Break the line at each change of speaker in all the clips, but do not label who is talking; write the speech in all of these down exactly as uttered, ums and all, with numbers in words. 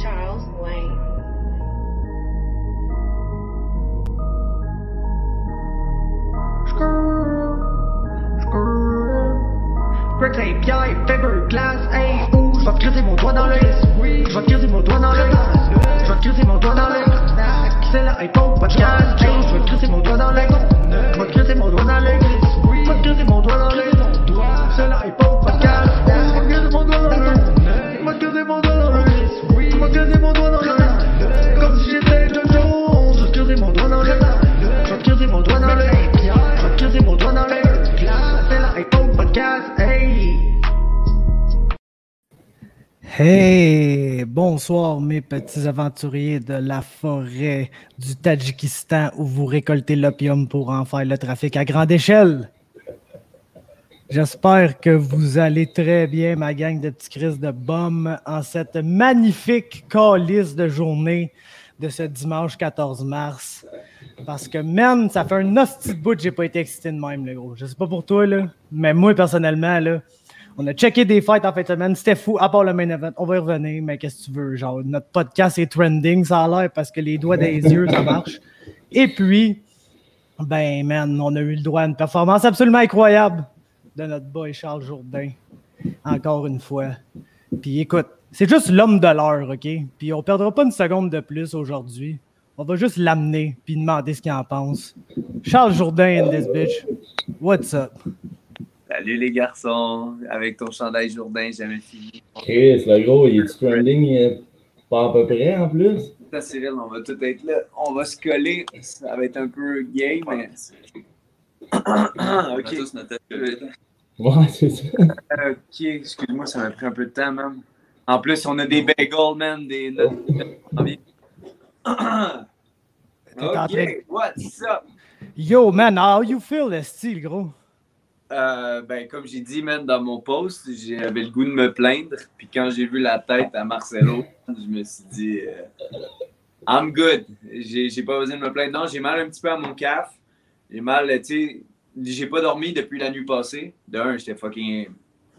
Charles Wayne.
Greg Saint-Pierre, Faber Glass, hey, ouh, je vais te crisser mon doigt dans l'œil. Je vais te crisser mon doigt dans l'œil. Je vais te crisser mon doigt dans l'œil. C'est la hypo podcast, hey, je vais te crisser mon doigt dans l'œil. Je vais te crisser mon doigt dans l'œil. Je vais te crisser mon doigt dans l'œil. C'est la hypo podcast, je vais te crisser mon doigt dans l'œil. Je vais te crisser mon doigt dans l'œil. Je vais te crisser mon doigt dans l'œil. Comme si j'étais Jojo, je vais te crisser mon doigt dans l'œil. Je vais te crisser mon doigt dans l'œil. Je vais te crisser mon doigt dans l'œil. C'est la hypo podcast, hey.
Hey, bonsoir mes petits aventuriers de la forêt du Tadjikistan où vous récoltez l'opium pour en faire le trafic à grande échelle. J'espère que vous allez très bien, ma gang de petits Chris de bombes, en cette magnifique calice de journée de ce dimanche quatorze mars. Parce que, man, ça fait un hostie de bout que j'ai pas été excité de même, le gros. Je sais pas pour toi, là, mais moi, personnellement, là, on a checké des fights en fin de semaine. C'était fou, à part le main event. On va y revenir, mais qu'est-ce que tu veux? Genre, notre podcast est trending, ça a l'air, parce que les doigts des yeux, ça marche. Et puis, ben, man, on a eu le droit à une performance absolument incroyable de notre boy Charles Jourdain. Encore une fois. Puis écoute, c'est juste l'homme de l'heure, OK? Puis on perdra pas une seconde de plus aujourd'hui. On va juste l'amener puis demander ce qu'il en pense. Charles Jourdain in this bitch. What's up?
Salut les garçons, avec ton chandail Jourdain, jamais fini.
Chris, le gros, il est trending euh, pas à peu près en plus.
Ça, Cyril, on va tout être là. On va se coller. Ça va être un peu gay, mais. Ok. Tous notre...
Ouais, c'est ça.
Ok, excuse-moi, ça m'a pris un peu de temps, man. En plus, on a des bagels, man. Des. Ok, what's up?
Yo, man, how you feel, le style, gros?
Euh, ben, comme j'ai dit, man, dans mon post, j'avais le goût de me plaindre. Puis quand j'ai vu la tête à Marcelo, je me suis dit, euh, I'm good. J'ai, j'ai pas besoin de me plaindre. Non, j'ai mal un petit peu à mon caf. J'ai mal, tu sais, j'ai pas dormi depuis la nuit passée. De un, j'étais fucking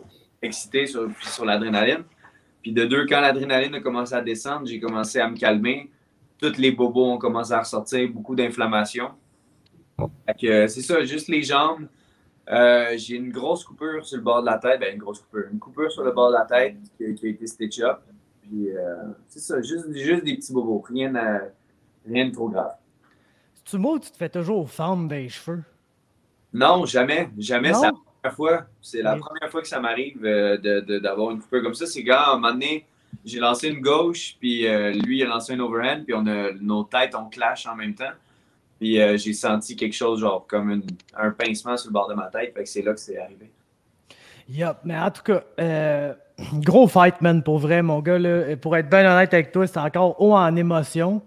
excité sur, sur l'adrénaline. Puis de deux, quand l'adrénaline a commencé à descendre, j'ai commencé à me calmer. Tous les bobos ont commencé à ressortir, beaucoup d'inflammation. Fait que c'est ça, juste les jambes. Euh, j'ai une grosse coupure sur le bord de la tête. Ben, une grosse coupure. Une coupure sur le bord de la tête qui, qui a été stitch up. Puis, euh, c'est ça, juste, juste des petits bobos. Rien, à, rien de trop grave.
C'est-tu moi ou tu te fais toujours fendre des cheveux?
Non, jamais. Jamais.
Non?
C'est la première fois. C'est la
Oui.
première fois que ça m'arrive euh, de, de, d'avoir une coupure comme ça. C'est quand, à un moment donné, j'ai lancé une gauche, puis euh, lui, il a lancé un overhand, puis on a, nos têtes ont clash en même temps. Puis euh, j'ai senti quelque chose, genre comme une, un pincement sur le bord de ma tête. Fait que c'est là que c'est arrivé.
Yup, mais en tout cas, euh, gros fight, man, pour vrai, mon gars. Là, pour être bien honnête avec toi, c'est encore haut en émotion.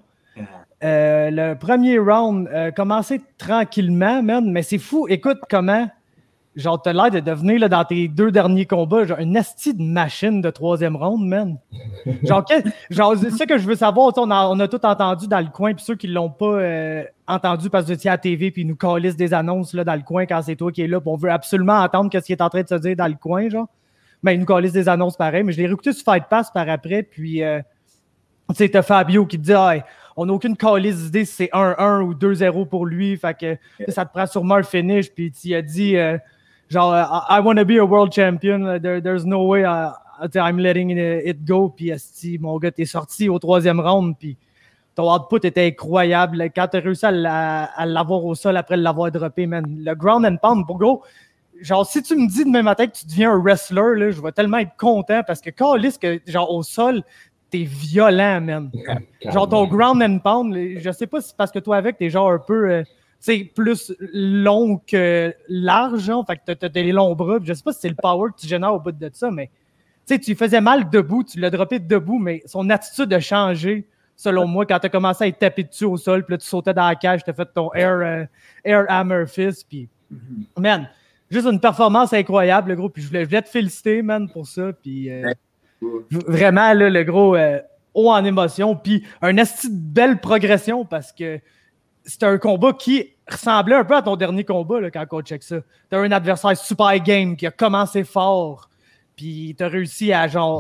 Euh, le premier round a commencé tranquillement, man, mais c'est fou. Écoute comment, genre, t'as l'air de devenir, là, dans tes deux derniers combats, genre, une asti de machine de troisième round, man. Genre, quel, genre c'est ça que je veux savoir. On a, on a tout entendu dans le coin, puis ceux qui ne l'ont pas euh, entendu parce que vous étiez à la T V, puis ils nous calissent des annonces là, dans le coin quand c'est toi qui es là, puis on veut absolument entendre ce qu'il est en train de se dire dans le coin, genre. Mais ils nous calissent des annonces pareil, mais je l'ai réécouté sur Fight Pass par après, puis euh, tu sais, t'as Fabio qui te dit ah, hey, on n'a aucune calisse d'idée si c'est un un ou deux zéro pour lui, fait que yeah. Ça te prend sûrement un finish, puis tu as dit euh, genre I, I want to be a world champion, There, there's no way I, I'm letting it go, puis asti, mon gars, t'es sorti au troisième round, puis ton output était incroyable. Quand t'as réussi à, la, à l'avoir au sol après l'avoir droppé, man, le ground and pound, pour gros, genre, si tu me dis demain matin que tu deviens un wrestler, là, je vais tellement être content, parce que calisse que, genre, au sol, t'es violent, man. Genre, ton ground and pound, je sais pas si c'est parce que toi, avec, t'es genre un peu... Euh, c'est plus long que large, hein? Fait que t'as, t'as les longs bras. Je sais pas si c'est le power que tu génères au bout de ça, mais tu sais, tu faisais mal debout, tu l'as droppé debout, mais son attitude a changé, selon moi, quand t'as commencé à être tapé dessus au sol, puis là, tu sautais dans la cage, t'as fait ton air, euh, air hammer fist, puis mm-hmm. Man, juste une performance incroyable, le gros, puis je voulais, je voulais te féliciter, man, pour ça, puis euh, vraiment, là, le gros, euh, haut en émotion, puis un esti de belle progression, parce que c'était un combat qui ressemblait un peu à ton dernier combat, là, quand on check ça. T'as un adversaire super game qui a commencé fort, puis t'as réussi à, genre,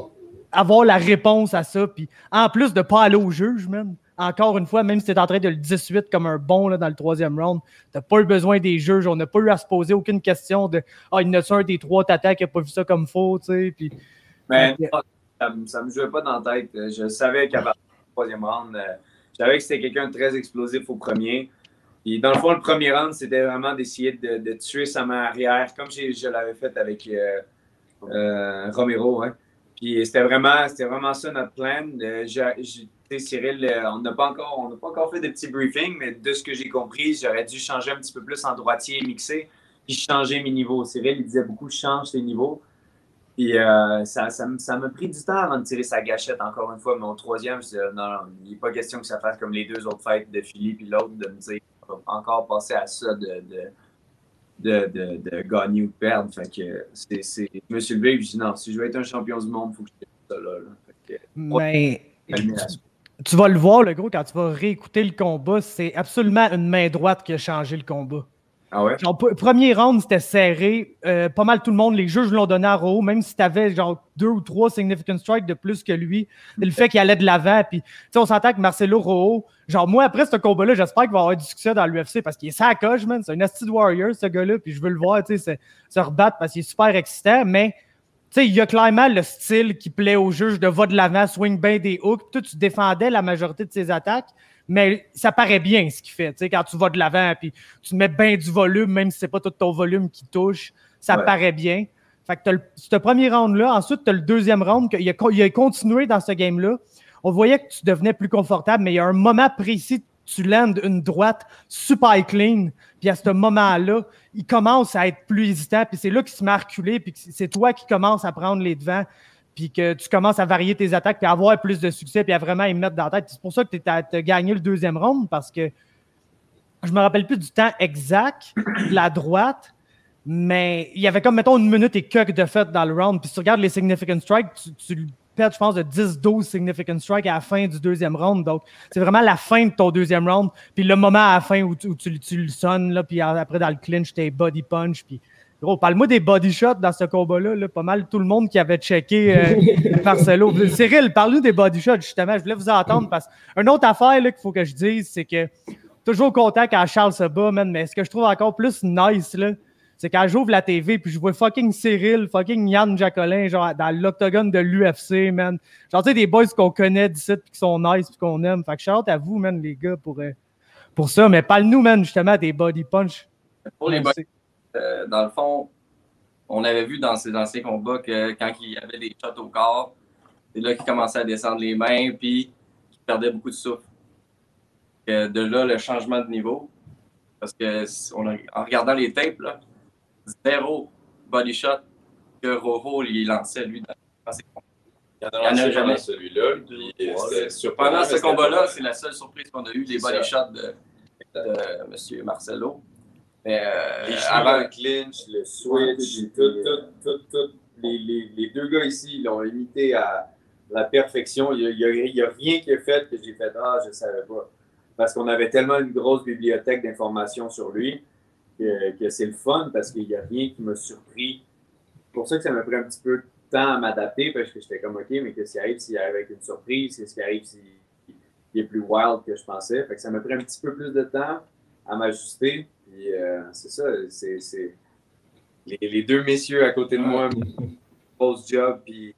avoir la réponse à ça. Puis en plus de ne pas aller au juge, man. Encore une fois, même si tu es en train de le dix-huit comme un bon là, dans le troisième round, tu n'as pas eu besoin des juges. On n'a pas eu à se poser aucune question de « Ah, il y en a un des trois tatas qui n'a pas vu ça comme faux. » tu sais. Puis,
Mais
donc,
ça ne me jouait pas dans la tête. Je savais qu'à partir du troisième round, euh, je savais que c'était quelqu'un de très explosif au premier. Et dans le fond, le premier round, c'était vraiment d'essayer de, de tuer sa main arrière, comme je, je l'avais fait avec euh, euh, Romero. Hein. Puis c'était vraiment, c'était vraiment ça notre plan. Euh, je, je, Cyril, on n'a pas encore, on n'a pas encore fait de petits briefings, mais de ce que j'ai compris, j'aurais dû changer un petit peu plus en droitier mixé, puis changer mes niveaux. Cyril, il disait beaucoup, change tes niveaux. Puis euh, ça, ça, ça m'a pris du temps avant de tirer sa gâchette encore une fois. Mais au troisième, je disais, non, non, il n'est pas question que ça fasse comme les deux autres fêtes de Philly, puis l'autre de me dire, on va encore passer à ça de, de, de, de, de gagner ou de perdre. Fait que c'est, c'est, je me suis levé et je me suis dit, non, si je veux être un champion du monde, il faut que je fasse ça là. là. Fait que,
mais tu vas le voir, le gros, quand tu vas réécouter le combat, c'est absolument une main droite qui a changé le combat.
Ah ouais?
Genre, premier round, c'était serré. Euh, pas mal tout le monde, les juges l'ont donné à Rojo, même si tu avais genre deux ou trois significant strikes de plus que lui. Le fait qu'il allait de l'avant. Puis, on s'entend que Marcelo Rojo, genre, moi, après ce combat-là, j'espère qu'il va avoir du succès dans l'U F C parce qu'il est sacoche, man. C'est un Nasty Warrior, ce gars-là. Puis, je veux le voir, tu sais, se, se rebattre parce qu'il est super excitant. Mais, tu sais, il y a clairement le style qui plaît aux juges de va de l'avant, swing bien des hooks. Puis, toi, tu défendais la majorité de ses attaques. Mais ça paraît bien ce qu'il fait. Tu sais, quand tu vas de l'avant puis tu mets bien du volume, même si c'est pas tout ton volume qui touche, ça ouais. paraît bien. Fait que tu as le, ce premier round-là. Ensuite, tu as le deuxième round. Il a, il a continué dans ce game-là. On voyait que tu devenais plus confortable, mais il y a un moment précis, tu landes une droite super clean. Puis à ce moment-là, il commence à être plus hésitant. Puis c'est là qu'il se met à reculer. Puis c'est toi qui commences à prendre les devants. Puis que tu commences à varier tes attaques, puis à avoir plus de succès, puis à vraiment y mettre dans la tête. Puis c'est pour ça que tu as gagné le deuxième round, parce que je me rappelle plus du temps exact de la droite, mais il y avait comme, mettons, une minute et quelques de fait dans le round. Puis si tu regardes les significant strikes, tu, tu le perds, je pense, de dix douze significant strikes à la fin du deuxième round. Donc, c'est vraiment la fin de ton deuxième round, puis le moment à la fin où tu, où tu, tu le sonnes, là, puis après, dans le clinch, t'es body punch, puis gros, parle-moi des body shots dans ce combat-là. Là. Pas mal tout le monde qui avait checké euh, Marcelo. Cyril, parle-nous des body shots, justement. Je voulais vous entendre parce qu'une autre affaire là, qu'il faut que je dise, c'est que toujours content quand Charles se bat, man, mais ce que je trouve encore plus nice, là, c'est quand j'ouvre la T V puis je vois fucking Cyril, fucking Yann Jacolin, genre dans l'octogone de l'U F C, man. Genre, tu sais, des boys qu'on connaît d'ici puis qui sont nice puis qu'on aime. Fait que shout à vous, man, les gars, pour, euh, pour ça. Mais parle-nous, man, justement, des body punch.
Pour les body Euh, dans le fond, on avait vu dans ses anciens combats que quand il y avait des shots au corps, c'est là qu'il commençait à descendre les mains puis qu'il perdait beaucoup de souffle. Et de là, le changement de niveau. Parce que on a, en regardant les tapes, là, zéro body shot que Rojo il lançait lui dans ses combats.
Il y en a, a jamais celui-là. Puis,
pendant ce combat-là, c'est la seule surprise qu'on a eu des body shots de, de M. Marcelo. Mais euh,
les
avant
le clinch, le switch, tout, tout, tout, tout. Les, les, les deux gars ici ils l'ont imité à la perfection. Il n'y a, a, a rien qui est fait que j'ai fait « Ah, je ne savais pas ». Parce qu'on avait tellement une grosse bibliothèque d'informations sur lui que, que c'est le fun parce qu'il n'y a rien qui m'a surpris. C'est pour ça que ça m'a pris un petit peu de temps à m'adapter parce que j'étais comme « OK, mais qu'est-ce qui arrive s'il arrive avec une surprise? Qu'est-ce qui arrive s'il est plus wild que je pensais? » Fait que ça m'a pris un petit peu plus de temps à m'ajuster. Puis euh, c'est ça, c'est, c'est les, les deux messieurs à côté de moi, pose job, puis...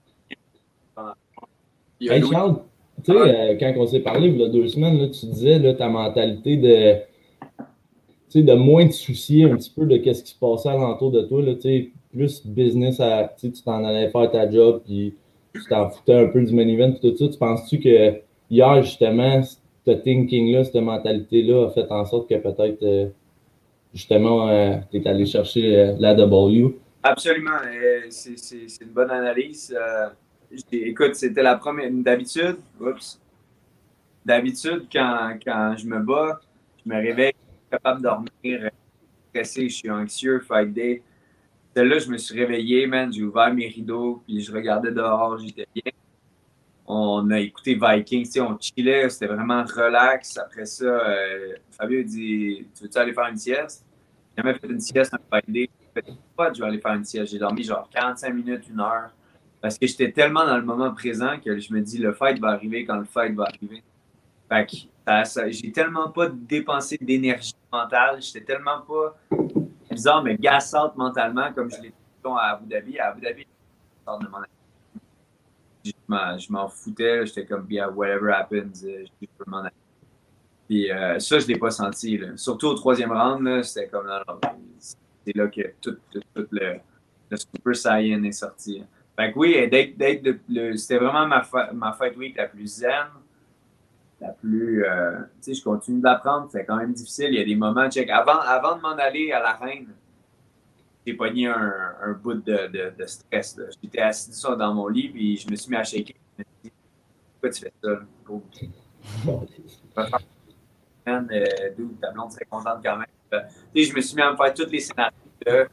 Hey Charles, tu sais, euh, quand on s'est parlé il y a deux semaines, là, tu disais là, ta mentalité de, tu sais, de moins te soucier un petit peu de ce qui se passait alentour de toi, là, tu sais, plus business, à, tu sais, tu t'en allais faire ta job, puis tu t'en foutais un peu du main event, puis tout ça. Tu penses-tu que hier, justement, ce thinking-là, cette mentalité-là a fait en sorte que peut-être... Euh, justement, euh, tu es allé chercher euh, la W.
Absolument. Euh, c'est, c'est, c'est une bonne analyse. Euh, écoute, c'était la première. D'habitude, oups, d'habitude quand, quand je me bats, je me réveille, je suis capable de dormir, stressé, je suis anxieux, fight day. Celle-là, je me suis réveillé, man, j'ai ouvert mes rideaux, puis je regardais dehors, j'étais bien. On a écouté Vikings, tu sais, on chillait, c'était vraiment relax. Après ça, euh, Fabio a dit « Tu veux-tu aller faire une sieste? » J'ai jamais fait une sieste un fight day. J'ai fait « Quoi, je vais aller faire une sieste? » J'ai dormi genre quarante-cinq minutes, une heure. Parce que j'étais tellement dans le moment présent que je me dis, le fight va arriver quand le fight va arriver. Fait que ça, ça, j'ai tellement pas dépensé d'énergie mentale. J'étais tellement pas, bizarre, mais gassante mentalement comme je l'étais à Abu Dhabi. À Abu Dhabi, de mon je m'en, je m'en foutais. J'étais comme, yeah, whatever happens, je peux m'en aller. Puis euh, ça, je l'ai pas senti. Là. Surtout au troisième round, là, c'était comme, non, non, c'est là que tout, tout, tout le, le Super Saiyan est sorti. Là. Fait que oui, d'être, d'être le, le, c'était vraiment ma, fa- ma fight week la plus zen, la plus... Euh, tu sais, je continue d'apprendre, c'est quand même difficile. Il y a des moments, check, avant, avant de m'en aller à l'arène, j'ai pogné un, un bout de, de, de stress. Là. J'étais assis ça dans mon lit, puis je me suis mis à shaker. Je me suis dit, pourquoi tu fais ça? Pour... Man, euh, dude, ta blonde serait contente quand même. Euh, tu sais, je me suis mis à me faire tous les scénarios de...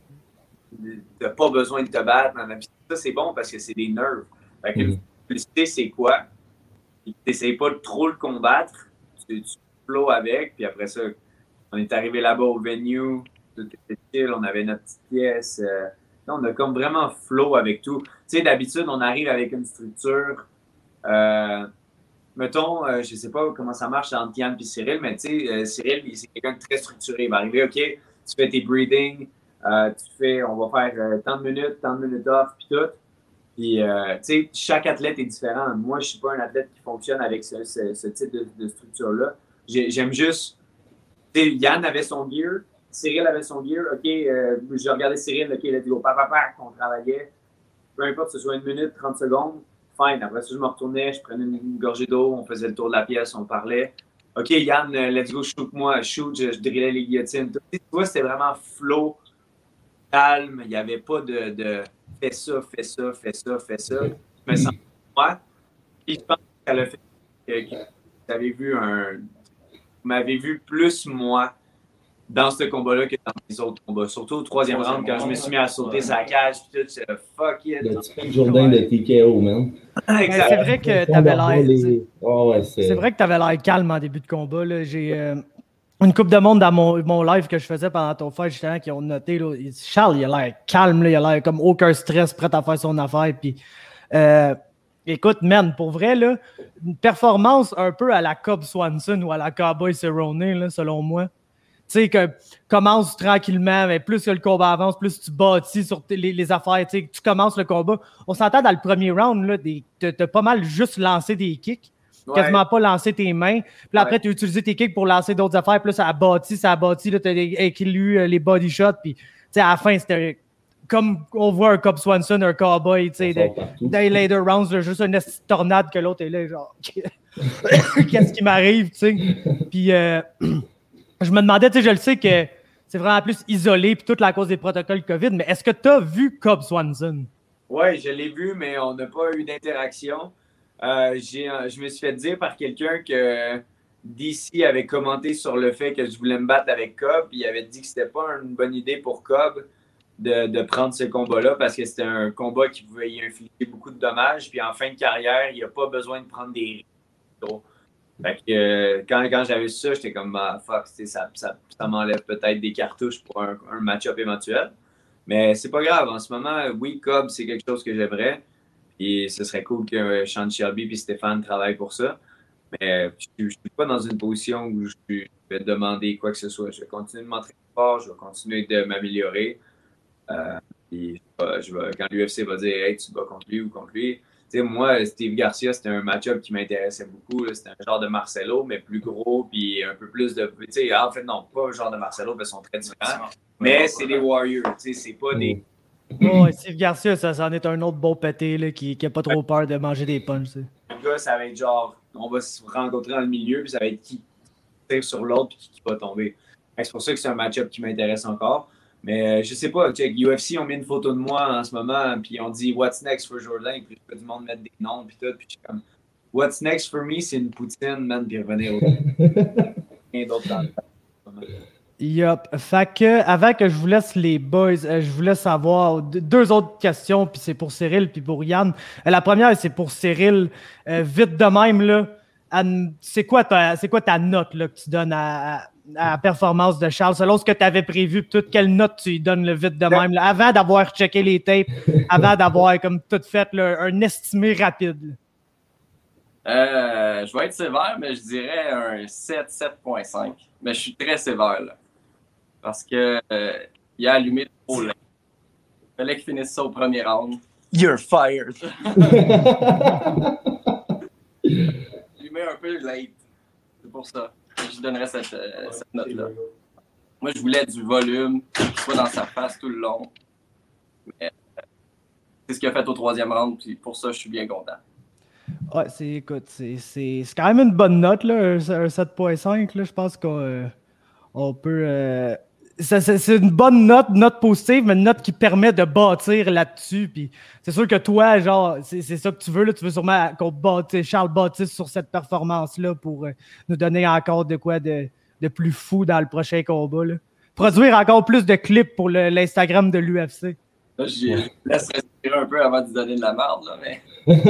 Tu n'as pas besoin de te battre. Ça, c'est bon parce que c'est des nerfs. Fait que mm-hmm. Tu sais c'est quoi. Tu n'essayes pas de trop le combattre. Tu, tu flows avec. Puis après ça, on est arrivé là-bas au venue. Tout était chill. On avait notre petite pièce. Euh, on a comme vraiment flow avec tout. Tu sais, d'habitude, on arrive avec une structure. Euh, mettons, euh, je ne sais pas comment ça marche entre Yann et Cyril, mais tu sais, euh, Cyril, c'est quelqu'un de très structuré. Il va arriver, OK, tu fais tes breathing. Euh, tu fais, on va faire euh, tant de minutes, tant de minutes off, puis tout. Puis, euh, tu sais, chaque athlète est différent. Moi, je ne suis pas un athlète qui fonctionne avec ce, ce, ce type de, de structure-là. J'ai, j'aime juste, tu sais, Yann avait son gear, Cyril avait son gear. OK, euh, je regardais Cyril, OK, let's go, papa, papa, on travaillait. Peu importe, que ce soit une minute, trente secondes, fine. Après ça, je me retournais, je prenais une, une gorgée d'eau, on faisait le tour de la pièce, on parlait. OK, Yann, let's go, shoot-moi, shoot, je, je drillais les guillotines. Tu vois, c'était vraiment flow. Calme, il n'y avait pas de, de fais ça, fais ça, fais ça, fais ça. Je me sens moi. Et je pense que ça l'a fait que, que vous avez vu un. Vous m'avez vu plus moi dans ce combat-là que dans les autres combats. Surtout au troisième round, quand je me suis mis à sauter sa cage, puis tout, c'est fuck it.
Le typique Jourdain de T K O, man.
Exact. C'est vrai que tu avais l'air.
Les... Oh, ouais, c'est...
c'est vrai que tu avais l'air calme en début de combat. Là. J'ai. Euh... Une couple de monde dans mon, mon live que je faisais pendant ton fight, justement, qui ont noté, là, Charles, il a l'air calme, là, il a l'air comme aucun stress, prêt à faire son affaire. Puis, euh, écoute, man, pour vrai, là, une performance un peu à la Cub Swanson ou à la Cowboy Cerrone, là, selon moi. Tu sais, que commence tranquillement, mais plus que le combat avance, plus tu bâtis sur t- les, les affaires, tu sais, tu commences le combat. On s'entend dans le premier round, là, des, t'as, t'as pas mal juste lancé des kicks. Ouais. Quasiment pas lancer tes mains. Puis là, après, ouais. tu as utilisé tes kicks pour lancer d'autres affaires. Puis là, ça a bâti, ça a bâti. Là, tu as écrit les body shots. Puis, tu sais, à la fin, c'était comme on voit un Cub Swanson, un cowboy, tu sais, dans les later rounds, là, juste une tornade que l'autre est là, genre, qu'est-ce qui m'arrive, tu sais. Puis, euh, je me demandais, tu sais, je le sais que c'est vraiment plus isolé, puis toute la cause des protocoles COVID, mais est-ce que tu as vu Cub Swanson?
Oui, je l'ai vu, mais on n'a pas eu d'interaction. Euh, j'ai, je me suis fait dire par quelqu'un que D C avait commenté sur le fait que je voulais me battre avec Cobb. Il avait dit que c'était pas une bonne idée pour Cobb de, de prendre ce combat-là parce que c'était un combat qui pouvait y infliger beaucoup de dommages. Puis en fin de carrière, il n'a pas besoin de prendre des risques. Fait que euh, quand, quand j'avais su ça, j'étais comme ah, fuck, ça, ça, ça m'enlève peut-être des cartouches pour un, un match-up éventuel. Mais c'est pas grave. En ce moment, oui, Cobb, c'est quelque chose que j'aimerais. Et ce serait cool que Sean Shelby et Stéphane travaillent pour ça. Mais je ne suis pas dans une position où je vais demander quoi que ce soit. Je vais continuer de m'entraîner fort, je vais continuer de m'améliorer. Euh, et je vais, quand l'U F C va dire hey, tu te bats contre lui ou contre lui. Tu sais, moi, Steve Garcia, c'était un match-up qui m'intéressait beaucoup. Là. C'était un genre de Marcelo, mais plus gros, puis un peu plus de. Tu sais, en fait, non, pas un genre de Marcelo, parce qu'ils sont très différents. Mais c'est des Warriors, tu sais, c'est pas des.
Oh, Steve Garcia, ça, ça en est un autre bon pété là, qui n'a pas trop peur de manger des punches. Le
gars, ça va être genre, on va se rencontrer dans le milieu, puis ça va être qui tire sur l'autre, puis qui, qui va tomber. C'est pour ça que c'est un match-up qui m'intéresse encore. Mais je sais pas, check, U F C ont mis une photo de moi en ce moment, puis on dit What's next for Jourdain, puis tout le monde mettre des noms, puis tout, puis je suis comme What's next for me, c'est une poutine, man, puis revenir au. Rien d'autre dans le temps.
Yup. Fait que, avant que je vous laisse les boys, euh, je voulais savoir deux autres questions, puis c'est pour Cyril puis pour Yann. Euh, la première, c'est pour Cyril. Euh, vite de même, là, à, c'est, quoi ta, c'est quoi ta note là, que tu donnes à, à la performance de Charles, selon ce que tu avais prévu, puis toute quelle note tu lui donnes le vite de même, là, avant d'avoir checké les tapes, avant d'avoir comme tout fait là, un estimé rapide?
Euh, je vais être sévère, mais je dirais un sept, sept virgule cinq. Mais je suis très sévère, là. Parce que euh, il a allumé trop late. Il fallait qu'il finisse ça au premier round.
You're fired.
Allumé un peu late. C'est pour ça. Je donnerais cette, euh, cette note-là. Moi, je voulais du volume, qu'il soit dans sa face tout le long. Mais euh, c'est ce qu'il a fait au troisième round, puis pour ça, je suis bien content.
Ouais, c'est, écoute, c'est, c'est, c'est quand même une bonne note, là, un, un sept virgule cinq. Là, je pense qu'on euh, on peut. Euh, c'est, c'est, c'est une bonne note, note positive, mais une note qui permet de bâtir là-dessus. Puis c'est sûr que toi, genre, c'est, c'est ça que tu veux. Là, tu veux sûrement qu'on bâtisse, Charles bâtisse sur cette performance-là pour euh, nous donner encore de quoi de, de plus fou dans le prochain combat. Là. Produire encore plus de clips pour le, l'Instagram de l'U F C.
Là, je laisse respirer un peu avant de lui donner de la merde, là, mais.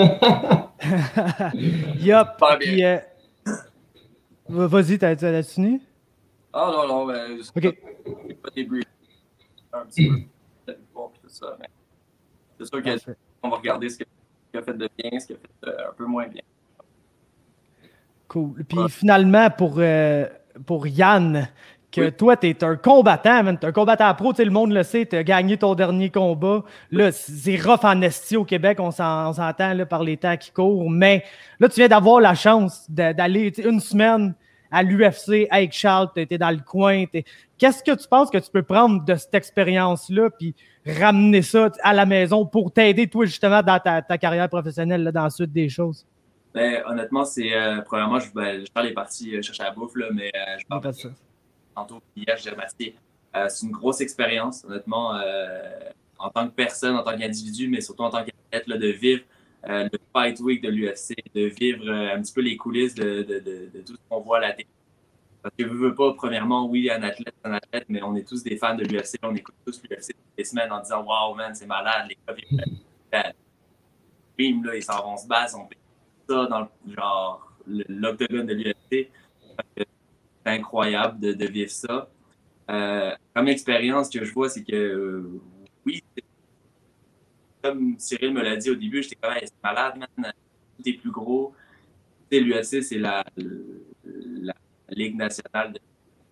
Yup.
Pas
Puis,
bien.
euh, vas-y, t'as, t'as fini?
Ah non, non, mais.
Ok.
J'ai pas débriefé un petit peu. Peut-être pas, puis tout ça, mais. C'est sûr qu'on va regarder ce qu'il a fait de bien, ce qu'il a fait de un peu moins bien.
Cool. Puis
Ouais.
finalement, pour, euh, pour Yann, que
Oui.
toi, t'es un combattant, man. T'es un combattant pro, tu sais, le monde le sait, t'as gagné ton dernier combat. Là, c'est rough en esti au Québec, on, s'en, on s'entend là, par les temps qui courent, mais là, tu viens d'avoir la chance de- d'aller tu sais, une semaine à l'U F C avec Charles, t'as été dans le coin. t'es- Qu'est-ce que tu penses que tu peux prendre de cette expérience-là puis ramener ça à la maison pour t'aider, toi, justement, dans ta, ta carrière professionnelle, là, dans la suite des choses?
Ben, honnêtement, c'est euh, premièrement, je, ben, Charles est parti euh, chercher la bouffe, là, mais euh, je
On
parle
fait ça.
tantôt, hier, je l'ai remercié. Euh, c'est une grosse expérience, honnêtement, euh, en tant que personne, en tant qu'individu, mais surtout en tant qu'athlète, là, de vivre euh, le Fight Week de l'U F C, de vivre euh, un petit peu les coulisses de, de, de, de tout ce qu'on voit à la télé. Parce que veux, veux pas, premièrement, oui, un athlète, un athlète, mais on est tous des fans de l'U F C, on écoute tous l'U F C toutes les semaines en disant « Wow, man, c'est malade, les gars viennent bim, là, ils s'en vont se battre, on fait ça dans le, genre, le, l'octogone de l'U F C. C'est incroyable de, de vivre ça. Euh, comme expérience que je vois, c'est que euh, oui, c'est- comme Cyril me l'a dit au début, j'étais comme hey, c'est malade, man. Tout est plus gros. Tu sais, l'U F C, c'est la, la Ligue nationale de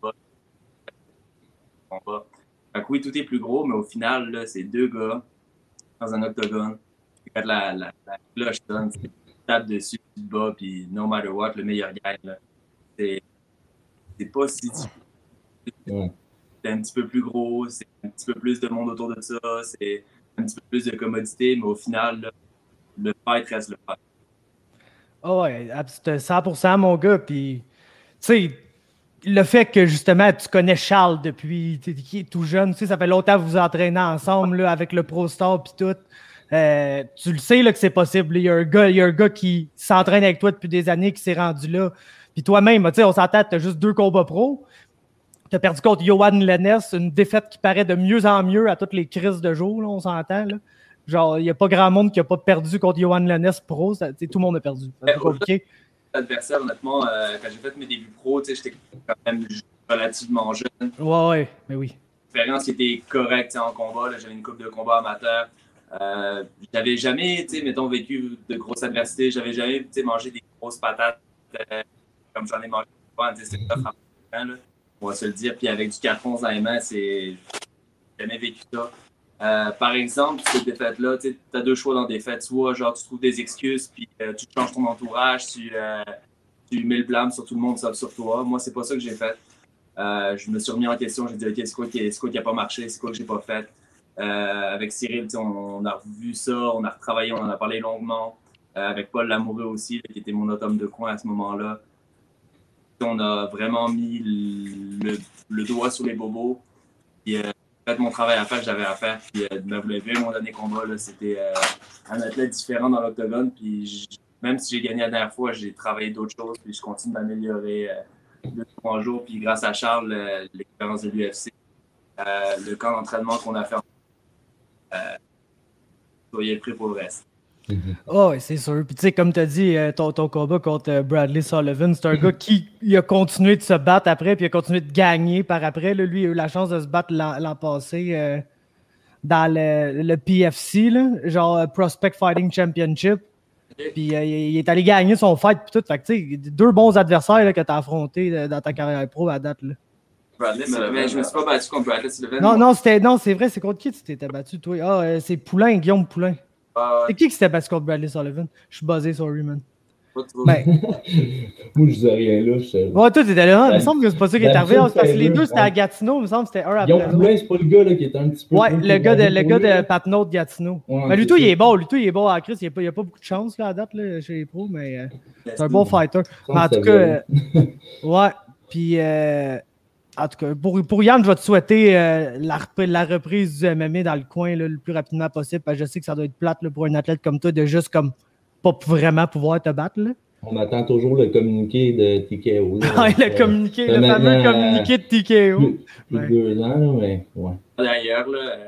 combat. Fait que oui, tout est plus gros, mais au final, là, c'est deux gars dans un octogone. Et quand la, la, la cloche sonne, c'est tape dessus, tu te bats, puis no matter what, le meilleur gagne. Là. C'est, c'est pas si difficile.
Ouais.
C'est un petit peu plus gros, c'est un petit peu plus de monde autour de ça, c'est un petit peu plus de commodité, mais au final, là, le fight reste le fight.
Ah ouais, c'est cent pour cent mon gars. Puis, tu sais, le fait que justement tu connais Charles depuis qu'il est tout jeune, tu sais, ça fait longtemps que vous vous entraînez ensemble là, avec le Pro Star puis tout. Euh, tu le sais là, que c'est possible. Il y a un gars, il y a un gars qui s'entraîne avec toi depuis des années, qui s'est rendu là. Puis toi-même, tu sais, on s'entend, tu as juste deux combats pro. Tu as perdu contre Johan Lennes, une défaite qui paraît de mieux en mieux à toutes les crises de jour, là, on s'entend. Là. Genre, il n'y a pas grand monde qui n'a pas perdu contre Johan Lennes pro. Ça, tout le monde a perdu. C'est pas compliqué.
L'adversaire, honnêtement, euh, quand j'ai fait mes débuts pro, j'étais quand même relativement jeune.
Ouais, ouais, mais oui.
Expérience qui était correcte en combat. Là, j'avais une coupe de combat amateur. Euh, j'avais jamais, mettons, vécu de grosses adversités. J'avais jamais mangé des grosses patates euh, comme j'en ai mangé. C'était pas frappant, on va se le dire. Puis avec du quatre onze dans les mains, c'est... j'ai jamais vécu ça. Euh, par exemple, cette défaite-là, tu as deux choix dans la défaite. Soit genre, tu trouves des excuses, puis euh, tu changes ton entourage, tu, euh, tu mets le blâme sur tout le monde, sauf sur toi. Moi, c'est pas ça que j'ai fait. Euh, je me suis remis en question. J'ai dit, OK, c'est quoi qui n'a pas marché? C'est quoi que j'ai pas fait? Euh, avec Cyril, on, on a revu ça, on a retravaillé, on en a parlé longuement. Euh, avec Paul Lamoureux aussi, là, qui était mon autre homme de coin à ce moment-là. On a vraiment mis le, le doigt sur les bobos. Puis, euh, fait mon travail à faire que j'avais à faire. Puis, euh, ben, vous l'avez vu, mon dernier combat, là, c'était euh, un athlète différent dans l'octogone. Puis, j- même si j'ai gagné la dernière fois, j'ai travaillé d'autres choses. Puis, je continue de m'améliorer euh, deux, trois jours. Puis, grâce à Charles, euh, l'expérience de l'U F C, euh, le camp d'entraînement qu'on a fait, euh, soyez prêts pour le reste.
Oh, ouais, c'est sûr. Puis, tu sais, comme tu as dit, euh, ton, ton combat contre euh, Bradley Sullivan, c'est un gars qui il a continué de se battre après, puis il a continué de gagner par après. Là. Lui, il a eu la chance de se battre l'an, l'an passé euh, dans le, le P F C, là, genre euh, Prospect Fighting Championship. Puis, euh, il est allé gagner son fight, puis tout. Fait que, tu sais, deux bons adversaires là, que tu as affrontés euh, dans ta carrière pro à date. Là.
Bradley Sullivan, je me suis pas battu contre Bradley Sullivan.
Non, non, c'était, non, c'est vrai, c'est contre qui tu t'étais battu, toi? Ah, euh, c'est Poulain, Guillaume Poulain.
Ah,
C'est qui qui s'était battu contre Bradley Sullivan? Je suis buzzé, sorry, man.
pas trop.
Ben,
Moi, je disais rien là. Je...
ouais, toi, t'étais là. Il me semble que c'est pas ça qui est arrivé.
D'habitude,
Parce que les
c'est
deux,
deux,
c'était à
ouais.
Gatineau. Il me semble que c'était un après
Guillaume
l'autre.
Poulain, c'est pas le gars là, qui est un petit peu.
Ouais,
plus
le gars de,
connu
le
pour
gars
lui, là.
de Patnaud de Gatineau.
Ouais,
Mais lui,
c'est
tout,
ça.
il est bon. Lui, tout, il est bon à Chris. Il n'y a, a pas beaucoup de chance là, à date là, chez les pros, mais euh, c'est un bon fighter.
Ça,
Mais en
c'est
tout cas,
vrai.
euh, ouais. Puis, euh, en tout cas, pour, pour Yann, je vais te souhaiter euh, la, repri- la reprise du M M A dans le coin là, le plus rapidement possible. Parce que je sais que ça doit être plate là, pour un athlète comme toi de juste comme pas vraiment pouvoir te battre. Là.
On attend toujours le communiqué de T K O. là.
Ouais, le
Euh,
communiqué,
ça
le fameux
maintenant,
communiqué de T K O.
Plus, plus
Ouais.
de deux ans, là, mais ouais.
D'ailleurs, là,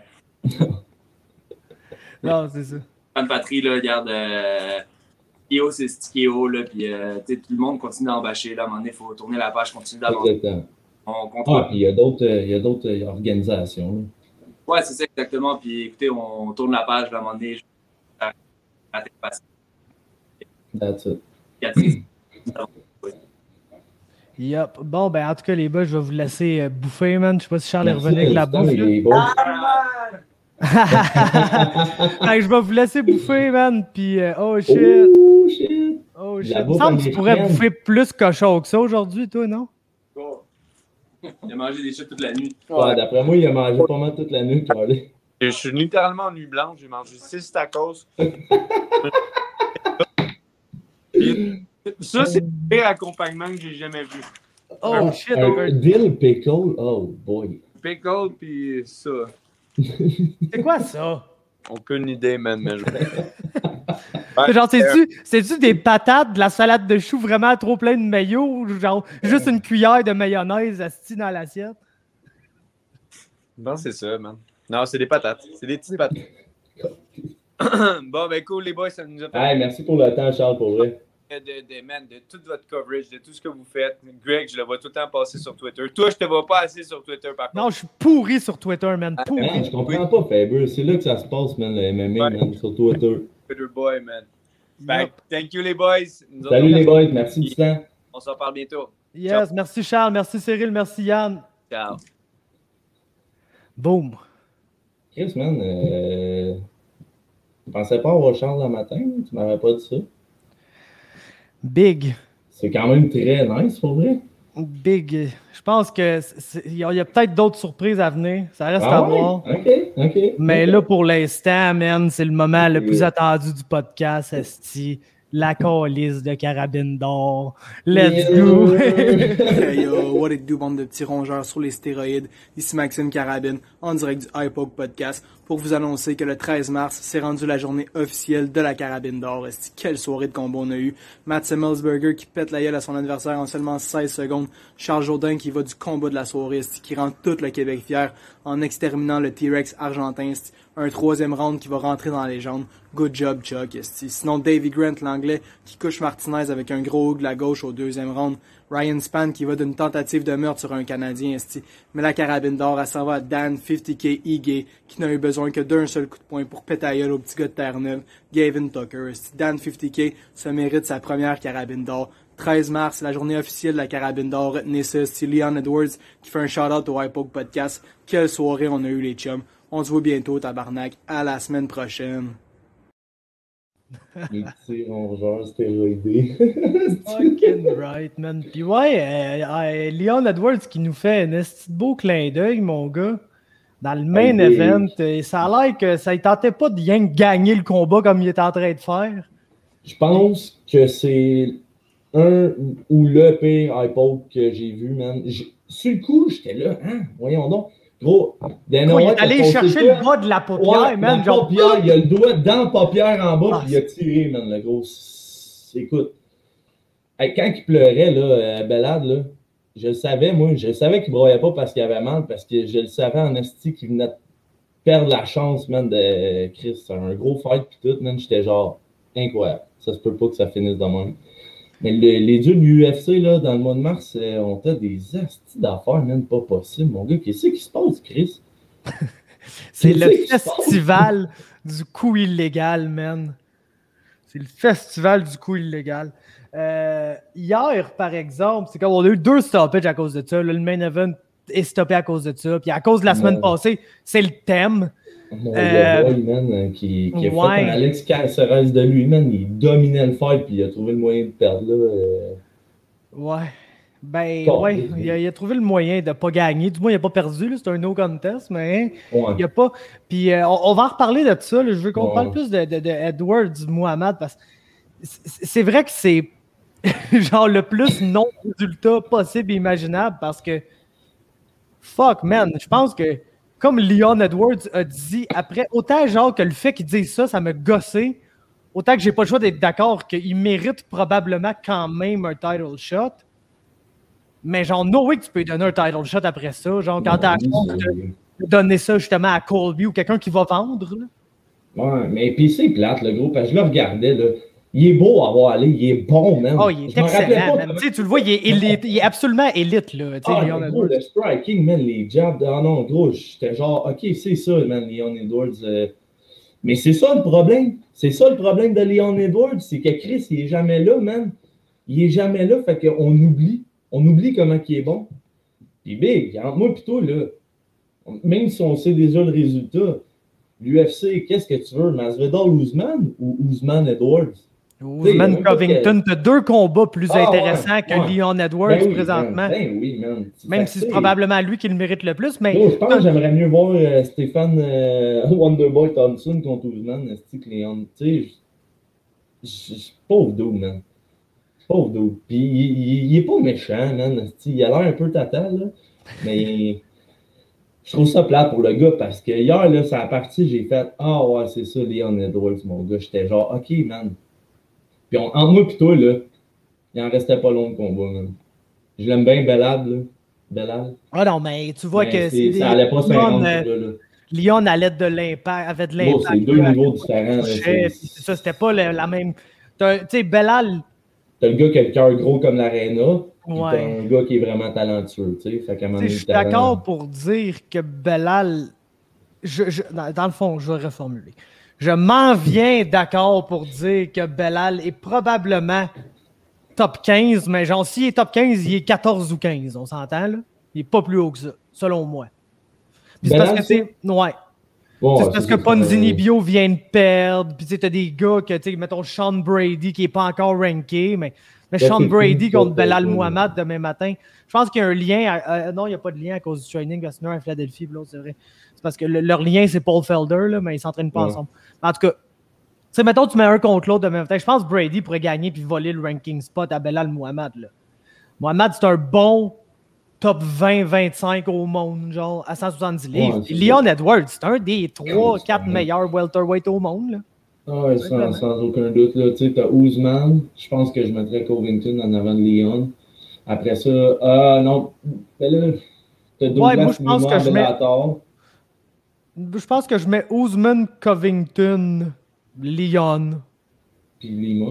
Non, c'est ça.
Fan Patrie, là, regarde, euh, Kyo, c'est Stikeo, là, puis euh, tu sais, tout le monde continue d'en bâcher, là, à un moment donné, il faut tourner la page, continuer d'avancer.
Exactement.
On
Ah,
contrôle.
puis il y a d'autres euh, il y a d'autres euh, organisations. là.
Ouais, c'est ça, exactement. Puis écoutez, on tourne la page, là, à un moment donné, je vais rater le passé.
That's it.
Cathy.
Yep. Bon, ben, en tout cas, les gars, je vais vous laisser euh, bouffer, man. Je sais pas si Charles est
Merci,
revenu avec la
Tristan,
bouffe.
les-
là.
les boys.
Fait que je vais vous laisser bouffer, man. Puis, euh, oh shit.
Oh shit!
Oh
La
shit. Il me
bouffe
semble que tu pourrais
américaine.
bouffer plus cochon que ça aujourd'hui, toi, non?
Il a mangé des chips toute la nuit.
Ouais, d'après moi, il a mangé pas mal toute la nuit, Carly.
Je suis littéralement en nuit blanche. J'ai mangé six tacos. Et ça, c'est le pire accompagnement que j'ai jamais vu.
Oh shit.
Un
un-
dill pickle, oh boy.
Pickle, puis ça.
C'est quoi ça?
Aucune idée, man. Mais je...
Genre, c'est-tu, c'est-tu des patates, de la salade de choux vraiment trop plein de mayo ou genre juste une cuillère de mayonnaise asti dans l'assiette?
Bon, c'est ça, man. Non, c'est des patates. C'est des petites patates. Bon, ben cool, les boys, ça nous a fait
Hey, merci pour le temps, Charles, pour vrai.
de, de, man, de toute votre coverage, de tout ce que vous faites. Greg, je le vois tout le temps passer sur Twitter. Toi, je te vois pas assez sur Twitter, par contre.
Non, je suis pourri sur Twitter, man.
Ah,
Pourri.
Man, je comprends pas, Faber. C'est là que ça se passe, man, le M M A,
Ouais.
man, sur Twitter.
Twitter boy, man. Fait
Yep.
que, thank you, les boys. Nous autres,
Salut
on-
les boys, merci du temps.
On se reparle bientôt.
Yes, merci Charles, merci Cyril, merci Yann.
Ciao.
Boom.
Chris, man, euh... je pensais pas avoir Charles le matin, tu m'avais pas dit ça.
Big.
C'est quand même très nice, pour vrai.
Big. Je pense que c'est- c'est- il y a, il y a peut-être d'autres surprises à venir. Ça reste
Ah
à
ouais?
voir.
Ok, ok.
Mais
ok.
là, pour l'instant, man, c'est le moment le plus
Yeah.
attendu du podcast, esti. La calice de carabine d'or. Let's
Yeah.
go!
Hey yo, what it do, bande de petits rongeurs sur les stéroïdes. Ici Maxime Carabine, en direct du iPoke Podcast, pour vous annoncer que le treize mars, c'est rendu la journée officielle de la carabine d'or. Esti, quelle soirée de combat on a eu. Matt Semmelsberger qui pète la gueule à son adversaire en seulement seize secondes. Charles Jourdain qui va du combat de la soirée, esti, qui rend tout le Québec fier en exterminant le T-Rex argentin. Esti. Un troisième round qui va rentrer dans la légende. Good job, Chuck. Esti. Sinon, Davy Grant, l'anglais, qui couche Martinez avec un gros hook de la gauche au deuxième round. Ryan Spann qui va d'une tentative de meurtre sur un Canadien, esti. Mais la carabine d'or, elle s'en va à Dan cinquante K Ige, qui n'a eu besoin que d'un seul coup de poing pour péter la gueule au petit gars de Terre-Neuve, Gavin Tucker, esti. Dan cinquante K se mérite sa première carabine d'or. treize mars, c'est la journée officielle de la carabine d'or. Retenez ça, c'est Leon Edwards qui fait un shout-out au iPoke Podcast. Quelle soirée on a eu, les chums. On se voit bientôt, tabarnak. À la semaine prochaine.
Les petits rongeurs stéroïdés.
Fucking right, man. Puis ouais, euh, euh, Leon Edwards qui nous fait un esti de beau clin d'œil, mon gars. Dans le main
Hey,
event, et ça a l'air que ça ne tentait pas de rien que gagner le combat comme il était en train de faire.
Je pense que c'est un ou le pire iPod que j'ai vu, man. J'ai- Sur le coup, j'étais là, hein, voyons donc. Gros, Dana
Gros, il est
White a
allé
foncé
chercher
ça.
le bas de la paupière,
Ouais,
man.
dans
Genre,
la paupière, il a le doigt dans la paupière en bas,
Ah,
puis il a tiré, man, le gros. C'est- Écoute, hey, quand il pleurait, là, euh, Bellade, là, je le savais, moi, je le savais qu'il broyait pas parce qu'il avait mal, parce que je le savais en esti qu'il venait de perdre la chance, man, de Chris. C'est un gros fight, puis tout, man. J'étais genre, incroyable. Ça se peut pas que ça finisse de même. Mais le- les dieux de l'U F C, là, dans le mois de mars, euh, ont fait des astis d'affaires, même pas possible. Mon gars, qu'est-ce qui se passe, Chris?
C'est
Qu'est-ce
le
qui se passe?
festival du coup illégal, man. C'est le festival du coup illégal. Euh, hier, par exemple, c'est comme on a eu deux stoppages à cause de ça. Là, le main event est stoppé à cause de ça. Puis à cause de la semaine
Ouais.
passée, c'est le thème.
Mon
Euh,
boy, man, euh, qui, qui a
ouais.
fait un Alex Caceres de lui, man, il dominait le fight, puis il a trouvé le moyen de perdre, là. euh.
Ouais. Ben,
Bon,
ouais,
oui.
il a, il a trouvé le moyen de ne pas gagner. Du moins, il n'a pas perdu. là, C'est un no contest, mais
Ouais.
il a pas. Puis, euh, on, on va en reparler de ça. là. Je veux qu'on
Ouais.
parle plus de, de, de Edwards Muhammad parce que c'est c'est vrai que c'est genre le plus non-résultat possible et imaginable parce que fuck, man. Je pense que, comme Leon Edwards a dit après, autant genre que le fait qu'il dise ça, ça m'a gossé, autant que j'ai pas le choix d'être d'accord qu'il mérite probablement quand même un title shot. Mais genre, no way que tu peux lui donner un title shot après ça. Genre, quand t'as
Non,
à
c'est-
de donner ça justement à Colby ou quelqu'un qui va vendre. là.
Ouais, mais puis c'est plate, le gros, parce que je le regardais, là. Il est beau à voir aller, il est bon, man.
Oh, il est
Je me rappelais
excellent,
pas
man.
comment-
Tu sais, tu le vois, il est, élite- il est absolument élite, là. Tu sais,
Ah,
Leon
mais gros,
Edwards.
le striking, man, les jabs. Ah non, gros, j'étais genre, ok, c'est ça, man, Leon Edwards. euh. Mais c'est ça le problème. C'est ça le problème de Leon Edwards, c'est que Chris, il est jamais là, man. Il est jamais là, fait qu'on oublie. On oublie comment il est bon. Puis big, entre moi pis toi, là, même si on sait déjà le résultat, l'U F C, qu'est-ce que tu veux, Masvidal Ousmane ou Ousmane Edwards?
Ousmane
même pas
Covington, t'as deux combats plus
Ah,
intéressants
ouais,
que
ouais.
Leon Edwards
Ben oui,
présentement.
man. Ben oui, man.
Même
Fait
si
que,
c'est probablement lui qui le mérite le plus. Mais
Yo, je pense que j'aimerais mieux voir euh, Stéphane euh, Wonderboy Thompson contre Ousmane, Esti que Léon. Tu sais, je- je- pauvre dude, man. Pauvre dude. Puis il, il, il est pas méchant, man. Esti. Il a l'air un peu tata, là. Mais je trouve ça plate pour le gars parce que hier, là, ça a parti, j'ai fait ah ouais, c'est ça, Leon Edwards, mon gars. J'étais genre, ok, man. Puis on, entre moi et toi, là, il en restait pas long de combat, man. Je l'aime bien, Bellad, là. Bellad.
ah non, mais tu vois
Mais
que
c'est-
c'est-
ça allait pas
Leon,
cinquante,
euh,
là, là.
Leon allait de l'impact, avait de
Bon,
l'impact.
c'est deux
là,
niveaux
à-
différents. là.
touchait,
C'est-
puis c'est ça, c'était pas le- la même. t'as- Tu sais, Belal,
T'as le gars qui a le cœur gros comme l'Arena, puis
Ouais.
t'as un gars qui est vraiment talentueux, tu sais. Fait qu'à un moment
tu sais,
donné,
je suis
le talent-
d'accord pour dire que Belal. Je, je- dans, dans le fond, je vais reformuler. Je m'en viens d'accord pour dire que Belal est probablement top quinze, mais genre, s'il est top quinze, il est quatorze ou quinze, on s'entend, là? Il est pas plus haut que ça, selon moi. Puis c'est
Belal,
parce que, tu sais, ouais.
Bon,
C'est
ouais,
parce
c'est
que
ça,
Ponzini
euh,
Bio vient de perdre. Puis tu sais, t'as des gars que, tu sais, mettons Sean Brady qui n'est pas encore ranké, mais, mais
Ben,
Sean
c'est
Brady
fini,
contre
ça,
Belal
ça,
Muhammad demain matin. Je pense qu'il y a un lien. à- à- non, il n'y a pas de lien à cause du training, parce que sinon, à Philadelphie, puis l'autre, c'est vrai. C'est parce que le- leur lien, c'est Paul Felder, là, mais ils ne s'entraînent pas
Ouais.
ensemble. En tout cas, tu sais, mettons, tu mets un contre l'autre demain matin. Je pense que Brady pourrait gagner puis voler le ranking spot à Belal Muhammad. Là. Muhammad, c'est un bon top vingt vingt-cinq au monde, genre, à cent soixante-dix livres.
Ouais, c'est
Leon
ça.
Edwards, c'est un des trois
c'est
quatre
vrai.
meilleurs welterweight au monde. Là.
Ah ouais,
Simplement.
sans, sans aucun doute. Là. Tu sais, t'as Ousmane, je pense que je mettrais Covington en avant de Leon. Après ça, ah non, ben là, t'as Douglas
Ouais, moi, je pense
Lima,
que je mets-
Bellator.
Je pense que je mets Ousmane, Covington, Leon,
Puis Lima.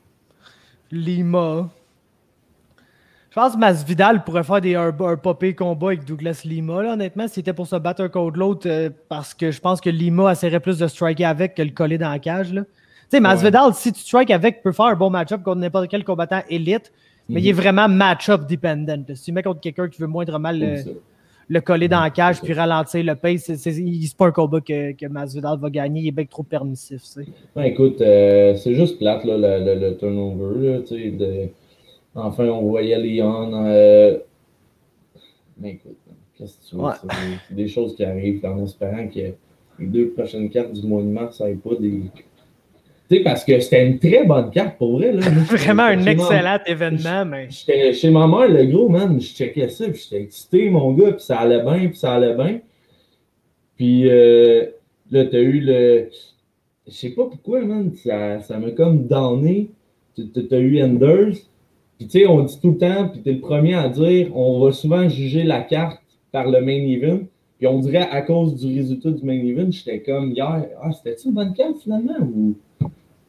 Lima. Je pense que Masvidal pourrait faire des, un, un popé combat avec Douglas Lima, là, honnêtement, s'il était pour se battre un contre l'autre, euh, parce que je pense que Lima essaierait plus de striker avec que le coller dans la cage. Tu sais, Masvidal, si tu strikes avec, peut faire un bon match-up contre n'importe quel combattant élite, mais il est vraiment match-up dependent. Si tu mets contre quelqu'un qui veut moindrement le,
C'est ça.
le coller dans la cage
c'est
puis ralentir le pace, c'est, c'est, c'est pas un combat que, que Masvidal va gagner, il est bien trop permissif. Tu sais.
Ben, écoute, euh, c'est juste plate, là, le, le, le turnover. Là, tu sais, de... Enfin, on voyait Leon. Euh... Mais écoute, qu'est-ce que tu veux?
Ouais.
C'est des, c'est des choses qui arrivent en espérant que les deux prochaines cartes du mois de mars n'aient pas des. Tu sais, parce que c'était une très bonne carte pour vrai. Là. Moi, j'étais-
Vraiment un
chez
excellent événement, mais.
ma- J'étais chez ma mère, le gros, man. Je checkais ça, puis j'étais excité, mon gars, puis ça allait bien, puis ça allait bien. Puis euh, là, t'as eu le. Je sais pas pourquoi, man. Ça, ça m'a comme donné. T'as eu Enders. Puis tu sais, on dit tout le temps, puis t'es le premier à dire, on va souvent juger la carte par le main event. Puis on dirait à cause du résultat du main event, j'étais comme hier, ah, c'était-tu une bonne carte finalement? Ou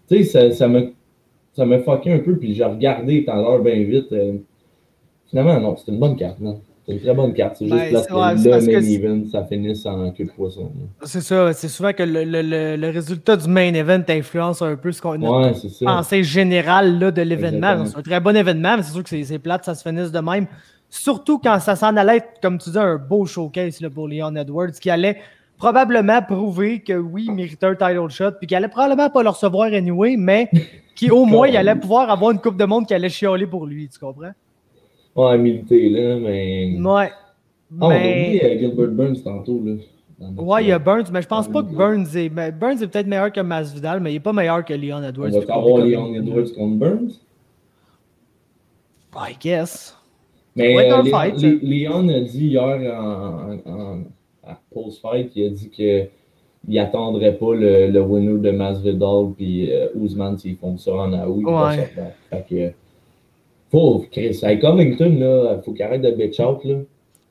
tu sais, ça, ça m'a ça m'a fucké un peu, puis j'ai regardé tout à l'heure bien vite. Euh, finalement, non, c'est une bonne carte, non? C'est une très bonne carte. C'est juste
Ben,
place
c'est-
que
ouais, c'est
le
parce
main
que c'est-
event, ça finisse en queue de poisson. là.
C'est ça, c'est souvent que le, le- le- le résultat du main event influence un peu ce qu'on a
Ouais, c'est ça.
pensée générale là, de l'événement.
Exactement.
C'est un très bon événement, mais c'est sûr que c'est c'est plate, ça se finisse de même. Surtout quand ça s'en allait être, comme tu dis, un beau showcase là, pour Leon Edwards, qui allait probablement prouver que oui, il méritait un title shot, puis qu'il allait probablement pas le recevoir anyway, mais qui au moins il allait pouvoir avoir une coupe de monde qui allait chialer pour lui, tu comprends?
Ouais, milité, là, mais.
Ouais.
Ah, on a
mais...
oublié euh, Gilbert Burns tantôt, là. dans notre
Ouais, il y a
chat.
Burns, mais je pense
Ah,
pas que
oui.
Burns est. mais Burns est peut-être meilleur que Masvidal, mais il est pas meilleur que Leon
On
Edwards.
va
puis
avoir
Colby
Leon
Covington.
Edwards contre Burns.
I guess.
Mais
Ouais,
euh,
un
Léon,
fight,
Lé- Léon a dit hier en, en, en- à post-fight, il a dit qu'il n'attendrait pas le, le winner de Masvidal puis euh, Ousmane s'ils font ça en A O, il va
Ouais.
se rebattre. Fait que, faut, Chris, avec Covington, là, faut qu'il arrête de bitch out, là.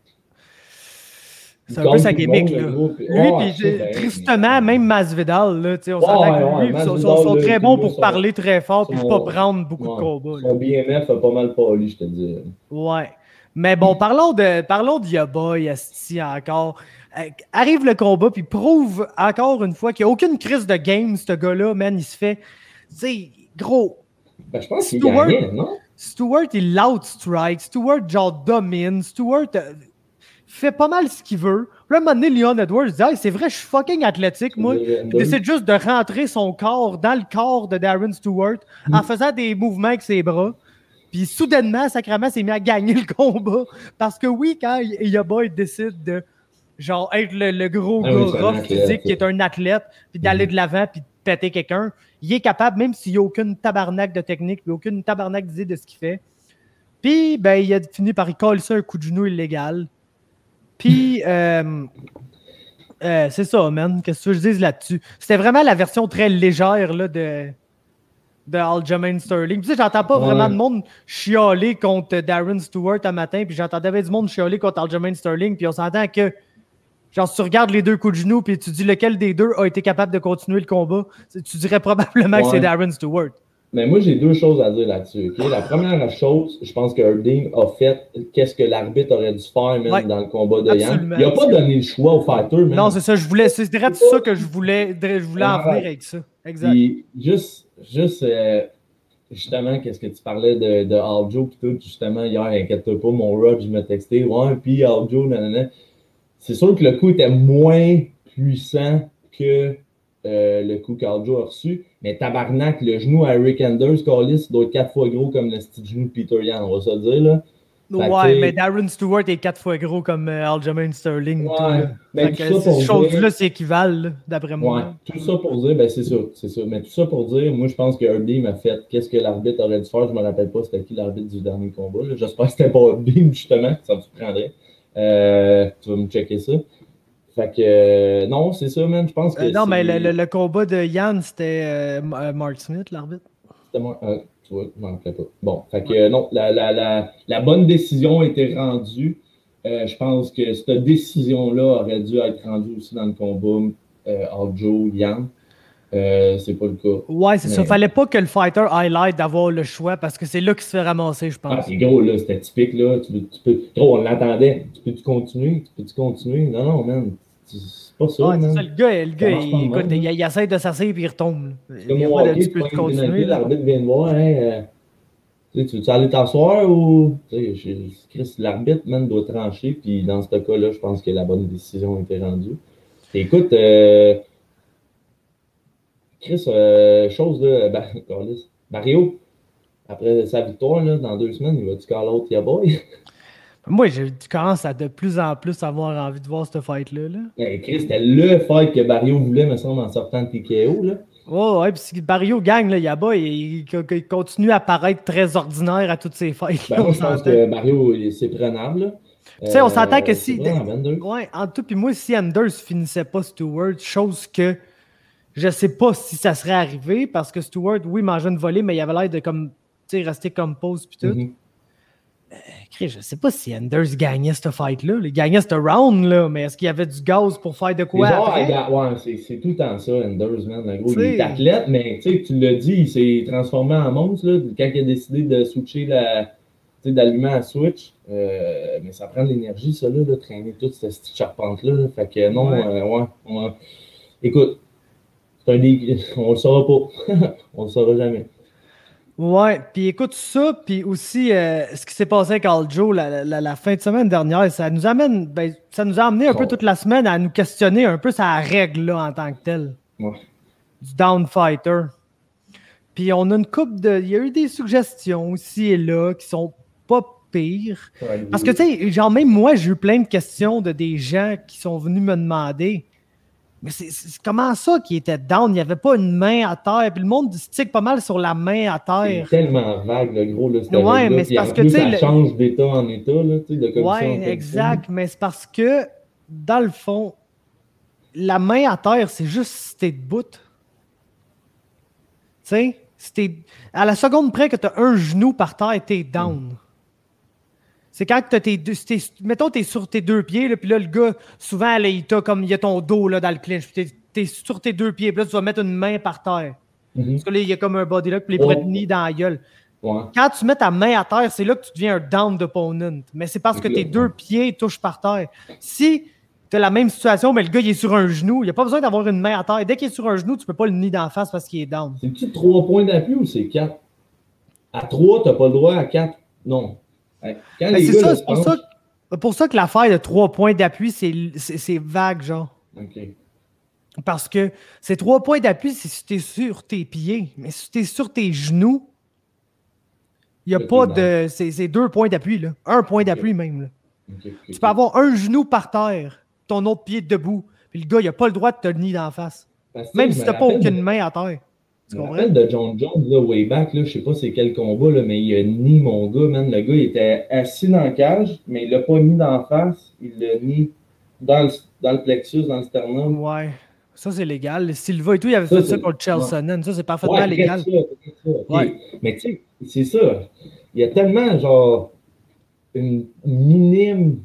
C'est un peu sa gimmick, là.
Lui,
Lui, puis j'ai- tristement, même Masvidal, là, tu sais, on
Ouais,
s'entend que
ouais,
lui,
ouais,
ils sont,
Masvidal,
sont- sont
là,
très
puis
bons
là,
pour
son-
parler très fort puis
son-
pas prendre beaucoup de
Ouais.
combats. là.
Son B M F a pas mal parlé, je te dis.
Ouais. Mais bon, parlons de parlons de Yaboy, Asti, encore. Euh, arrive le combat, puis prouve encore une fois qu'il n'y a aucune crise de game, ce gars-là, man, il se fait. Tu sais, gros.
Ben, je pense qu'il
Stewart-
gagnait, non?
Stewart, il l'outstrike. Stewart, genre, domine. Stewart euh, fait pas mal ce qu'il veut. Puis là, à un moment donné, Leon Edwards dit hey, c'est vrai, je suis fucking athlétique, moi.
Je dirais-
Il décide juste de rentrer son corps dans le corps de Darren Stewart en faisant des mouvements avec ses bras. Puis soudainement, Sacrament s'est mis à gagner le combat. Parce que oui, quand Yaboy décide de genre être le, le gros
Ah
gars
oui, c'est un
rough
athlète,
physique qui
ça.
est un athlète, puis d'aller de l'avant, puis de péter quelqu'un, il est capable, même s'il n'y a aucune tabarnak de technique, puis aucune tabarnak d'idée de ce qu'il fait. Puis, ben, il a fini par y coller ça un coup de genou illégal. Puis, euh, euh, c'est ça, man. Qu'est-ce que tu veux que je dise là-dessus? C'était vraiment la version très légère là, de, de Aljamain Sterling. Puis, tu sais, j'entends pas
Ouais.
vraiment de monde chialer contre Darren Stewart un matin, puis j'entendais bien du monde chialer contre Aljamain Sterling, puis on s'entend que, genre, si tu regardes les deux coups de genou, puis tu dis lequel des deux a été capable de continuer le combat, tu dirais probablement que
Ouais.
c'est Darren Stewart.
Mais moi, j'ai deux choses à dire là-dessus. ok? La première chose, je pense que Erding a fait qu'est-ce que l'arbitre aurait dû faire même,
Ouais.
dans le combat de Yann.
Absolument.
Il n'a pas donné le choix au fighter. Même.
Non, c'est ça, je voulais, c'est direct ça que je voulais, je voulais en venir avec ça. Exact.
Puis, juste, juste euh, justement, qu'est-ce que tu parlais de, de Aljo, puis tout, justement, hier, inquiète-toi pas, mon Rod, je m'a texté, ouais, puis Aljo, nanana. C'est sûr que le coup était moins puissant que euh, le coup qu'Aljo a reçu, mais tabarnak, le genou à Rick Anders, Callis, doit être quatre fois gros comme le petit genou de Peter Yan, on va se le dire, là. Fait que,
Ouais,
t'sais-
mais Darren Stewart est quatre fois gros comme euh, Aljamain Sterling.
Ouais,
tout, là.
ben,
Fait
tout
que
ça pour
ces choses-là
dire-
s'équivalent, là, d'après moi.
Ouais, tout ça pour dire, ben c'est ça, c'est ça. Mais tout ça pour dire, moi je pense que Herb m'a fait qu'est-ce que l'arbitre aurait dû faire. Je me rappelle pas c'était qui l'arbitre du dernier combat. là. J'espère que c'était pas Herb justement, ça me surprendrait. Euh, tu vas me checker ça. Fait que euh, non, c'est ça, man. Je pense que
Euh, non, mais
c'est-
le, le- le combat de Yann, c'était euh, M- euh, Mark Smith, l'arbitre.
C'était moi. euh, tu vois, je m'en rappelais pas. Bon, fait que euh, non, la, la, la, la bonne décision a été rendue. Euh, je pense que cette décision-là aurait dû être rendue aussi dans le combat euh, Aljo, Yann. Euh, c'est pas le cas.
Ouais, c'est ça.
Mais-
Fallait pas que le fighter highlight d'avoir le choix parce que c'est là qu'il se fait ramasser, je
Ah,
pense.
c'est gros, là, c'était typique, là. Tu peux, tu peux... Gros, on l'entendait. Tu peux-tu continuer? Tu peux-tu continuer? Non, non, man. C'est c'est pas ça,
Ouais, c'est
man.
ça, le gars, le gars
Ça marche
il,
pas de
écoute,
même,
il, il essaie de s'asseoir puis il retombe. là.
C'est
Il
comme
y a
au
pas de
hockey,
tu
tu
peux
prends une
continuer.
pénalité,
là.
l'arbitre vient de voir, hein, euh, tu sais, tu veux aller t'asseoir ou... Tu sais, je- Chris, l'arbitre, man, doit trancher, puis dans ce cas-là, je pense que la bonne décision a été rendue. Et écoute, euh... Chris, euh, chose de... Ben, Carlis, Mario, après sa victoire, là, dans deux semaines, il va-tu call out Yaboy?
Moi, je tu commences à de plus en plus avoir envie de voir cette fight-là. Là.
Ben, Chris, c'était le fight que Barrio voulait, me semble, en sortant de T K O, là.
Oh, ouais, puis si Barrio gagne, là, Yaba, il, il- il continue à paraître très ordinaire à toutes ses fights.
Ben,
là,
moi,
on
je pense
s'entend.
que Barrio, il- c'est prenable, là.
Tu sais, on s'entend que
Euh,
si.
c'est vraiment vingt-deux.
Ouais, en tout, puis moi, si Anders finissait pas Stewart, chose que je sais pas si ça serait arrivé, parce que Stewart, oui, mangeait une volée, mais il avait l'air de comme, tu sais, rester comme pause puis tout.
Mhm.
Euh, je sais pas si Anders gagnait ce fight-là. Il gagnait ce round-là, mais est-ce qu'il y avait du gaz pour faire de quoi?
Genre,
après?
gars, ouais, c'est, c'est tout le temps ça, Anders, man. Le gros, il est athlète, mais tu l'as dit, il s'est transformé en monstre là, quand il a décidé de switcher la. D'allumer la switch, euh, mais ça prend de l'énergie, ça, là, là traîner toute cette petite charpente-là. Là. Fait que non, ouais, euh, ouais, ouais. Écoute, c'est un des... on le saura pas. On le saura jamais.
Ouais, puis écoute ça, puis aussi euh, ce qui s'est passé avec Aljo la, la, la fin de semaine dernière, ça nous amène, ben, ça nous a amené un oh. peu toute la semaine à nous questionner un peu sa règle là, en tant que telle.
Ouais.
Du down fighter. Puis on a une couple de. Il y a eu des suggestions aussi et là qui sont pas pires. Ouais, parce que tu sais, genre même moi, j'ai eu plein de questions de des gens qui sont venus me demander. Mais c'est, c'est comment ça qui était down? Il n'y avait pas une main à terre. Puis le monde stick pas mal sur la main à terre.
C'est tellement vague, le gros. Là,
ouais, mais c'est parce que, tu sais...
Ça
le...
change d'état en état, là, tu sais, de commission
ouais,
en
exact. Mais c'est parce que, dans le fond, la main à terre, c'est juste si t'es debout. Tu sais, si t'es... À la seconde près que t'as un genou par terre, t'es down. Mm. C'est quand t'as tes deux, t'es, mettons, t'es sur tes deux pieds, là, puis là, le gars, souvent, là, il t'a comme, il y a ton dos, là, dans le clinch, puis t'es, t'es sur tes deux pieds, puis là, tu vas mettre une main par terre. Mm-hmm. Parce que là, il y a comme un body lock, puis il pourrait te nier dans la gueule. Ouais. Quand tu mets ta main à terre, c'est là que tu deviens un down d'opponent. Mais c'est parce que tes deux pieds touchent par terre. Si t'as la même situation, mais le gars, il est sur un genou, il n'y a pas besoin d'avoir une main à terre. Dès qu'il est sur un genou, tu peux pas le nier d'en face parce qu'il est down.
C'est-tu trois points d'appui ou c'est quatre? À trois, t'as pas le droit, à quatre, non.
Ben c'est ça, c'est pour, ça que, pour ça que l'affaire de trois points d'appui, c'est, c'est, c'est vague, genre.
Okay.
Parce que ces trois points d'appui, c'est si tu es sur tes pieds. Mais si tu es sur tes genoux, il n'y a okay, pas de... C'est, c'est deux points d'appui, là. Un point okay. d'appui, même, là. Okay, okay, tu peux avoir un genou par terre, ton autre pied debout, puis le gars, il n'a pas le droit de te le nier d'en face. Parce même si tu n'as pas aucune de... main à terre.
Je me rappelle de John Jones, là, way back, là, je sais pas c'est quel combat, là, mais il a ni mon gars, man. Le gars, il était assis dans la cage, mais il l'a pas mis d'en face, il l'a mis dans le, dans le plexus, dans le sternum.
Ouais, ça c'est légal. Silva et tout, il avait ça, fait ça contre Chelsonen, ouais. Ça c'est parfaitement ouais, légal. Ça,
ça. Okay. Ouais. Mais tu sais, c'est ça. Il y a tellement, genre, une minime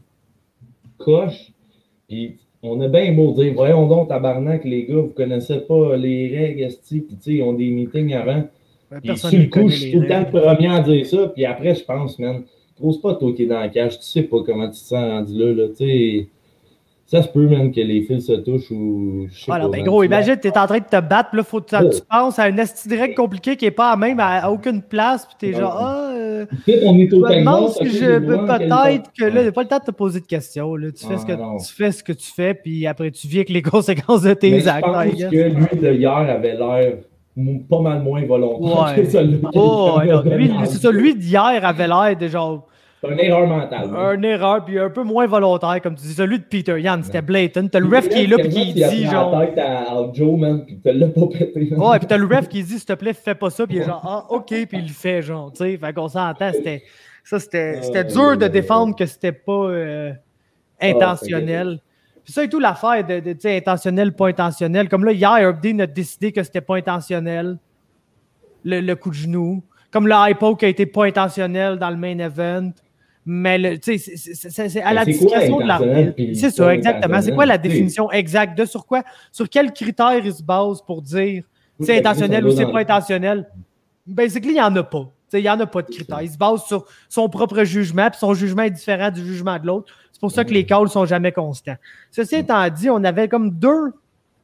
coche, puis on a bien beau dire, voyons donc, tabarnak, les gars, vous connaissez pas les règles, esti, puis tu sais, ils ont des meetings avant. Puis sur le coup, je suis tout le temps le premier à dire ça, puis après, je pense, man, pose pas toi qui es dans la cage, tu sais pas comment tu te sens rendu là, là, tu sais. Ça se peut, même que les fils se touchent ou je sais
voilà,
pas.
Ben gros, imagine, tu es en train de te battre, puis là, faut que oh. tu penses à une esti de règle compliquée qui n'est pas à même à, à aucune place, puis t'es genre, ah, euh,
on est au
je me demande si je peux peut-être que là, il n'y a pas le temps de te poser de questions. Là. Tu, ah, fais ce que, tu fais ce que tu fais, puis après, tu vis avec les conséquences de tes
mais
actes.
Je pense que lui, de hier, avait l'air pas mal moins volontaire
ouais.
que ça.
Oh, alors, lui, c'est ça, lui d'hier avait l'air de genre.
C'est une erreur mentale.
Une erreur, puis un peu moins volontaire, comme tu dis. Celui de Peter Yan, c'était blatant. T'as le ref qui est là, puis qui dit genre.
La tête à Joe, man, puis t'as l'as pas pété.
Ouais, puis t'as le ref qui dit, s'il te plaît, fais pas ça, puis il est genre, ah, ok, puis il le fait, genre, tu sais. Fait qu'on s'entend, c'était. Ça, c'était, c'était dur de défendre que c'était pas euh, intentionnel. Puis ça et tout, l'affaire de, de tu sais, intentionnel, pas intentionnel. Comme là, hier, Herbdeen a décidé que c'était pas intentionnel, le, le coup de genou. Comme le high poke a été pas intentionnel dans le main event. Mais le, c'est, c'est, c'est, c'est à la discrétion de l'arbitre. C'est ça, exactement. C'est quoi la définition exacte de sur quoi, sur quels critères il se base pour dire c'est intentionnel ou c'est pas intentionnel? Basically, il n'y en a pas. Il n'y en a pas de critères. Il se base sur son propre jugement, puis son jugement est différent du jugement de l'autre. C'est pour ça que les calls ne sont jamais constants. Ceci étant dit, on avait comme deux,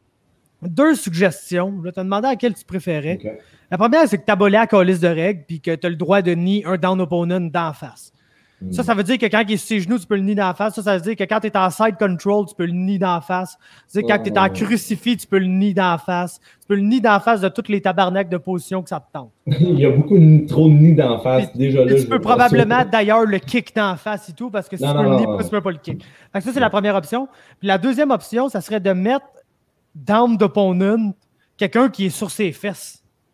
deux suggestions. Je vais te demander à laquelle tu préférais. Okay. La première, c'est que tu abolais la calice de règles puis que tu as le droit de nier un down opponent d'en face. Mm. Ça, ça veut dire que quand il est sur ses genoux, tu peux le nier d'en face. Ça, ça veut dire que quand tu es en side control, tu peux le nier d'en face. Ça veut dire que quand tu es en crucifix, tu peux le nier d'en face. Tu peux le nier d'en face de toutes les tabarnaks de position que ça te tente.
Il y a beaucoup de, trop de nids d'en face. Puis, déjà là.
Tu peux probablement d'ailleurs le kick d'en face et tout, parce que si non, tu peux non, le nier, non. tu peux pas le kick. Donc ça, c'est la première option. Puis la deuxième option, ça serait de mettre down d'opponent quelqu'un qui est sur ses fesses.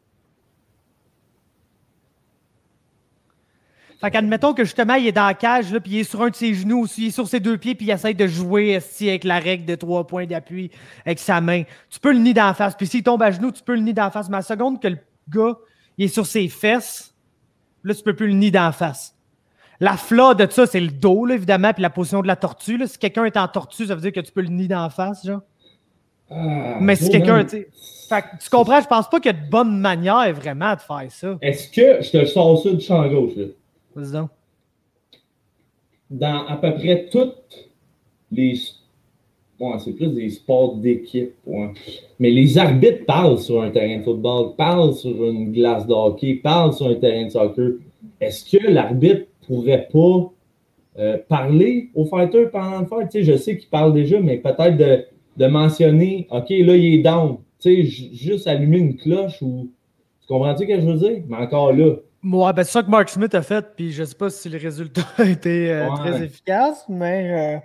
Fait qu'admettons que justement, il est dans la cage, là, puis il est sur un de ses genoux aussi, il est sur ses deux pieds, puis il essaie de jouer esti, avec la règle de trois points d'appui avec sa main. Tu peux le nier d'en face. Puis s'il tombe à genoux, tu peux le nier d'en face. Mais à la seconde que le gars il est sur ses fesses, là, tu peux plus le nier d'en face. La flaw de ça, c'est le dos, là, évidemment, puis la position de la tortue. Là. Si quelqu'un est en tortue, ça veut dire que tu peux le nier d'en face, genre.
Ah,
Mais si
gros,
quelqu'un,
man.
tu sais. Fait que tu comprends, je pense pas qu'il y a de bonne manière vraiment de faire ça.
Est-ce que je te sors ça du champ gauche, là?
Vas-y donc.
Dans à peu près toutes les. Bon, c'est plus des sports d'équipe, ouais. Mais les arbitres parlent sur un terrain de football, parlent sur une glace de hockey, parlent sur un terrain de soccer. Est-ce que l'arbitre pourrait pas euh, parler au fighter pendant le fight? Tu sais, je sais qu'il parle déjà, mais peut-être de, de mentionner, OK, là, il est down. Tu sais, juste allumer une cloche ou. Tu comprends-tu ce que je veux dire? Mais encore là.
Ouais, ben c'est ça que Mark Smith a fait, puis je sais pas si le résultat a été euh,
Ouais.
très efficace, mais. Euh...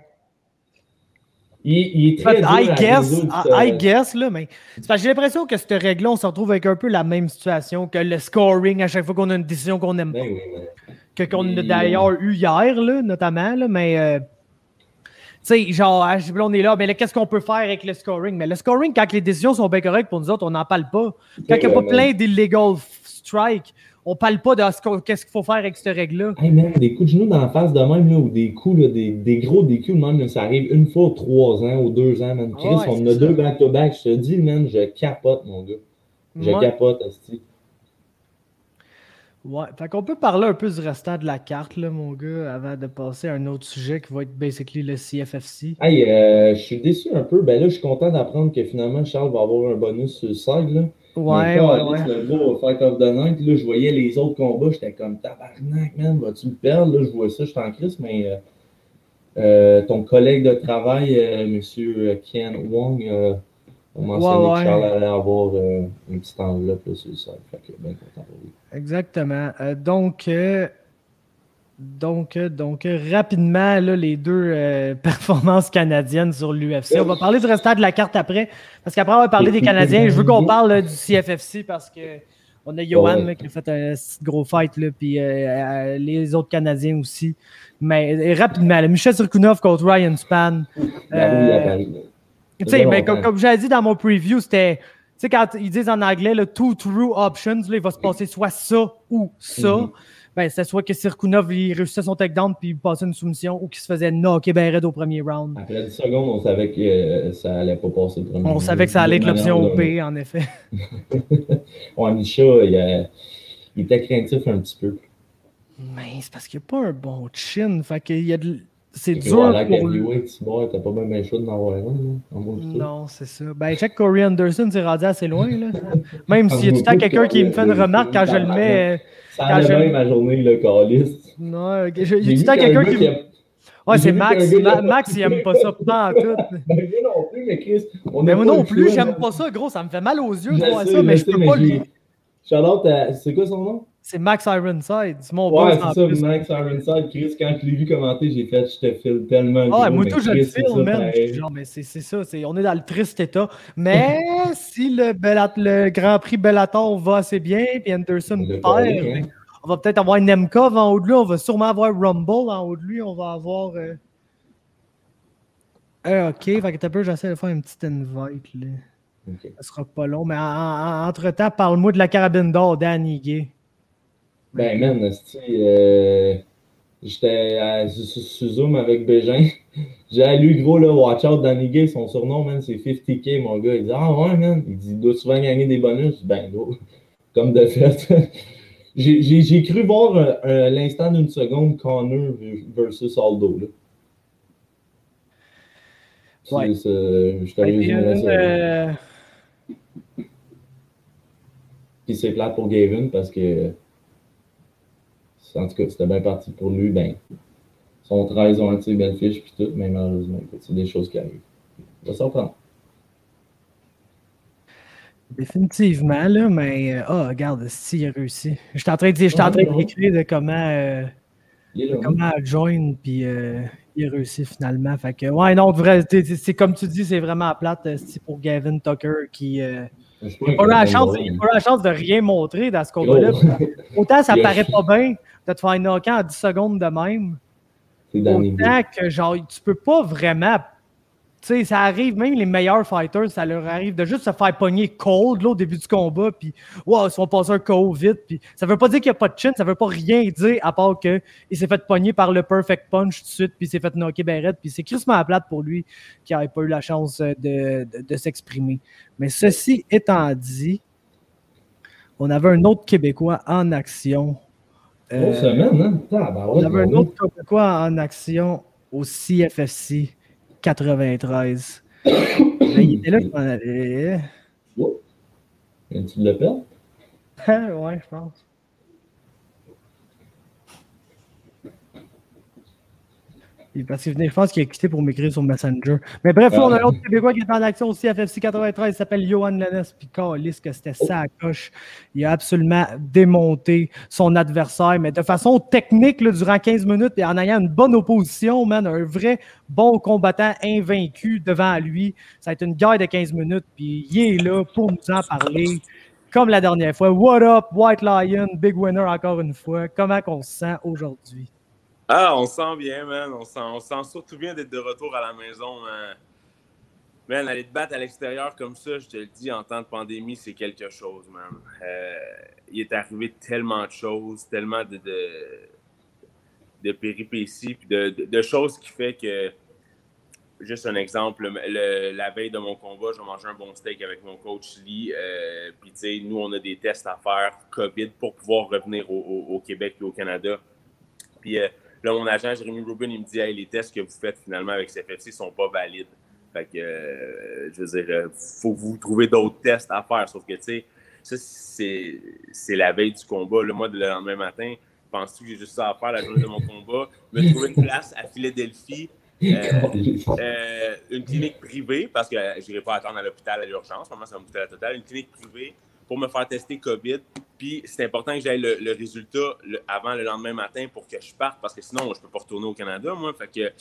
Il, il est très dur
I
à
guess,
résoudre,
I,
ça.
I guess, là, mais c'est parce que j'ai l'impression que cette règle-là, on se retrouve avec un peu la même situation que le scoring à chaque fois qu'on a une décision qu'on n'aime pas.
Ben oui, mais...
Que qu'on a
Il-
d'ailleurs eu hier, là, notamment, là, mais euh, tu sais, genre, à- on est là, mais là, qu'est-ce qu'on peut faire avec le scoring? Mais le scoring, quand les décisions sont bien correctes pour nous autres, on n'en parle pas. Quand il n'y a pas
Ouais,
plein d'illegal strikes, on parle pas de ce qu'on- qu'est-ce qu'il faut faire avec cette règle-là.
Hey man, des coups de genoux dans la face de même, là, ou des coups, là, des, des gros D Q de même, là, ça arrive une fois aux trois ans ou deux ans, man. Chris,
Ah ouais,
on
c'est
en a
ça.
deux back-to-back. Je te dis, man, je capote, mon gars. Je
Ouais.
capote, asti.
Ouais, fait qu'on peut parler un peu du restant de la carte, là, mon gars, avant de passer à un autre sujet qui va être basically le C F F C.
Hey, euh, je suis déçu un peu. Ben là, je suis content d'apprendre que finalement, Charles va avoir un bonus sur le side, là.
Ouais,
Mais
ouais,
quand
ouais.
le gros Fight of the Night, là, je voyais les autres combats, j'étais comme tabarnak, man, vas-tu me perdre? Là, je vois ça, je suis en crise, mais euh, euh, ton collègue de travail, euh, M. Ken Wong, euh, a mentionné
Ouais, ouais.
que Charles allait avoir euh, une petite enveloppe là, sur le site. Fait que bien content pour lui.
Exactement. Euh, donc, euh, donc, euh, donc euh, rapidement, là, les deux euh, performances canadiennes sur l'U F C. On va parler du restant de la carte après, parce qu'après avoir parlé des Canadiens, je veux qu'on parle là, du C F F C parce que on a Johan
Ouais.
là, qui a fait un gros fight, là, puis euh, euh, les autres Canadiens aussi. Mais euh, rapidement, là, Michel Cirkunov contre Ryan Spann.
Garou, il
Euh,
apparaît.
Tu sais, mais
longtemps.
comme, comme j'avais dit dans mon preview, c'était. Tu sais, quand ils disent en anglais, le two true options, là, il va se passer soit ça ou ça.
Mhm.
Ben, c'est soit que Cirkunov il réussissait son takedown puis il passait une soumission ou qu'il se faisait knocker ben raide au premier round.
Après dix secondes, on savait que euh, ça allait pas passer le premier.
On savait que ça allait être
De
l'option
manière
O
ou
P, en effet.
Ouais, Micha, il, euh, il était craintif un petit peu.
Mais c'est parce qu'il n'y a pas un bon chin. Fait qu'il y a de... C'est
Et
dur
voilà,
pour lui.
heavyweight, tu vois, t'as pas même un choix d'en avoir un, là, en mode tout.
Non, c'est ça. Ben, check Corey Anderson, c'est rendu assez loin, là. Même s'il y a tout le temps
beaucoup,
quelqu'un qui me fait une
Corey
remarque quand je le mets. euh,
Ça
quand
allait
je-
bien ma journée, le calice.
Non, il y a tout
J'ai
le
vu
temps
qu'un
quelqu'un
gars
qui.
qui a-
Ouais,
j'ai
c'est
vu
Max.
qu'un gars,
Ma-
il a-
Max, il aime pas ça pas en tout.
Ben, moi non plus, mais Chris, on
Mais
a
moi
pas
non
le
plus,
choix,
j'aime
man.
pas ça, gros. Ça me fait mal aux yeux de
Je
voir
sais,
ça, mais je
sais,
peux pas
j'ai-
lui.
Shout-out à- c'est quoi son nom?
C'est Max Ironside. C'est mon
Ouais,
boss en
c'est ça,
plus.
Max Ironside. Chris, quand je l'ai vu commenter, j'ai fait, je te file tellement
Ah,
gros,
moi
mais
tout, je
Chris,
le
c'est
filme,
ça,
man.
pareil.
Genre, mais c'est c'est ça. c'est- On est dans le triste état. Mais si le, Bellat- le Grand Prix Bellator va assez bien, puis Anderson
On l'a
perd,
parlé, hein.
ben, on va peut-être avoir Nemkov en haut de lui. On va sûrement avoir Rumble en haut de lui. On va avoir. euh, euh, ok, fait que t'as peu, j'essaie de faire une petite invite. Là.
Ok.
Ça sera pas long, mais en- en- entre-temps, parle-moi de la carabine d'or d'Annie Gay.
Ben, man, esti, euh, j'étais à- sur sur Zoom avec Bégin. J'ai lu, gros, là, watch out, Danny Gay, son surnom, man, c'est cinquante K, mon gars. Il dit, ah ouais, man. Il dit, il doit souvent gagner des bonus. Je dis, ben, gros, comme de fait. J'ai j'ai- j'ai cru voir euh, euh, l'instant d'une seconde Connor versus Aldo, là. C'est-
Ouais.
c'est- Je te
Fait que,
résume la série.
euh,
Puis c'est plate pour Gavin parce que, en tout cas, c'était bien parti pour lui. Ben, son treize ont un petit belle fiche puis tout, mais malheureusement, écoute, c'est des choses qui arrivent. Il va s'en prendre.
Définitivement, là, mais. euh, Ah, regarde, si, il a réussi. J'étais en train de dire, j'étais en train d'écrire de comment. euh,
Il est là, hein?
comment join, puis euh, il a réussi finalement. Fait que, ouais, non, vrai, c'est, c'est- c'est comme tu dis, c'est vraiment plate euh, c'est pour Gavin Tucker qui. Euh,
Je suis
il n'a pas eu la chance,
un
il a pas eu la chance de rien montrer dans ce combat-là.
Gros.
Autant ça
Il a-
paraît pas bien de te faire knocker en dix secondes de même.
C'est Danny Gay.
Autant que, genre, tu peux pas vraiment Tu sais, ça arrive, même les meilleurs fighters, ça leur arrive de juste se faire pogner cold là, au début du combat, puis wow, ils se font passer un K O vite, puis ça veut pas dire qu'il n'y a pas de chin, ça veut pas rien dire à part qu'il s'est fait pogner par le perfect punch tout de suite, puis il s'est fait knocker Barrett, puis c'est crissement plate pour lui qui n'avait pas eu la chance de, de, de s'exprimer. Mais ceci étant dit, on avait un autre Québécois en action.
Euh, Grosse semaine, hein? Ah, ben ouais,
on avait un autre Québécois en action au C F F C quatre-vingt-treize. Là, il était là, je m'en allais.
Oh. Et tu le perds?
Ouais, je pense. Parce qu'il venait, je pense qu'il a quitté pour m'écrire sur Messenger. Mais bref, ah. on a un autre Québécois qui est en action aussi à F F C quatre-vingt-treize, il s'appelle Johan Lennes, puis calisse que c'était ça à coche. Il a absolument démonté son adversaire, mais de façon technique, là, durant quinze minutes, et en ayant une bonne opposition, man, un vrai bon combattant invaincu devant lui. Ça a été une guerre de quinze minutes, puis il est là pour nous en parler. Comme la dernière fois. What up, White Lion, big winner encore une fois. Comment qu'on se sent aujourd'hui?
Ah, on se sent bien, man. On se sent, on se sent surtout bien d'être de retour à la maison. Man, man aller te battre à l'extérieur comme ça, je te le dis, en temps de pandémie, c'est quelque chose, man. Euh, il est arrivé tellement de choses, tellement de, de, de péripéties, puis de, de, de choses qui fait que, juste un exemple, le, la veille de mon combat, je vais manger un bon steak avec mon coach Lee. Euh, puis, tu sais, nous, on a des tests à faire COVID pour pouvoir revenir au, au, au Québec et au Canada. Puis, euh, là, mon agent, Jérémy Rubin, il me dit hey, les tests que vous faites finalement avec C F F C ne sont pas valides. Fait que, euh, je veux dire, il faut que vous trouviez d'autres tests à faire. Sauf que, tu sais, ça, c'est, c'est la veille du combat. Là, moi, le lendemain matin, penses-tu que j'ai juste ça à faire la journée de mon combat? Me trouver une place à Philadelphie, euh, euh, une clinique privée, parce que je n'irai pas attendre à l'hôpital à l'urgence. Moment, ça va me coûter la totale. Une clinique privée pour me faire tester COVID. Puis c'est important que j'aille le, le résultat le, avant le lendemain matin pour que je parte, parce que sinon, je ne peux pas retourner au Canada, moi. Fait que,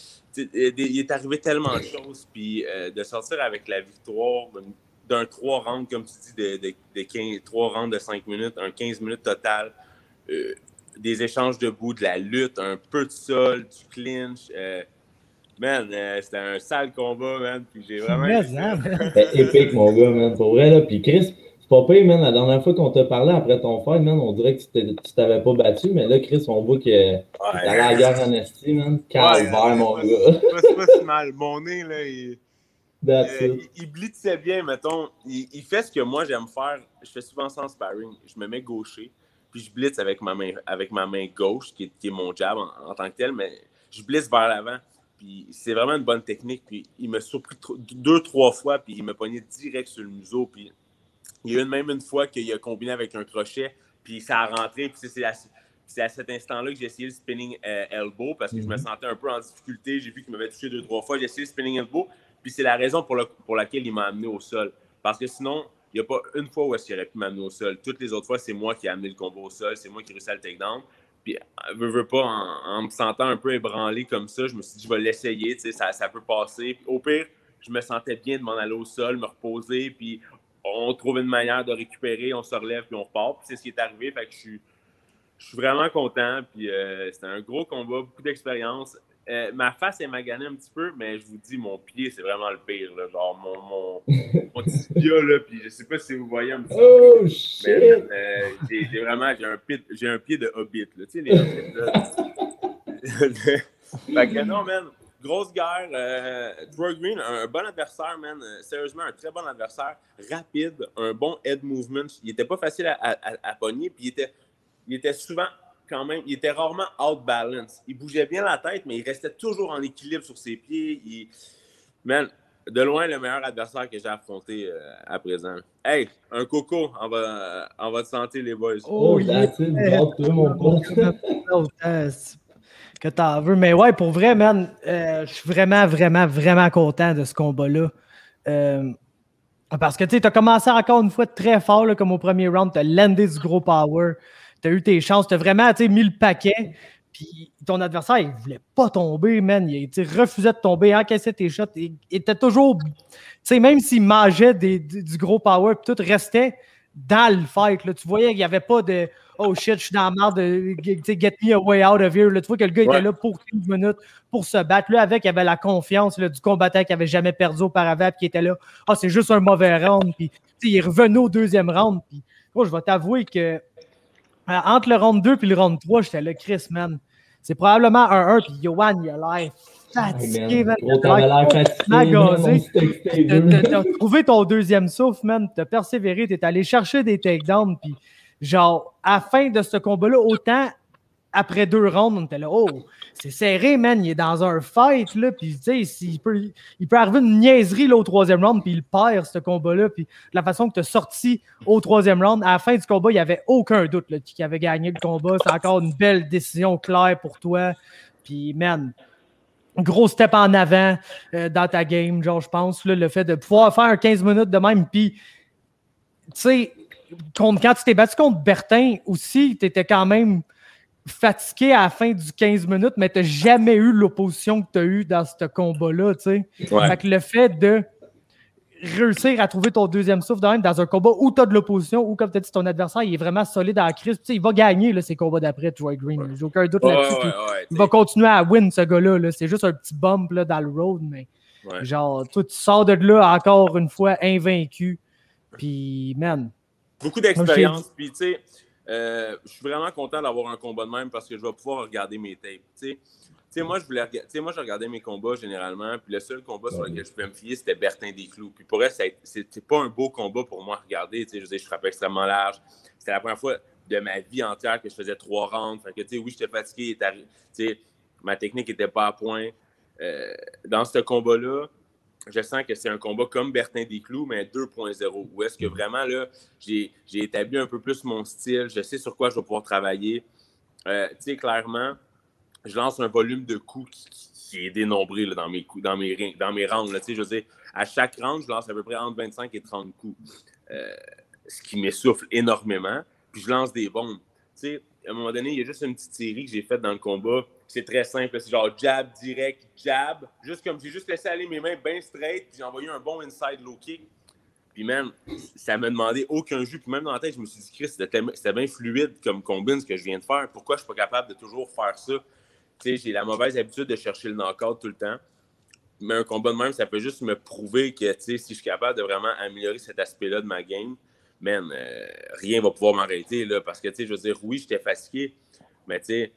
il est arrivé tellement de choses. Puis euh, de sortir avec la victoire d'un trois rounds, comme tu dis, de, de, de quinze, trois rounds de cinq minutes, un quinze minutes total, euh, des échanges debout, de la lutte, un peu de sol, du clinch. Euh, man, euh, c'était un sale combat, man. Puis j'ai vraiment...
C'était épique, mon gars, man. Pour vrai, là. Puis Chris... C'est pas pire, man. La dernière fois qu'on t'a parlé après ton fight, man, on dirait que tu t'avais pas battu, mais là, Chris, on voit que ouais, t'es allé à la guerre en esti, man. Calvaire, ouais, mon
c'est
gars.
Pas, c'est pas si mal. Mon nez, là, il, euh, il, il blitzait bien, mettons. Il, il fait ce que moi, j'aime faire. Je fais souvent ça en sparring. Je me mets gaucher, puis je blitz avec ma main, avec ma main gauche, qui est, qui est mon jab en, en tant que tel, mais je blitz vers l'avant. Puis c'est vraiment une bonne technique. Puis il m'a surpris tr- deux, trois fois, puis il m'a pogné direct sur le museau, puis il y a eu même une fois qu'il a combiné avec un crochet, puis ça a rentré. Puis c'est à, c'est à cet instant-là que j'ai essayé le spinning euh, elbow parce que mm-hmm. je me sentais un peu en difficulté. J'ai vu qu'il m'avait touché deux, trois fois. J'ai essayé le spinning elbow, puis c'est la raison pour, le, pour laquelle il m'a amené au sol. Parce que sinon, il n'y a pas une fois où est-ce qu'il aurait pu m'amener au sol. Toutes les autres fois, c'est moi qui ai amené le combat au sol. C'est moi qui ai réussi à le takedown. Puis, veux, veux pas, en, en me sentant un peu ébranlé comme ça, je me suis dit, je vais l'essayer. Ça, ça peut passer. Puis, au pire, je me sentais bien de m'en aller au sol, me reposer, puis on trouve une manière de récupérer, on se relève, puis on repart. Puis c'est ce qui est arrivé. Fait que je suis, je suis vraiment content. Puis euh, c'était un gros combat, beaucoup d'expérience. Euh, ma face est maganée un petit peu, mais je vous dis, mon pied, c'est vraiment le pire. Là. Genre, mon, mon, mon tibia, là, puis je sais pas si vous voyez un petit
oh,
peu.
Shit.
Mais euh, j'ai, j'ai vraiment, j'ai un, pied, j'ai un pied de hobbit. Là. Tu sais, les hobbits, là. Fait que non, man. Grosse guerre. Euh, Troy Green, un, un bon adversaire, man. Euh, sérieusement, un très bon adversaire. Rapide, un bon head movement. Il était pas facile à, à, à pogner. Puis il était, il était souvent, quand même, il était rarement out balance. Il bougeait bien la tête, mais il restait toujours en équilibre sur ses pieds. Il... Man, de loin, le meilleur adversaire que j'ai affronté euh, à présent. Hey, un coco en, va, en votre santé, les boys.
Oh, that's it. Toi, mon pote.
Que t'en veux. Mais ouais, pour vrai, man, euh, je suis vraiment, vraiment, vraiment content de ce combat-là. Euh, parce que tu sais, t'as commencé encore une fois très fort, là, comme au premier round, t'as landé du gros power, t'as eu tes chances, t'as vraiment mis le paquet. Puis ton adversaire, il voulait pas tomber, man. Il refusait de tomber, encaissait tes shots. Il, il était toujours, tu sais, même s'il mangeait des, du, du gros power, puis tout restait dans le fight. Là. Tu voyais qu'il n'y avait pas de oh shit, je suis dans la merde, get me a way out of here. Là, tu vois que le gars
Ouais.
était là pour quinze minutes pour se battre. Là, avec, il avait la confiance là, du combattant qui avait jamais perdu auparavant, puis qui était là. Ah, c'est juste un mauvais round. Puis, il est revenu au deuxième round. Puis, oh, je vais t'avouer que euh, entre le round deux et le round trois, j'étais là, Chris, man. C'est probablement un un, puis Yohan, il a l'air fatigué, man.
Gros, t'avais l'air fatigué, man,
Magazé.
on se textait
T'as-
deux.
t'as- T'as trouvé ton deuxième souffle, man. T'as persévéré, t'es allé chercher des takedowns, puis genre, à la fin de ce combat-là, autant après deux rounds, on était là, oh, c'est serré, man. Il est dans un fight, là, puis tu sais, il peut, il peut arriver une niaiserie là, au troisième round, puis il perd ce combat-là, puis de la façon que t'as sorti au troisième round, à la fin du combat, il n'y avait aucun doute là, qui avait gagné le combat. C'est encore une belle décision claire pour toi, puis man. Gros step en avant euh, dans ta game, genre, je pense, là, le fait de pouvoir faire un quinze minutes de même, puis, tu sais, quand tu t'es battu contre Bertin aussi, tu étais quand même fatigué à la fin du quinze minutes, mais tu n'as jamais eu l'opposition que tu as eue dans ce combat-là, tu sais.
Ouais.
Fait que le fait de réussir à trouver ton deuxième souffle de même dans un combat où tu as de l'opposition, ou comme tu as dit, ton adversaire, il est vraiment solide à la crise, tu sais, il va gagner là, ces combats d'après, Troy Green.
Ouais.
J'ai aucun doute
Ouais,
là-dessus.
ouais,
puis
ouais,
il va continuer à win, ce gars-là. Là. C'est juste un petit bump là, dans le road, mais
Ouais.
genre, toi, tu sors de là encore une fois invaincu. Puis, man.
Beaucoup d'expérience. Puis, tu sais, euh, je suis vraiment content d'avoir un combat de même parce que je vais pouvoir regarder mes tapes. Tu sais, Tu sais, moi, je voulais rega- tu sais, moi, je regardais mes combats généralement, puis le seul combat sur lequel je pouvais me fier, c'était Bertin Desclous. Puis pour elle, c'est- c'était pas un beau combat pour moi à regarder. Tu sais, je veux dire, je frappais extrêmement large. C'était la première fois de ma vie entière que je faisais trois rounds. Fait que, tu sais, oui, j'étais fatigué. il est arri- Tu sais, ma technique n'était pas à point. Euh, dans ce combat-là, je sens que c'est un combat comme Bertin Desclous, mais deux point zéro. Où est-ce que vraiment, là, j'ai, j'ai établi un peu plus mon style. Je sais sur quoi je vais pouvoir travailler. Euh, tu sais, clairement, je lance un volume de coups qui, qui, qui est dénombré là, dans mes coups, dans mes, ring- dans mes rounds. Là, tu sais, je veux dire, à chaque round, je lance à peu près entre vingt-cinq et trente coups. Euh, ce qui m'essouffle énormément. Puis je lance des bombes. Tu sais, à un moment donné, il y a juste une petite série que j'ai faite dans le combat. C'est très simple. C'est genre jab, direct, jab. Juste comme j'ai juste laissé aller mes mains bien straight. Puis j'ai envoyé un bon inside low kick. Puis même, ça m'a demandé aucun jus. Puis même dans la tête, je me suis dit, Chris, c'était, c'était bien fluide comme combine ce que je viens de faire. Pourquoi je ne suis pas capable de toujours faire ça? Tu sais, j'ai la mauvaise habitude de chercher le knockout tout le temps. Mais un combat de même, ça peut juste me prouver que, tu sais, si je suis capable de vraiment améliorer cet aspect-là de ma game, man, euh, rien va pouvoir m'arrêter, là. Parce que, tu sais, je veux dire, oui, j'étais fatigué, mais, tu sais,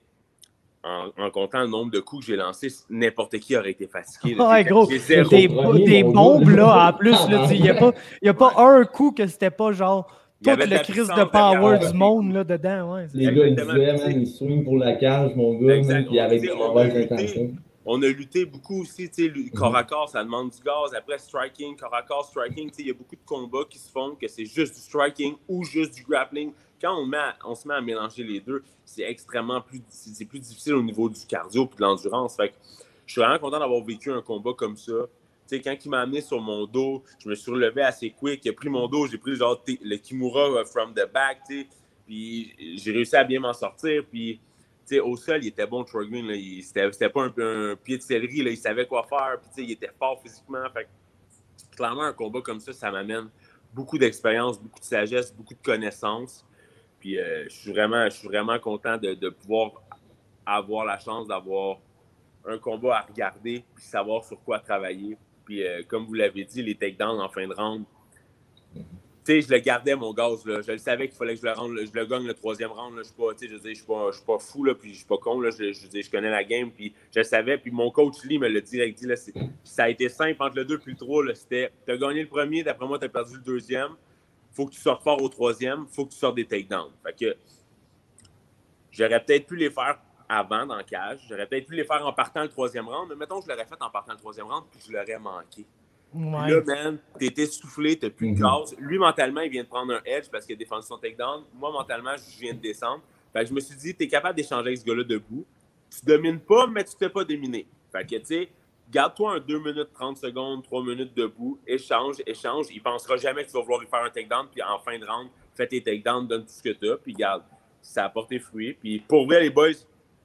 en, en comptant le nombre de coups que j'ai lancés, n'importe qui aurait été fatigué. Là.
Ouais,
J'ai-
gros,
j'ai zéro.
des,
premier,
des
mon
bombes,
gars.
là, en plus, là, il n'y a pas, y a pas un coup que c'était pas genre
Il y
tout
avait de
le
la
crise
puissance
de power
derrière.
du monde là, dedans. Ouais.
Les gars, ils
Exactement.
disaient, man, ils swing pour la cage, mon gars,
Exact.
man, puis avec
Tu
des
sais, on a
mauvaises
lutté.
intentions.
On a lutté beaucoup aussi, tu sais, le corps à corps, ça demande du gaz. Après, striking, corps à corps, striking, tu sais, il y a beaucoup de combats qui se font que c'est juste du striking ou juste du grappling. Quand on, met à- on se met à mélanger les deux, c'est extrêmement plus, c'est c'est plus difficile au niveau du cardio et de l'endurance. Fait que je suis vraiment content d'avoir vécu un combat comme ça. Tu sais, quand il m'a amené sur mon dos, je me suis relevé assez quick. Il a pris mon dos, j'ai pris genre t- le Kimura from the back, tu sais. Puis j'ai réussi à bien m'en sortir. Puis, tu sais, au sol, il était bon, Troy Green. Là. Il, c'était, c'était pas un, un pied de céleri. Là. Il savait quoi faire. Puis, tu sais, il était fort physiquement. Fait que, clairement, un combat comme ça, ça m'amène beaucoup d'expérience, beaucoup de sagesse, beaucoup de connaissances. Puis, euh, je suis vraiment, je suis vraiment content de, de pouvoir avoir la chance d'avoir un combat à regarder puis savoir sur quoi travailler. Puis, euh, comme vous l'avez dit, les takedowns en fin de round, tu sais, je le gardais, mon gaz. Là. Je le savais qu'il fallait que je le, rende, je le gagne le troisième round. Là. Je suis pas, tu sais, je veux dire, je suis pas, je suis pas fou, là, puis je suis pas con. Là. Je, je, veux dire, je connais la game, puis je le savais. Puis mon coach, Lee, me l'a direct dit. Là, c'est, ça a été simple entre le deux et le trois. Là, c'était, tu as gagné le premier, d'après moi, tu as perdu le deuxième. Faut que tu sortes fort au troisième. Faut que tu sortes des takedowns. Fait que j'aurais peut-être pu les faire avant dans le cage. J'aurais peut-être pu les faire en partant le troisième round. Mais mettons que je l'aurais fait en partant le troisième round, puis je l'aurais manqué.
Ouais.
Puis là, man, t'es essoufflé, t'as plus de
Mhm.
gaz. Lui, mentalement, il vient de prendre un edge parce qu'il a défendu son takedown. Moi, mentalement, je viens de descendre. Fait que je me suis dit, t'es capable d'échanger avec ce gars-là debout. Tu domines pas, mais tu te fais pas dominer. Fait que, tu sais, garde-toi un deux minutes trente secondes, trois minutes debout, échange, échange. Il pensera jamais que tu vas vouloir lui faire un takedown, puis en fin de round, fais tes takedowns, donne tout ce que t'as, puis garde. Ça a porté fruit. Puis pour vrai, les boys,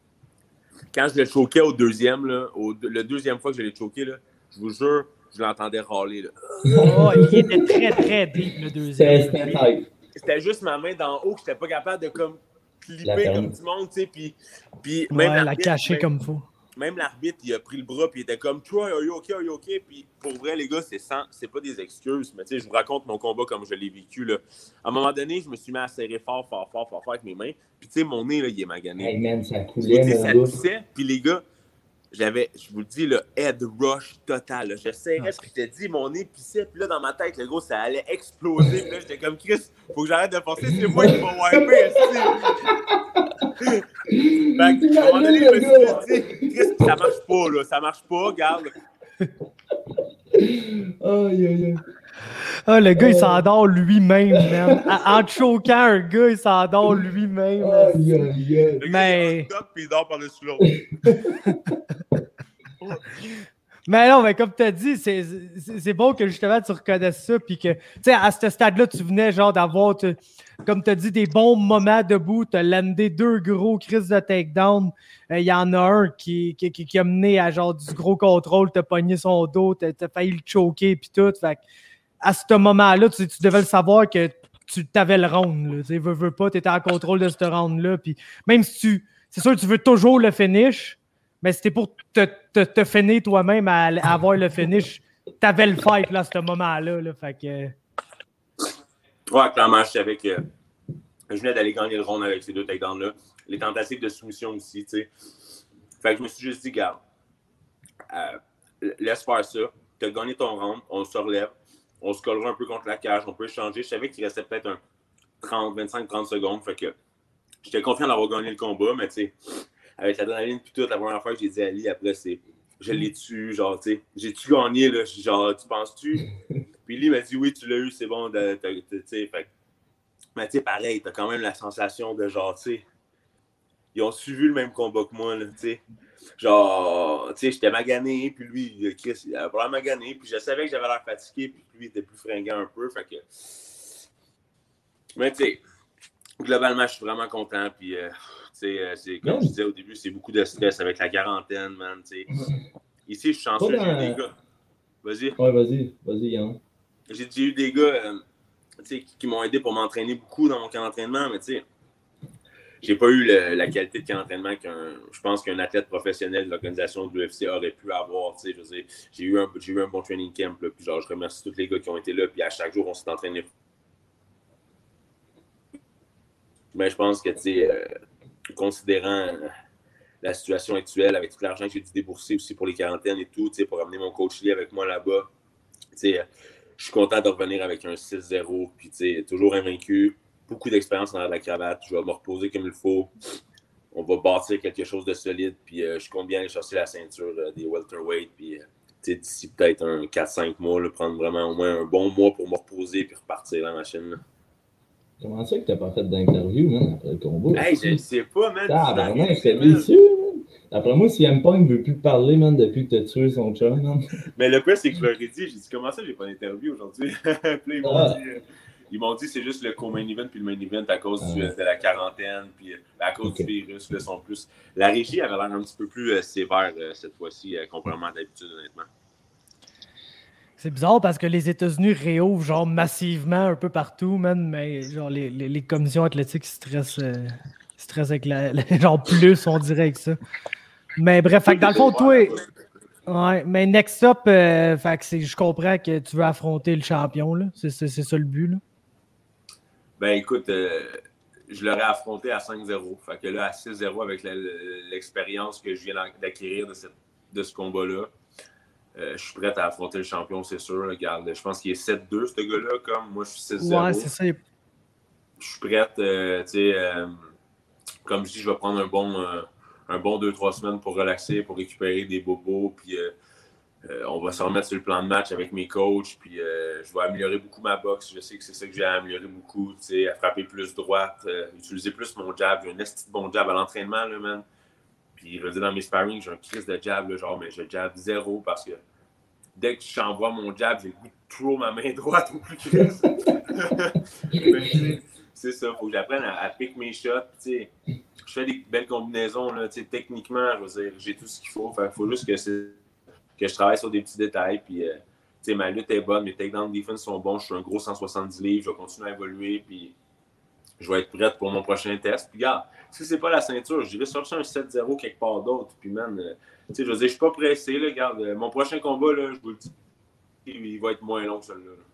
quand je le choquais au deuxième, là, au, le deuxième fois que je l'ai choqué, là, je vous jure, je l'entendais râler. Là.
Oh, il était très, très deep, le
C'était
deuxième.
c'était tight.
C'était juste ma main d'en haut que j'étais pas capable de comme clippé comme du monde, tu sais, puis, puis
Ouais,
même
la cacher comme faut.
Même l'arbitre, il a pris le bras, puis il était comme « Troy, are you okay, are you okay? » Puis pour vrai, les gars, c'est sans, c'est pas des excuses, mais tu sais, je vous raconte mon combat comme je l'ai vécu, là. À un moment donné, je me suis mis à serrer fort, fort, fort, fort, fort avec mes mains, puis tu sais, mon nez, là, il est magané.
Hey man, ça
Je vous
coulait,
dis,
mon
ça
gars.
poussait, puis les gars, j'avais, je vous le dis, le head rush total, là. Je serrais, puis je te dis, mon nez pissait, puis là, dans ma tête, le gros, ça allait exploser, puis là, j'étais comme « Chris, faut que j'arrête de forcer, c'est moi qui vais wiper, Fait qu'à un moment donné, je me suis dit, Chris, ça marche pas, là, ça marche pas, regarde.
Aïe, aïe, aïe.
Ah, le gars, il
Oh.
s'endort lui-même, man. En en choquant un gars, il s'endort lui-même.
Aïe, aïe, aïe.
Le gars,
Mais-
il est en stop, puis il dort par-dessus l'autre.
Mais non, mais comme tu as dit, c'est, c'est, c'est bon que justement tu reconnaisses ça. Puis que, tu sais, à ce stade-là, tu venais genre d'avoir, tu- comme tu as dit, des bons moments debout. Tu as landé deux gros crises de takedown. Il y en a un qui, qui, qui, qui a mené à genre du gros contrôle. Tu as pogné son dos, tu as failli le choquer. Puis tout. Fait que, à ce moment-là, tu, tu devais le savoir que tu avais le round. Tu sais, veux, veux pas, tu étais en contrôle de ce round-là. Puis même si tu. C'est sûr que tu veux toujours le finish. Mais c'était pour te, te, te finir toi-même à, à avoir le finish. T'avais le fight là, à ce moment-là. Là, fait que...
Ouais, clairement, je savais que je venais d'aller gagner le round avec ces deux takedowns-là. Les tentatives de soumission aussi, tu sais. Fait que je me suis juste dit, garde, euh, laisse faire ça. Tu as gagné ton round, on se relève, on se collera un peu contre la cage, on peut échanger. Je savais qu'il restait peut-être un trente, vingt-cinq, trente secondes. Fait que j'étais confiant d'avoir gagné le combat, mais tu sais, avec l'adrénaline puis tout, la première fois que j'ai dit à Ali, après, c'est je l'ai tué, genre, tu sais, j'ai-tu gagné, là, genre, tu penses-tu? Puis lui, il m'a dit, oui, tu l'as eu, c'est bon, tu sais, fait mais tu sais, pareil, t'as quand même la sensation de genre, tu sais, ils ont suivi le même combat que moi, là, tu sais. Genre, tu sais, j'étais magané, puis lui, Chris, il avait vraiment magané, puis je savais que j'avais l'air fatigué, puis lui, il était plus fringant un peu, fait que. Mais tu sais, globalement, je suis vraiment content, puis, euh, tu sais, euh, c'est comme je disais au début, c'est beaucoup de stress avec la quarantaine, man, tu sais. Ici, je suis chanceux,
Pas dans-
j'ai eu des gars. Vas-y.
Ouais, vas-y, vas-y, Yann.
J'ai j'ai eu des gars euh, tu sais, qui, qui m'ont aidé pour m'entraîner beaucoup dans mon camp d'entraînement, mais tu sais, j'ai pas eu le- la qualité de camp d'entraînement qu'un, je pense qu'un athlète professionnel de l'organisation de l'U F C aurait pu avoir. Tu sais, je veux dire, j'ai eu un, j'ai eu un bon training camp, là, puis genre, je remercie tous les gars qui ont été là, puis à chaque jour, on s'est entraîné. Mais je pense que, tu sais, euh, considérant euh, la situation actuelle, avec tout l'argent que j'ai dû débourser aussi pour les quarantaines et tout, tu sais, pour amener mon coach Lee avec moi là-bas, tu sais, euh, je suis content de revenir avec un six zéro, puis tu sais, toujours invaincu, beaucoup d'expérience dans la cravate, je vais me reposer comme il faut, on va bâtir quelque chose de solide, puis euh, je compte bien aller chercher la ceinture euh, des welterweight, puis euh, tu sais, d'ici peut-être un quatre cinq mois, là, prendre vraiment au moins un bon mois pour me reposer, puis repartir la machine, là.
Comment ça que t'as pas fait d'interview, man, après le combat?
Hey, je sais pas, man.
Ah,
tu
ben
m'as
non,
dit,
j'étais
man.
déçu, man. D'après moi, si M. Pong ne veut plus parler, man, depuis que t'as tué son chum, man.
Mais le pire, c'est que je leur ai dit, j'ai dit, comment ça, j'ai pas d'interview aujourd'hui? Puis là, ils m'ont
Ah.
dit, euh, ils m'ont dit, c'est juste le co-main event puis le main event à cause du,
Ah.
euh, de la quarantaine, puis euh, à cause
Ok.
du virus, là, sont plus. La régie avait l'air un petit peu plus euh, sévère euh, cette fois-ci, euh, contrairement à d'habitude, honnêtement.
C'est bizarre parce que les États-Unis réouvrent genre massivement un peu partout, man, mais genre les, les, les commissions athlétiques stressent, euh, stressent avec la, la- genre plus, on dirait que ça. Mais bref, fait que dans le fond, toi, ouais, mais next up, euh, fait que c'est, je comprends que tu veux affronter le champion, là. C'est, c'est, c'est ça le but, là.
Ben écoute, euh, je l'aurais affronté à cinq zéro. Fait que là, à six zéro, avec la- l'expérience que je viens d'acquérir de, cette, de ce combat-là, euh, je suis prêt à affronter le champion, c'est sûr. Regarde, je pense qu'il est sept deux, ce gars-là, comme moi, je suis six zéro.
Ouais, c'est ça.
Je suis prête, euh, tu sais, euh, comme je dis, je vais prendre un bon, euh, un bon deux trois semaines pour relaxer, pour récupérer des bobos, puis euh, euh, on va se remettre sur le plan de match avec mes coachs, puis euh, je vais améliorer beaucoup ma boxe. Je sais que c'est ça que j'ai amélioré beaucoup, tu sais, à frapper plus droite, euh, utiliser plus mon jab. J'ai un esti de bon jab à l'entraînement, là, man. Puis, je veux dire, dans mes sparring, j'ai un crise de jab, là, genre, mais je jab zéro parce que dès que j'envoie mon jab, j'ai le goût de throw ma main droite au plus crise. C'est ça, il faut que j'apprenne à, à pick mes shots. Je fais des belles combinaisons. Là, techniquement, je veux dire, j'ai tout ce qu'il faut. Il faut juste que, que je travaille sur des petits détails. Puis, euh, ma lutte est bonne, mes takedown defense sont bons. Je suis un gros cent soixante-dix livres. Je vais continuer à évoluer. Puis, je vais être prête pour mon prochain test. Puis, regarde, si c'est pas la ceinture, j'irai chercher un sept zéro quelque part d'autre. Puis, man, euh, tu sais, je veux dire, je suis pas pressé, là. Regarde, euh, mon prochain combat, là, je vous le dis, il va être moins long que celui-là. Là.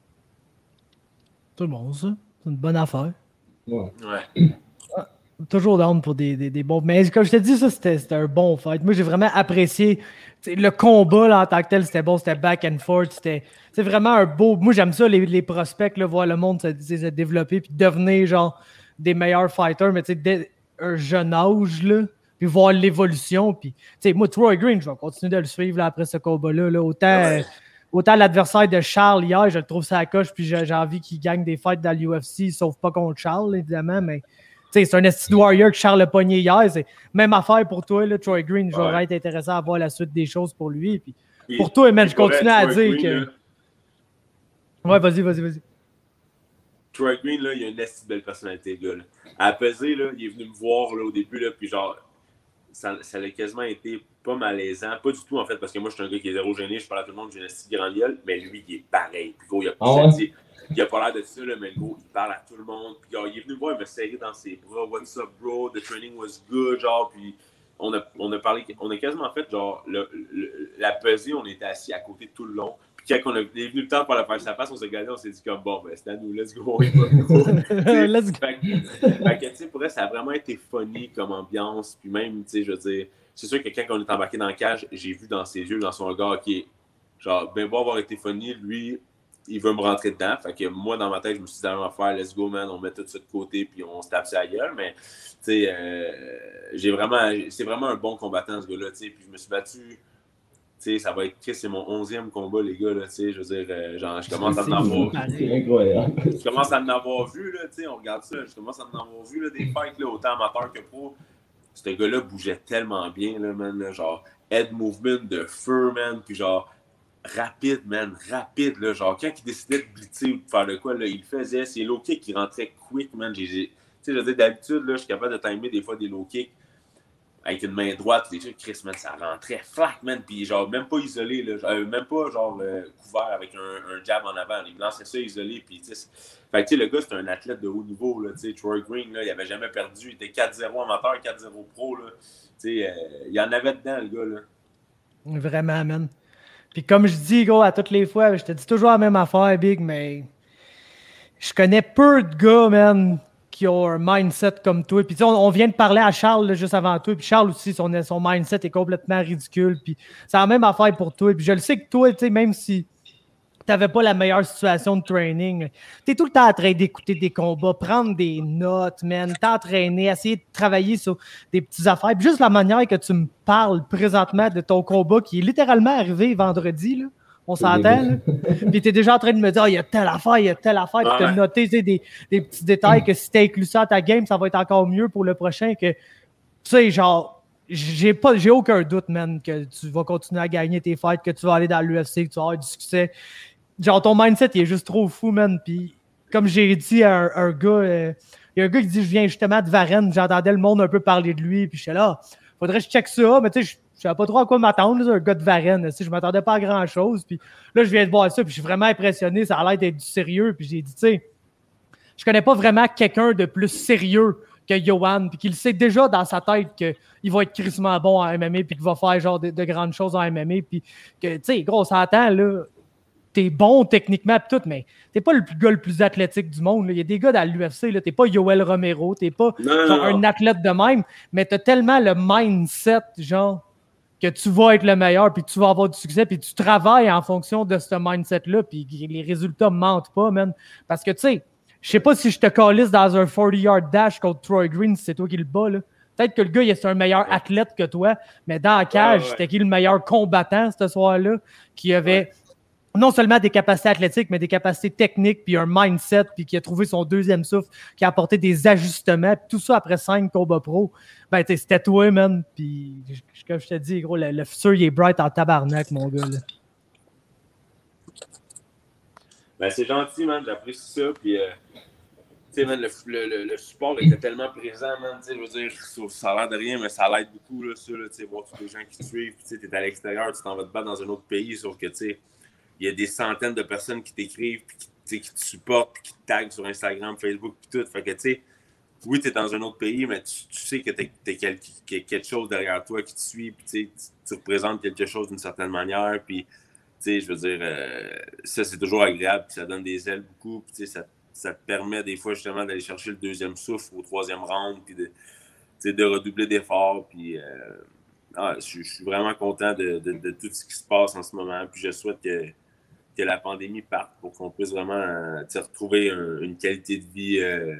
Tout le monde, ça. C'est une bonne affaire.
Ouais.
Ouais.
Toujours down pour des, des, des bons. Mais comme je te dis, ça, c'était, c'était un bon fight. Moi, j'ai vraiment apprécié. Le combat là, en tant que tel, c'était bon, c'était back and forth. C'était c'est vraiment un beau. Moi, j'aime ça, les, les prospects, là, voir le monde se, se développer puis devenir genre des meilleurs fighters, mais tu sais, dès un jeune âge, là, puis voir l'évolution. Puis, tu sais, moi, Troy Green, je vais continuer de le suivre là, après ce combat-là. Là. Autant, ouais. euh, autant l'adversaire de Charles hier, je le trouve ça à coche, puis j'ai, j'ai envie qu'il gagne des fights dans l'U F C, sauf pas contre Charles, évidemment, mais. T'sais, c'est un esti de Warrior que Charles a pogné hier. C'est même affaire pour toi, là, Troy Green. Je vais ouais. être intéressé à voir la suite des choses pour lui. Puis, puis pour toi, man, je continue à dire Green, que. Là, ouais, vas-y, vas-y, vas-y.
Troy Green, là, il a une esti belle personnalité, le gars. Là. À peser, là, il est venu me voir là, au début, là, puis genre, ça, ça a quasiment été pas malaisant. Pas du tout, en fait, parce que moi, je suis un gars qui est zéro gêné. Je parle à tout le monde, j'ai une esti grand gueule, mais lui, il est pareil. Puis gros, il a pas oh, ouais. Il a pas l'air de ça, là, mais le gros, il parle à tout le monde. Puis, genre, il est venu me voir, il m'a serré dans ses bras. What's up, bro? The training was good, genre. Puis, on a, on a parlé, on a quasiment fait, genre, le, le, la pesée, on était assis à côté tout le long. Puis, quand on est venu le temps pour la faire sa face, on s'est regardé, on s'est dit, comme, bon, ben, c'est à nous, let's go. let's go. Fait que, tu sais, pour elle, ça a vraiment été funny comme ambiance. Puis, même, tu sais, je veux dire, c'est sûr que quand on est embarqué dans la cage, j'ai vu dans ses yeux, dans son regard, qui est, genre, ben, beau avoir été funny, lui, il veut me rentrer dedans. Fait que moi, dans ma tête, je me suis dit, on va faire, let's go, man, on met tout ça de côté, puis on se tape sur la gueule. Mais, tu sais, euh, j'ai vraiment, c'est vraiment un bon combattant, ce gars-là, tu sais. Puis je me suis battu, tu sais, ça va être, c'est mon onzième combat, les gars, là, tu sais. Je veux dire, euh, genre, je commence à en avoir.
C'est incroyable.
Je commence à en avoir vu, là, tu sais, on regarde ça. Je commence à en avoir vu, là, des fights, là, autant amateur que pro. Ce gars-là bougeait tellement bien, là, man, là, genre, head movement de feu, man, puis genre, rapide, man, rapide, là, genre, quand il décidait de blitzer ou de faire de quoi, là, il le faisait, c'est low kick qui rentrait quick, man, j'ai, j'ai... tu sais, je veux dire, d'habitude, là, je suis capable de timer des fois des low kicks avec une main droite, les trucs, Chris, man, ça rentrait flac, man, puis genre, même pas isolé, là, genre, même pas, genre, euh, couvert avec un, un jab en avant, il lançait ça isolé, puis, tu sais, fait que, tu sais, le gars, c'est un athlète de haut niveau, là, tu sais, Troy Green, là, il avait jamais perdu, il était quatre zéro amateur, quatre zéro pro, là, tu sais, euh, il y en avait dedans, le gars, là.
Vraiment, man. Puis comme je dis, gros, à toutes les fois, je te dis toujours la même affaire, Big, mais je connais peu de gars, man, qui ont un mindset comme toi. Puis tu sais, on, on vient de parler à Charles là, juste avant toi, puis Charles aussi, son, son mindset est complètement ridicule. Puis c'est la même affaire pour toi. Puis je le sais que toi, tu sais, même si tu n'avais pas la meilleure situation de training, tu es tout le temps en train d'écouter des combats, prendre des notes, man, t'entraîner, essayer de travailler sur des petites affaires. Puis juste la manière que tu me parles présentement de ton combat qui est littéralement arrivé vendredi, là, on s'entend, là. Puis tu es déjà en train de me dire, oh, il y a telle affaire, il y a telle affaire, puis tu as noté des, des petits détails que si tu inclus ça à ta game, ça va être encore mieux pour le prochain. Que tu sais, genre, j'ai pas, j'ai aucun doute, man, que tu vas continuer à gagner tes fights, que tu vas aller dans l'U F C, que tu vas avoir du succès. Genre, ton mindset, il est juste trop fou, man. Puis, comme j'ai dit à un, un gars, euh, il y a un gars qui dit, je viens justement de Varennes, j'entendais le monde un peu parler de lui, puis je suis là, faudrait que je check ça, mais tu sais, je ne savais pas trop à quoi m'attendre, là, un gars de Varennes, tu sais, je m'attendais pas à grand-chose, puis là, je viens de voir ça, puis je suis vraiment impressionné, ça a l'air d'être du sérieux, puis j'ai dit, tu sais, je connais pas vraiment quelqu'un de plus sérieux que Yohan, puis qu'il sait déjà dans sa tête qu'il va être crissement bon en M M A, puis qu'il va faire genre de, de grandes choses en M M A, puis que, tu sais, gros, on s'entend, là, t'es bon techniquement pis tout, mais t'es pas le gars le plus athlétique du monde. Il y a des gars dans l'U F C, là, t'es pas Yoel Romero, t'es pas
non,
genre,
non,
un
non.
athlète de même, mais t'as tellement le mindset, genre, que tu vas être le meilleur, puis tu vas avoir du succès, puis tu travailles en fonction de ce mindset-là, puis les résultats mentent pas, man. Parce que, tu sais, je sais pas si je te calisse dans un forty-yard dash contre Troy Green, si c'est toi qui le bats, là. Peut-être que le gars, il est un meilleur athlète que toi, mais dans la cage,
ouais, ouais.
c'était qui le meilleur combattant ce soir-là, qui avait... Ouais. Non seulement des capacités athlétiques, mais des capacités techniques, puis un mindset, puis qui a trouvé son deuxième souffle, qui a apporté des ajustements, puis tout ça après cinq combats pro. Ben, tu sais, c'était toi, man. Puis, comme je te dis, gros, le, le futur, il est bright en tabarnak, mon gars, là.
Ben, c'est gentil, man. J'apprécie ça. Puis, euh, tu sais, man, le, le, le support était tellement présent, man. Tu sais, je veux dire, ça a l'air de rien, mais ça l'aide beaucoup, là, ça, là, tu sais, voir tous les gens qui te suivent. Tu sais, t'es à l'extérieur, tu t'en vas te battre dans un autre pays, sauf que, tu sais, il y a des centaines de personnes qui t'écrivent, puis qui te qui te supportent, qui te taguent sur Instagram, Facebook, puis tout. Fait que, tu sais, oui, tu es dans un autre pays, mais tu, tu sais que tu as quelque chose derrière toi qui te suit, puis tu, tu représentes quelque chose d'une certaine manière, puis, tu sais, je veux dire, euh, ça, c'est toujours agréable, puis ça donne des ailes beaucoup, puis, tu sais, ça, ça te permet des fois, justement, d'aller chercher le deuxième souffle au troisième round, puis de, de redoubler d'efforts, puis... Euh, ah, je, je suis vraiment content de, de, de tout ce qui se passe en ce moment, puis je souhaite que, que la pandémie parte pour qu'on puisse vraiment euh, retrouver un, une qualité de vie euh,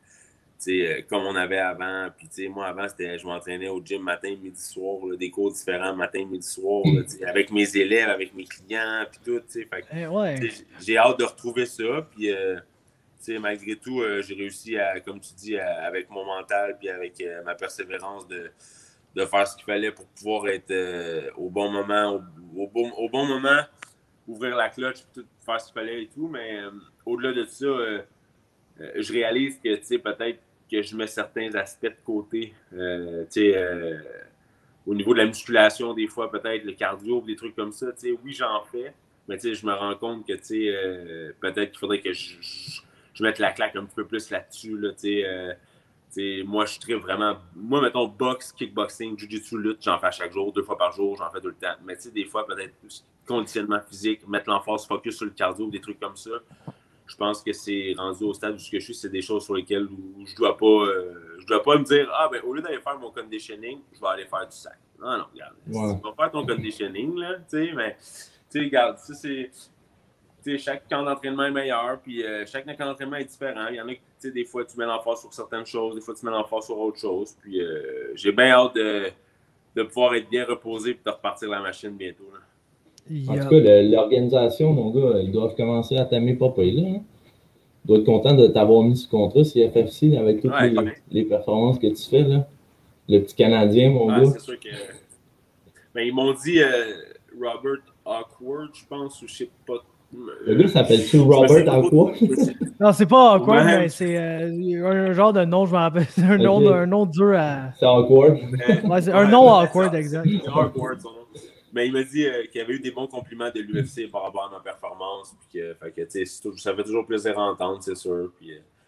euh, comme on avait avant. Puis moi, avant, c'était, je m'entraînais au gym matin, midi, soir, là, des cours différents matin, midi, soir, là, avec mes élèves, avec mes clients, puis tout. Fait que,
eh ouais.
J'ai hâte de retrouver ça. Puis, euh, malgré tout, euh, j'ai réussi, à, comme tu dis, à, avec mon mental puis avec euh, ma persévérance de, de faire ce qu'il fallait pour pouvoir être euh, au bon moment, au, au, bon, au bon moment, ouvrir la cloche, puis tout, faire ce qu'il fallait et tout. Mais euh, au-delà de ça, euh, euh, je réalise que, tu sais, peut-être que je mets certains aspects de côté. Euh, tu sais, euh, au niveau de la musculation, des fois, peut-être le cardio, des trucs comme ça. Tu sais, oui, j'en fais, mais tu sais, je me rends compte que, tu sais, euh, peut-être qu'il faudrait que je, je, je mette la claque un petit peu plus là-dessus, là, tu sais. Euh, T'sais, moi, je suis vraiment... Moi, mettons, boxe, kickboxing, jiu-jitsu, lutte, j'en fais à chaque jour, deux fois par jour, j'en fais tout le temps. Mais tu sais, des fois, peut-être plus conditionnement physique, mettre l'emphase focus sur le cardio, des trucs comme ça. Je pense que c'est rendu au stade où je suis, c'est des choses sur lesquelles où je dois pas euh, je dois pas me dire, ah, ben au lieu d'aller faire mon conditioning, je vais aller faire du sac. Non, non, regarde. Ouais. Tu vas faire ton conditioning, là, tu sais, mais, tu sais, regarde, ça, c'est... T'sais, chaque camp d'entraînement est meilleur, puis euh, chaque camp d'entraînement est différent. Il y en a qui, des fois, tu mets l'emphase sur certaines choses, des fois, tu mets l'emphase sur autre chose. Puis euh, j'ai bien hâte de, de pouvoir être bien reposé et de repartir la machine bientôt. Là.
En tout cas, l'organisation, mon gars, ils doivent commencer à t'aimer pas payé, là. Hein? Tu dois être content de t'avoir mis sous contrat C F F C avec toutes ouais, les, ouais. les performances que tu fais, là. Le petit Canadien, mon
ouais,
gars.
C'est sûr que... Mais ils m'ont dit euh, Robert Awkward, je pense, ou je sais pas.
Le gars s'appelle-tu Robert Awkward?
Non, c'est pas Awkward, ouais. mais c'est euh, un genre de nom, je m'en rappelle. C'est un, okay. nom, un nom dur à.
C'est Awkward.
Ouais, c'est un nom Awkward, exact.
C'est Awkward, son nom. Mais il m'a dit euh, qu'il y avait eu des bons compliments de l'U F C par rapport à ma performance. Puis que, fait que, ça fait toujours plaisir à entendre, c'est sûr. Puis,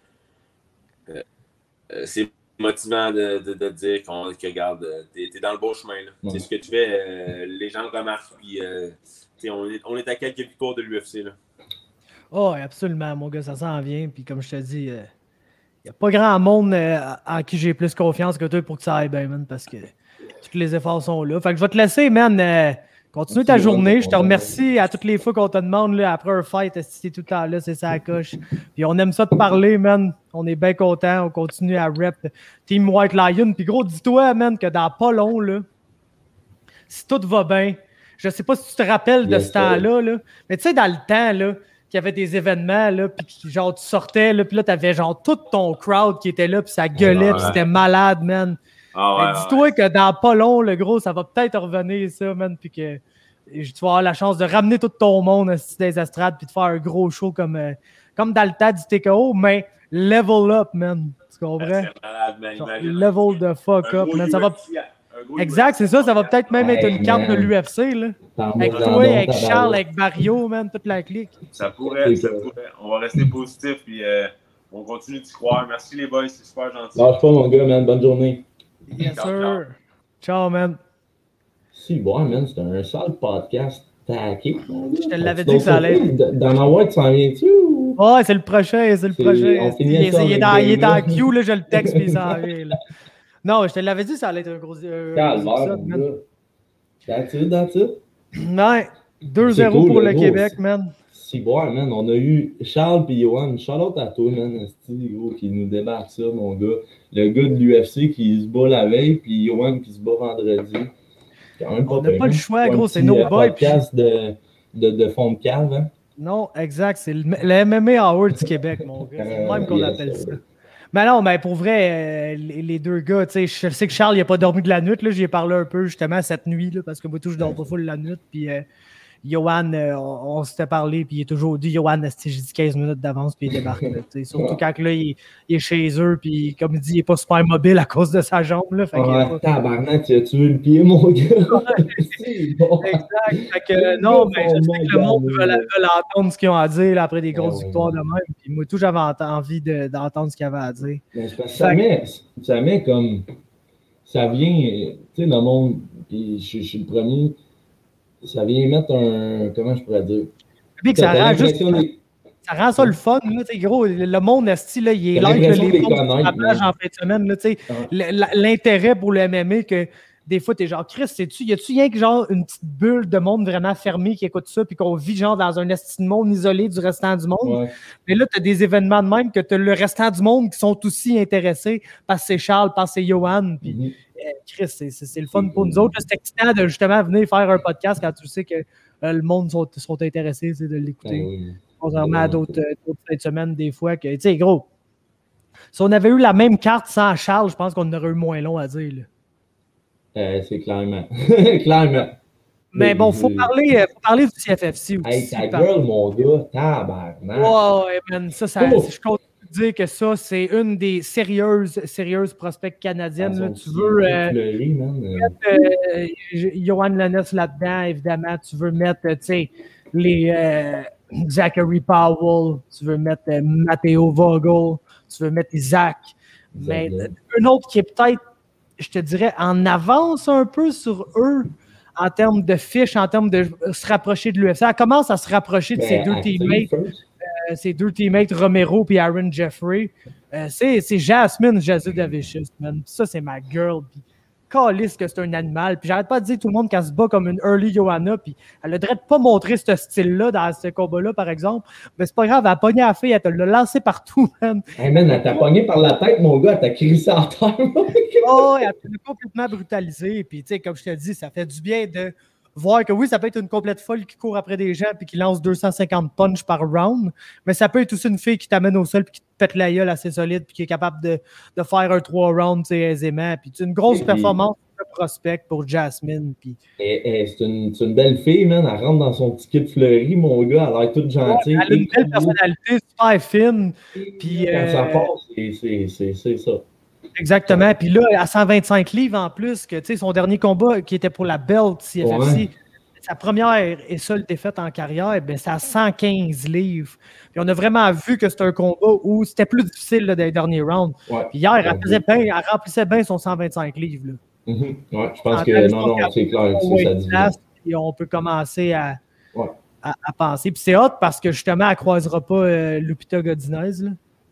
euh, euh, c'est motivant de, de, de dire qu'on, que, regarde, t'es, t'es dans le bon chemin. Là. Ouais. Ce que tu fais, euh, les gens le remarquent. Puis, euh, on, est, on est à quelques victoires de l'U F C. Là.
Oh, absolument, mon gars, ça s'en vient. Puis, comme je te dis, il euh, n'y a pas grand monde euh, en qui j'ai plus confiance que toi pour que ça aille bien, man, parce que tous les efforts sont là. Fait que je vais te laisser, man. Euh, continue ta journée. Je te remercie à toutes les fois qu'on te demande là, après un fight si t'es tout le temps là, c'est ça la coche. Puis on aime ça te parler, man. On est bien content. On continue à rep Team White Lion. Puis gros, dis-toi, man, que dans pas long, là, si tout va bien, je sais pas si tu te rappelles de yes, ce temps-là, là, mais tu sais, dans le temps, là, qu'il y avait des événements, là, puis genre, tu sortais, là, puis là, t'avais genre tout ton crowd qui était là, puis ça gueulait, puis c'était malade, man. Oh, ouais, dis-toi ouais. que dans pas long, le gros, ça va peut-être revenir, ça, man, puis que tu vas avoir la chance de ramener tout ton monde dans les estrades puis de faire un gros show comme, euh, comme dans le tas du T K O, mais level up, man. Tu comprends? C'est malade, man. Genre, level the fuck up, man. Ça va... Exact, c'est ça. Ça va peut-être même hey, être une carte man. de l'U F C, là. Avec toi, avec Charles, avec Barrio, man, toute la clique.
Ça pourrait, ça pourrait. On va rester positif, puis euh, on continue d'y croire. Merci, les boys, c'est super gentil.
Lâche pas, mon gars, man. Bonne journée.
Yes, ciao, sir. Ciao, ciao man.
Si, bon, man, c'est un sale podcast. Taqué.
Je te l'avais dit que ça allait être.
Dans ma boîte, tu s'en viens-tu? Ou...
Ouais, c'est le prochain, c'est le c'est... prochain. Il, il, il est dans, il est en queue, là, je le texte, puis il s'en vient, là. Non, je te l'avais dit, ça allait être un gros. Euh,
Calvaire, man. That's it, that's it.
Ouais, deux zéro cool, pour le, le Québec, c'est... man.
Si, bon, man, on a eu Charles et Johan. Shout-out à toi, man, gros, qui nous débarque ça, mon gars. Le gars de l'U F C qui se bat la veille, puis Johan qui se bat vendredi.
On n'a pas le choix, gros, c'est nos boys.
Podcast puis... de, de, de fond de cave, hein?
Non, exact, c'est le, le M M A Hour du Québec, mon gars. C'est le même qu'on yes, appelle ça. Mais non, mais pour vrai, euh, les, les deux gars, tu sais, je sais que Charles, il n'a pas dormi de la nuit, là, j'y ai parlé un peu, justement, cette nuit, là, parce que moi, tout, je dors pas full la nuit, puis euh, Johan, euh, on, on s'était parlé, puis il est toujours dit, Johan, j'ai dit quinze minutes d'avance, puis il débarque. Là, surtout quand là, il, il est chez eux, puis comme il dit, il n'est pas super mobile à cause de sa jambe. Là, fait
ouais,
pas...
tabarnak, tu as tué le pied, mon gars.
Bon. Exact. Fait que, non, mais je sais que le monde veut, veut entendre ce qu'ils ont à dire là, après des grosses ouais, victoires ouais. de même. Puis moi, tout, j'avais envie de, d'entendre ce qu'ils avaient à dire.
Mais parce que ça, met, ça met comme. Ça vient, tu sais, le monde, puis je, je suis le premier. Ça vient mettre un. Comment je pourrais dire?
Puis que ça rend juste. Des... Ça rend ça le fun, là, gros. Le monde esti, là, il est là que les mondes sur la plage en fin de semaine. Là, ouais. L'intérêt pour le M M A que des fois, t'es genre, Chris, sais-tu, y a-tu rien que genre une petite bulle de monde vraiment fermée qui écoute ça, puis qu'on vit genre dans un esti de monde isolé du restant du monde? Ouais. Mais là, t'as des événements de même que t'as le restant du monde qui sont aussi intéressés parce que c'est Charles, parce que c'est Johan, puis mm-hmm. euh, Chris, c'est, c'est, c'est le fun pour nous autres. Là, c'est excitant de justement venir faire un podcast quand tu sais que euh, le monde sont, sont intéressés de l'écouter. Ah, oui. Contrairement à d'autres, euh, d'autres fins de semaine, des fois, que, tu sais, gros, si on avait eu la même carte sans Charles, je pense qu'on aurait eu moins long à dire, là.
Euh, c'est clairement. clairement.
Mais bon, il faut parler, faut parler du C F F C aussi.
Hey, ta gueule, mon gars, tabarnak.
Ouais, man, ça, ça oh. je compte dire que ça, c'est une des sérieuses, sérieuses prospects canadiennes. Là. Tu veux euh, fleuri, mettre euh, Johan Lennes là-dedans, évidemment. Tu veux mettre, tu sais, les euh, Zachary Powell. Tu veux mettre euh, Matteo Vogel. Tu veux mettre Isaac. Mais euh, un autre qui est peut-être, je te dirais, en avance un peu sur eux en termes de fiches, en termes de se rapprocher de l'U F C. Elle commence à se rapprocher de ben, ses deux teammates, euh, ses deux teammates Romero et Aaron Jeffrey. Euh, c'est, c'est Jasmine Jasudavicius, man. Ça, c'est ma girl. Puis, calisse que c'est un animal. Puis, j'arrête pas de dire tout le monde qu'elle se bat comme une early Johanna. Puis, elle a devrait pas montrer ce style-là dans ce combat-là, par exemple. Mais c'est pas grave, elle a pogné la fille, elle te l'a lancé partout, man.
Hey, man, elle t'a pogné par la tête, mon gars, elle t'a crissé en terre.
Oh, elle t'a complètement brutalisé. Puis, tu sais, comme je te dis, ça fait du bien de voir que oui, ça peut être une complète folle qui court après des gens puis qui lance deux cent cinquante punches par round, mais ça peut être aussi une fille qui t'amène au sol puis qui te pète la gueule assez solide puis qui est capable de, de faire un trois rounds aisément. Puis c'est une grosse et performance de prospect pour Jasmine. Puis...
Et, et c'est, une, c'est une belle fille, man. Elle rentre dans son petit kit fleuri, mon gars. Elle a l'air toute gentille.
Ouais, elle a une belle personnalité, super fine. Puis,
quand euh... ça passe, c'est, c'est, c'est, c'est ça.
Exactement. Puis là, à cent vingt-cinq livres en plus, que tu sais, son dernier combat qui était pour la belt C F F C, ouais. Sa première et seule défaite en carrière, ben, c'est à cent quinze livres. Puis on a vraiment vu que c'était un combat où c'était plus difficile là, dans les derniers rounds. Ouais. Puis hier, elle, faisait bien, elle remplissait bien son cent vingt-cinq livres. Là.
Mm-hmm. Ouais, je pense en que non, non, c'est clair. C'est ça dit.
Puis on peut commencer à, ouais. à, à penser. Puis c'est hot parce que justement, elle ne croisera pas euh, Lupita Godinez. Là.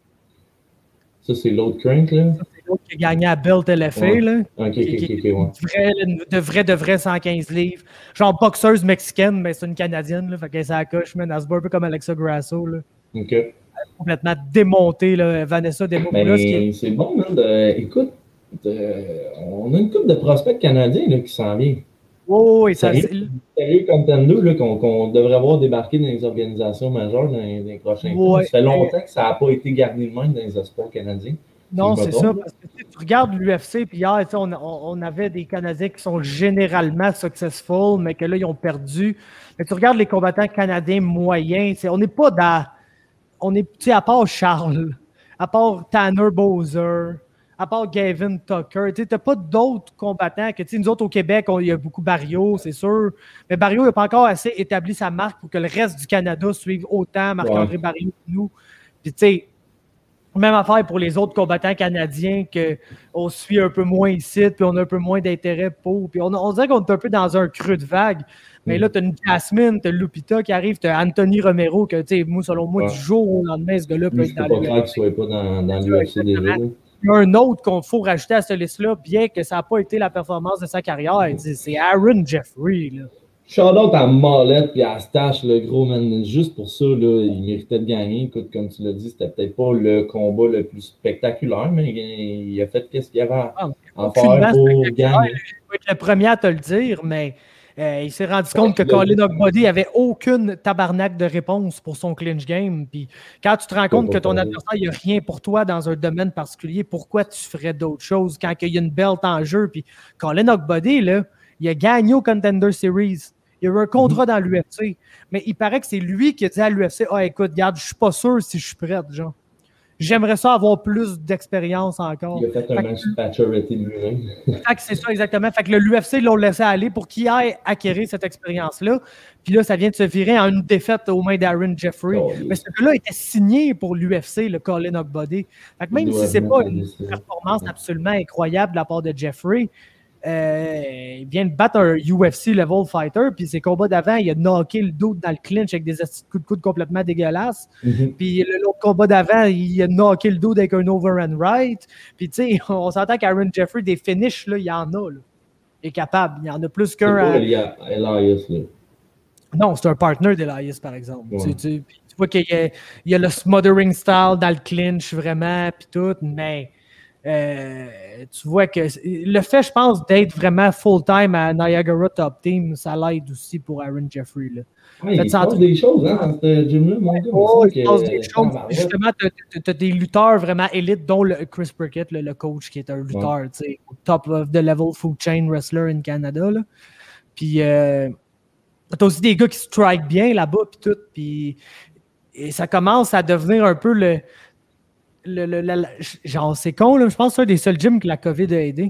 Ça, c'est l'autre crank, là?
Ça, c'est l'autre qui a gagné à Belt L F A, ouais. Là.
OK, OK, OK, OK, ouais.
De vrai, de vrai cent quinze livres. Genre boxeuse mexicaine, mais c'est une Canadienne, là. Fait qu'elle s'en coche, man. Elle se bat un peu comme Alexa Grasso, là.
OK.
Elle est complètement démontée, là. Vanessa Demopoulos.
Mais est... c'est bon, man. De... Écoute, de... on a une couple de prospects canadiens, là, qui s'en viennent.
Oh, oui, ça
c'est... Sérieux contender, là, qu'on, qu'on devrait voir débarquer dans les organisations majeures dans les, dans les prochains ouais, temps. Ça fait longtemps que ça n'a pas été gardé de même dans les espoirs canadiens.
Non, c'est ça, parce que tu regardes l'U F C, puis hier, on, on avait des Canadiens qui sont généralement successful, mais que là, ils ont perdu. Mais tu regardes les combattants canadiens moyens, c'est, on n'est pas dans... On est, tu sais, à part Charles, à part Tanner Bowser, à part Gavin Tucker, tu n'as pas d'autres combattants que, tu sais, nous autres au Québec, il y a beaucoup Barrio, c'est sûr, mais Barrio n'a pas encore assez établi sa marque pour que le reste du Canada suive autant Marc-André ouais. Barrio que nous. Puis, tu sais, même affaire pour les autres combattants canadiens qu'on suit un peu moins ici, puis on a un peu moins d'intérêt pour. Puis on, on dirait qu'on est un peu dans un creux de vague. Mais là, tu as une Jasmine, tu as Lupita qui arrive, tu as Anthony Romero, que, tu sais, moi, selon moi, ouais. du jour au lendemain, ce gars-là peut
être dans
le.
Je ne pas qu'il ne soit pas dans, dans l'U F C déjà.
Il y a un autre qu'on faut rajouter à cette liste-là, bien que ça n'a pas été la performance de sa carrière. C'est Aaron Jeffrey, là.
Shout-out à Mollett et à Stash, le gros, man. Juste pour ça, là, il méritait de gagner. Écoute, comme tu l'as dit, c'était peut-être pas le combat le plus spectaculaire, mais il a fait ce qu'il y avait à, ah, à faire pour gagner.
Je vais être le premier à te le dire, mais euh, il s'est rendu compte ouais, que Colin Ogbody n'avait aucune tabarnak de réponse pour son clinch game. Puis quand tu te rends compte que ton adversaire, il n'y a rien pour toi dans un domaine particulier, pourquoi tu ferais d'autres choses quand il y a une belt en jeu? Puis Colin Ogbody, là, il a gagné au Contender Series. Il a eu un contrat dans l'U F C. Mais il paraît que c'est lui qui a dit à l'U F C « Ah, écoute, regarde, je suis pas sûr si je suis prête, genre. J'aimerais ça avoir plus d'expérience encore. »
Il a fait un match de maturity de lui-même.
Fait que c'est ça, exactement. Fait que le l'U F C l'ont laissé aller pour qu'il aille acquérir cette expérience-là. Puis là, ça vient de se virer en une défaite aux mains d'Aaron Jeffrey. Oh, oui. Mais ce gars-là était signé pour l'U F C, le Colin Ogbody. Fait que même si c'est pas une performance absolument incroyable de la part de Jeffrey, euh, il vient de battre un U F C level fighter, puis ses combats d'avant, il a knocké le dos dans le clinch avec des coups de coude complètement dégueulasses. Mm-hmm. Puis l'autre combat d'avant, il a knocké le dos avec un overhand right. Puis tu sais, on s'entend qu'Aaron Jeffrey, des finishes, là, il y en a. Là. Il est capable. Il y en a plus qu'un.
C'est pas, il y a Elias, là.
Non, c'est un partner d'Elias, par exemple. Ouais. Tu, tu, tu vois qu'il y a, il y a le smothering style dans le clinch, vraiment, puis tout, mais euh, tu vois que le fait, je pense, d'être vraiment full-time à Niagara Top Team, ça l'aide aussi pour Aaron Jeffrey. Là.
Ouais, il se passe des choses hein, dans ce gym-là, mon gars.
Oh, il se passe des choses. Justement, tu as des lutteurs vraiment élites, dont le Chris Burkett, le, le coach, qui est un lutteur, ouais. Tu sais, au top of the level food chain wrestler in Canada. Là. Puis, euh, t'as aussi des gars qui strike bien là-bas, puis tout, puis et ça commence à devenir un peu le... le, le, le, le genre, c'est con, là, je pense que c'est un des seuls gyms que la COVID a aidé.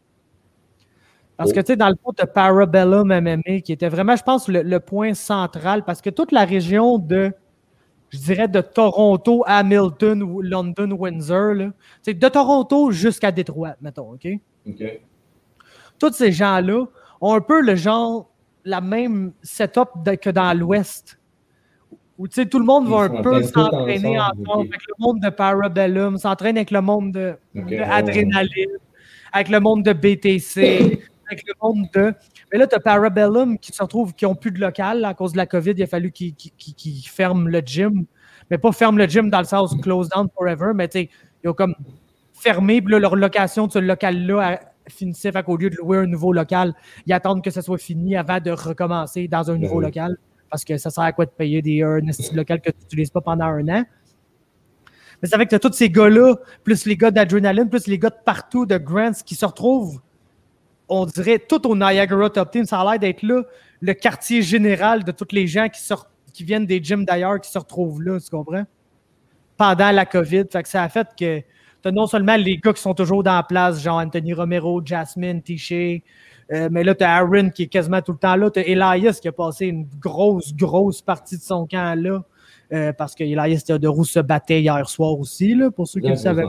Parce oh. que, tu sais, dans le fond, de Parabellum M M A, qui était vraiment, je pense, le, le point central, parce que toute la région de, je dirais, de Toronto, Hamilton, ou London, Windsor, là, de Toronto jusqu'à Détroit, mettons, OK?
OK.
Tous ces gens-là ont un peu le genre... la même setup de, que dans l'Ouest, où tu sais, tout le monde va un peu s'entraîner ensemble, ensemble avec le monde de Parabellum, s'entraîne avec le monde de, okay, de Adrénaline, ouais. Avec le monde de B T C, avec le monde de... Mais là, tu as Parabellum qui se retrouve, qui n'ont plus de local là, à cause de la COVID, il a fallu qu'ils, qu'ils, qu'ils ferment le gym, mais pas ferment le gym dans le sens close down forever, mais tu sais, ils ont comme fermé, puis là, leur location de ce local-là... A, finissait, fait qu'au lieu de louer un nouveau local, ils attendent que ça soit fini avant de recommencer dans un nouveau mmh. local, parce que ça sert à quoi de payer des, un local que tu n'utilises pas pendant un an. Mais ça fait que tu as tous ces gars-là, plus les gars d'Adrenaline, plus les gars de partout, de Grants, qui se retrouvent, on dirait, tout au Niagara Top Team. Ça a l'air d'être là, le quartier général de tous les gens qui, sortent, qui viennent des gyms d'ailleurs, qui se retrouvent là, tu comprends? Pendant la COVID. Fait que ça a fait que t'as non seulement les gars qui sont toujours dans la place, genre Anthony Romero, Jasmine, Tiché, euh, mais là, t'as Aaron qui est quasiment tout le temps là. T'as Elias qui a passé une grosse, grosse partie de son camp là, euh, parce que Elias Theodorou se battait hier soir aussi, là, pour ceux qui le savaient.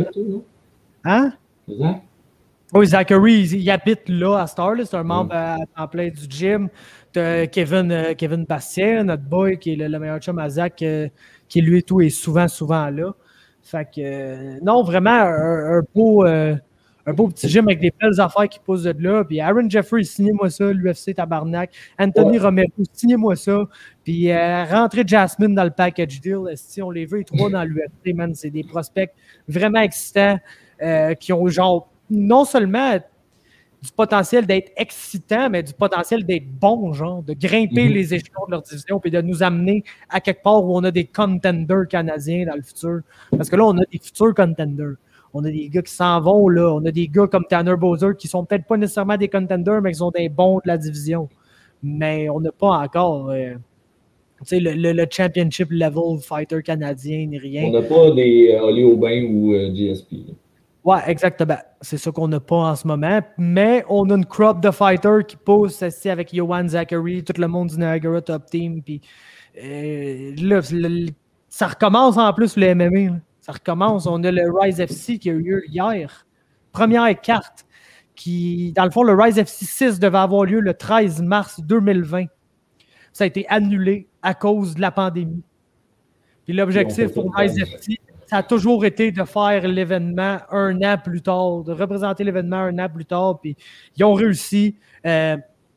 Hein? Zach? Oui, Zachary, il, il habite là à Star, là, c'est un membre mm. à temps plein du gym. T'as Kevin, euh, Kevin Bastien, notre boy, qui est le, le meilleur chum à Zach, euh, qui lui et tout est souvent, souvent là. Fait que, euh, non, vraiment, un, un, beau, euh, un beau petit gym avec des belles affaires qui poussent de là. Puis Aaron Jeffrey, signez-moi ça, l'U F C tabarnak. Anthony ouais. Romero, signez-moi ça. Puis euh, rentrez Jasmine dans le package deal. Si on les veut, les trois dans l'U F C, man, c'est des prospects vraiment excitants euh, qui ont, genre, non seulement du potentiel d'être excitants, mais du potentiel d'être bons, genre, de grimper mm-hmm. les échelons de leur division puis de nous amener à quelque part où on a des contenders canadiens dans le futur. Parce que là, on a des futurs contenders. On a des gars qui s'en vont, là. On a des gars comme Tanner Bowser qui sont peut-être pas nécessairement des contenders, mais qui sont des bons de la division. Mais on n'a pas encore euh, le, le, le championship level fighter canadien ni rien.
On n'a pas des euh, Oli Aubin ou euh, G S P. Là.
Ouais, exactement. C'est ça qu'on n'a pas en ce moment. Mais on a une crop de fighters qui pousse ici avec Yohan Zachary, tout le monde du Niagara Top Team. Puis euh, là, le, ça recommence en plus le M M A. Là. Ça recommence. On a le Rise F C qui a eu lieu hier. Première carte. Qui, dans le fond, le Rise F C six devait avoir lieu le treize mars deux mille vingt. Ça a été annulé à cause de la pandémie. Puis l'objectif pour Rise F C, ça a toujours été de faire l'événement un an plus tard, de représenter l'événement un an plus tard, puis ils ont réussi. Euh,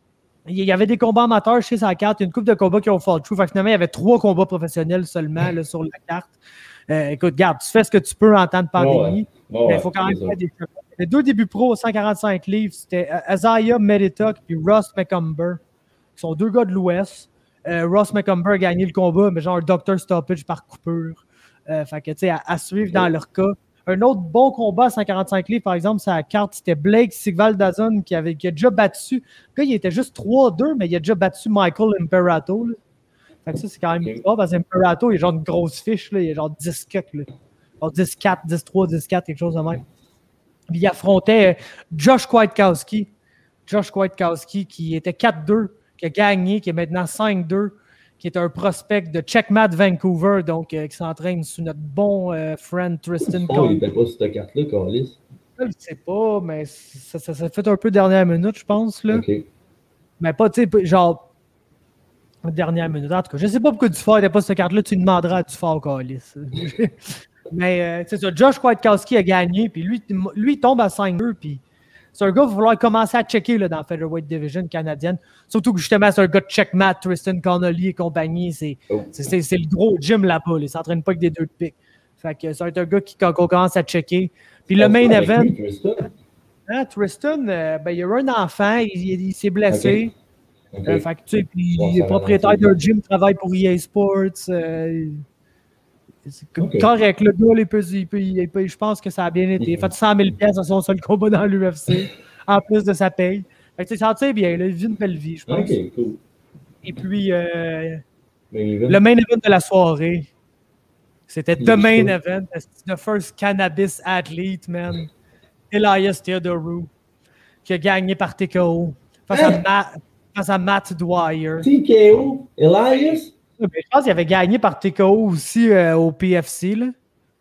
il y avait des combats amateurs chez sa carte, une couple de combats qui ont fall through. Fait que finalement, il y avait trois combats professionnels seulement là, sur la carte. Euh, écoute, garde, tu fais ce que tu peux en temps de pandémie. Il oh ouais, oh faut quand même faire des choses. Les deux débuts pro aux cent quarante-cinq livres, c'était Isaiah Meditok puis Ross McCumber, qui sont deux gars de l'Ouest. Euh, Ross McCumber a gagné le combat, mais genre doctor stoppage par coupure. Euh, fait que, tu sais, à, à suivre dans leur cas. un autre bon combat à cent quarante-cinq livres, par exemple, sa carte, c'était Blake Sigvaldazon qui, avait, qui a déjà battu. Le gars, il était juste trois deux, mais il a déjà battu Michael Imperato. Là. Fait que ça, c'est quand même bizarre, okay. Parce qu'Imperato, il est genre une grosse fiche, là, il est genre dix cucks, là. Genre dix quatre, dix trois, dix quatre, quelque chose de même. Puis il affrontait Josh Kwiatkowski. Josh Kwiatkowski qui était quatre deux, qui a gagné, qui est maintenant cinq deux, qui est un prospect de Checkmat Vancouver, donc euh, qui s'entraîne sous notre bon euh, friend Tristan
Cole. Oh, il n'était pas sur cette carte-là, Carlis.
Je ne sais pas, mais ça, ça, ça fait un peu dernière minute, je pense. Là.
Okay.
Mais pas, tu sais, genre, dernière minute. En tout cas, je ne sais pas pourquoi Dufort n'était pas sur cette carte-là, tu demanderas à Dufort, Carlis. Mais euh, c'est ça, Josh Kwiatkowski a gagné, puis lui, lui il tombe à cinq deux, puis c'est un gars qu'il va falloir commencer à checker là, dans la Featherweight Division canadienne. Surtout que justement, c'est un gars de checkmat, Tristan Connolly et compagnie. C'est, oh. c'est, c'est, c'est le gros gym là-bas. Là. Il ne s'entraîne pas avec des deux de pique. Fait que ça va être un gars qui, qu'on commence à checker. Puis le main event. Lui, Tristan, hein, Tristan euh, ben, il a un enfant, il, il, il s'est blessé. Okay. Okay. Euh, fait que, tu sais, puis bon, il est propriétaire d'un gym, travaille pour E A Sports. Euh, c'est okay. Correct, le gars, il peut, il peut, il peut, je pense que ça a bien été. Il a fait cent mille pièces à son seul combat dans l'U F C, en plus de sa paye. Fait que tu sais, bien, là, il vit une belle vie, je pense.
Okay, cool.
Et puis, euh, le main event de la soirée, c'était the main event, the first cannabis athlete, man. Elias Theodorou, qui a gagné par T K O face, hein? à, Ma- face à Matt Dwyer.
T K O? Elias?
Mais je pense qu'il avait gagné par T K O aussi euh, au P F C. Tu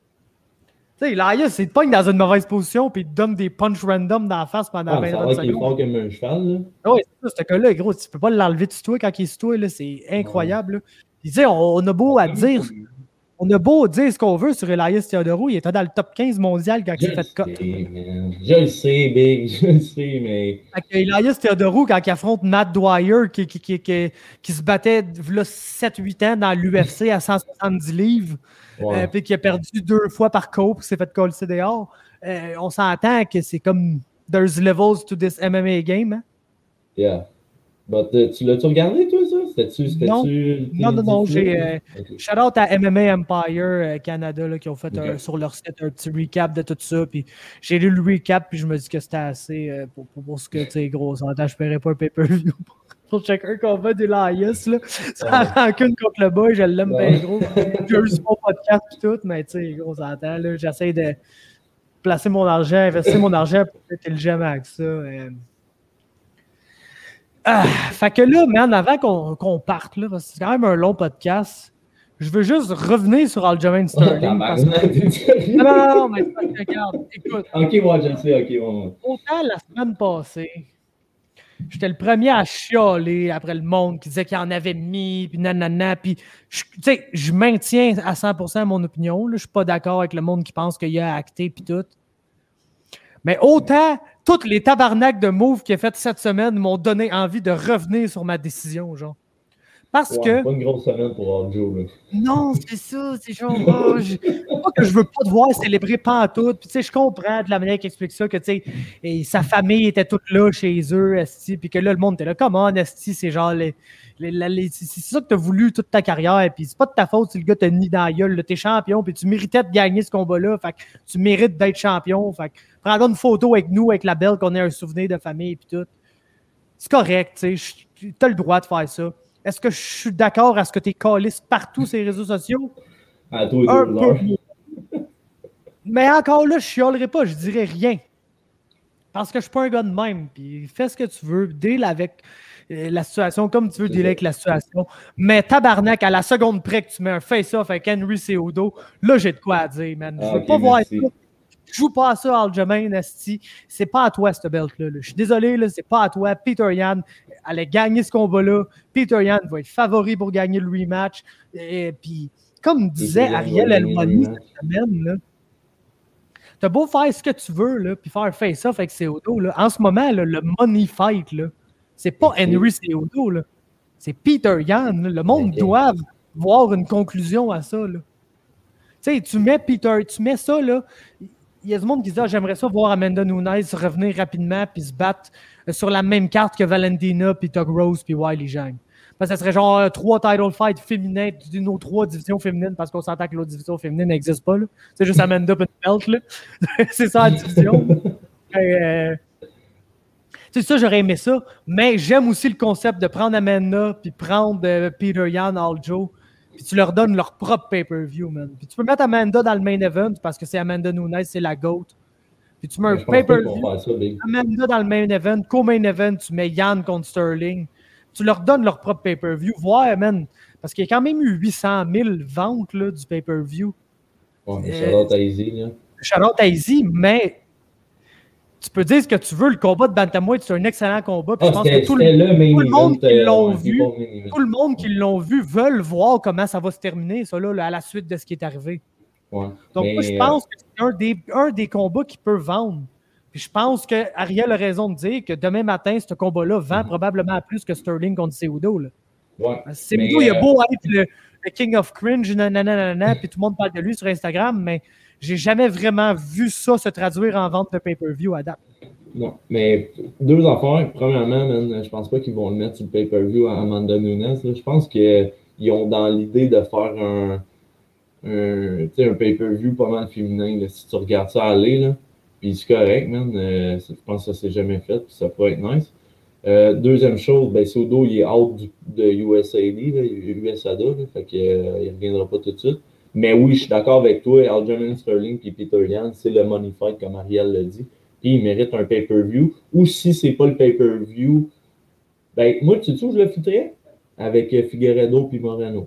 sais, Elias, il te pogne dans une mauvaise position puis il te donne des punch random dans la face pendant
ah,
vingt
secondes. Ça va qu'il est fort comme un cheval. Là.
Oui, c'est ça, ce gars-là, gros, tu peux pas l'enlever de toi quand il est sur toi. Là, c'est incroyable. Puis, tu sais, on, on a beau à dire... On a beau dire ce qu'on veut sur Elias Theodorou, il était dans le top quinze mondial quand je il s'est fait cut.
Je le sais, Big, je le sais, mais...
Elias Theodorou, quand il affronte Matt Dwyer, qui, qui, qui, qui, qui se battait sept huit ans dans l'U F C à cent soixante-dix livres, ouais. euh, puis qui a perdu deux fois par cope, qui s'est fait coller dehors, euh, on s'entend que c'est comme « there's levels to this M M A game hein? ».
Yeah. But, uh, tu l'as-tu regardé, toi, ça? C'était-tu, c'était-tu,
non. non, non, non, j'ai... Euh,
okay.
Shout-out à M M A Empire euh, Canada, là, qui ont fait okay. un, sur leur site un petit recap de tout ça, puis j'ai lu le recap, puis je me dis que c'était assez euh, pour, pour, pour ce que, tu sais, gros, je ne paierais pas un pay-per-view pour, pour chacun combat d'Elias, là. Ça ouais. rancune contre le boy, je l'aime bien gros. J'ai eu mon podcast et tout, mais tu sais, gros, ça entend, là, j'essaie de placer mon argent, investir mon argent pour être intelligent avec ça. Euh, Ah, fait que là, man, avant qu'on, qu'on parte, là, parce que c'est quand même un long podcast, je veux juste revenir sur Aljamain Sterling. Parce que... Non, non, non, mais regarde, écoute.
Ok, moi, je le sais, ok. Bon.
Autant la semaine passée, j'étais le premier à chialer après le monde qui disait qu'il en avait mis, puis nanana, puis tu sais, je maintiens à cent pour cent mon opinion, là, je suis pas d'accord avec le monde qui pense qu'il a acté, puis tout. Mais autant, tous les tabarnaks de moves qu'il a fait cette semaine m'ont donné envie de revenir sur ma décision, genre. Parce
ouais,
que...
pas une grosse semaine pour Arjo, là.
Non, c'est ça, c'est genre... Oh, je... Pas que je veux pas te voir célébrer pantoute, puis tu sais, je comprends de la manière qu'il explique ça, que tu sais, sa famille était toute là chez eux, esti, puis que là, le monde était là, comment, esti, c'est genre... Les... Les, les, c'est ça que tu as voulu toute ta carrière, puis c'est pas de ta faute si le gars t'a mis dans la gueule, t'es champion, puis tu méritais de gagner ce combat-là, fait que tu mérites d'être champion, fait que prends-toi une photo avec nous, avec la belle, qu'on ait un souvenir de famille, puis tout. C'est correct, tu sais, t'as le droit de faire ça. Est-ce que je suis d'accord à ce que t'es calisse partout sur les réseaux sociaux?
À toi et
un
deux,
peu. Mais encore là, je chialerai pas, je dirais rien. Parce que je suis pas un gars de même, puis fais ce que tu veux, deal avec... la situation comme tu veux dealer avec la situation. Mais tabarnak, à la seconde près que tu mets un face-off avec Henry Cejudo, là, j'ai de quoi à dire, man. Je veux
okay,
pas voir
merci.
ça. Je joue pas à ça, Aljamain, esti. C'est pas à toi, cette belt-là. Là. Je suis désolé, là, c'est pas à toi. Peter Yan allait gagner ce combat-là. Peter Yan va être favori pour gagner le rematch. Et puis, comme disait Ariel Helwani cette semaine, là, t'as beau faire ce que tu veux, là, puis faire face-off avec Cejudo, là. En ce moment, là, le money fight, là, c'est pas Henry Cejudo, là. C'est Peter Yan. Là. Le monde okay. doit voir une conclusion à ça. Tu sais, tu mets Peter, tu mets ça, là. Il y a du monde qui dit ah, j'aimerais ça voir Amanda Nunes revenir rapidement puis se battre sur la même carte que Valentina, puis Tug Rose, puis Wiley Zhang. Ben, ça serait genre euh, trois title fights féminins d'une aux trois divisions féminines parce qu'on s'entend que l'autre division féminine n'existe pas. Là. C'est juste Amanda et Belt. Là. C'est ça la division. euh, c'est ça, j'aurais aimé ça. Mais j'aime aussi le concept de prendre Amanda puis prendre euh, Peter Yan, Aljo. Puis tu leur donnes leur propre pay-per-view, man. Puis tu peux mettre Amanda dans le main event parce que c'est Amanda Nunes, c'est la GOAT. Puis tu mets un pay-per-view, Amanda dans le main event, co-main event, tu mets Yann contre Sterling. Tu leur donnes leur propre pay-per-view. Voir, man. Parce qu'il y a quand même eu huit cent mille ventes là, du pay-per-view.
Ouais, mais shout-out à Izzy, là.
Shout-out à Izzy, mais tu peux dire ce que tu veux, le combat de Bantamweight, c'est un excellent combat. Puis
Ah,
je pense que tout le,
le, main
tout le monde
event,
qui l'ont
euh,
vu,
ouais,
tout le monde qui l'ont vu veulent voir comment ça va se terminer, ça, là, là, à la suite de ce qui est arrivé.
Ouais,
Donc,
mais,
moi, je pense que c'est un des, un des combats qui peut vendre. Puis je pense que Ariel a raison de dire que demain matin, ce combat-là vend mm-hmm. probablement plus que Sterling contre Cejudo. Là.
Ouais,
Cejudo, il a beau être le, le King of Cringe, nanana, puis tout le monde parle de lui sur Instagram, mais j'ai jamais vraiment vu ça se traduire en vente de pay-per-view à date.
Non, mais deux affaires. Premièrement, man, je pense pas qu'ils vont le mettre sur le pay-per-view à Amanda Nunes. Là. Je pense qu'ils ont dans l'idée de faire un, un, un pay-per-view pas mal féminin. Là, si tu regardes ça aller, là. Puis c'est correct, man. Euh, je pense que ça s'est jamais fait, puis ça pourrait être nice. Euh, deuxième chose, ben Cejudo, il est out du, de U S A D, là, U S A D A, là, fait qu'il euh, ne reviendra pas tout de suite. Mais oui, je suis d'accord avec toi, Aljamain Sterling et Peter Yan, c'est le money fight, comme Ariel l'a dit. Puis il mérite un pay-per-view. Ou si c'est pas le pay-per-view, ben moi, tu sais où je le filtrais? Avec Figueiredo puis Moreno.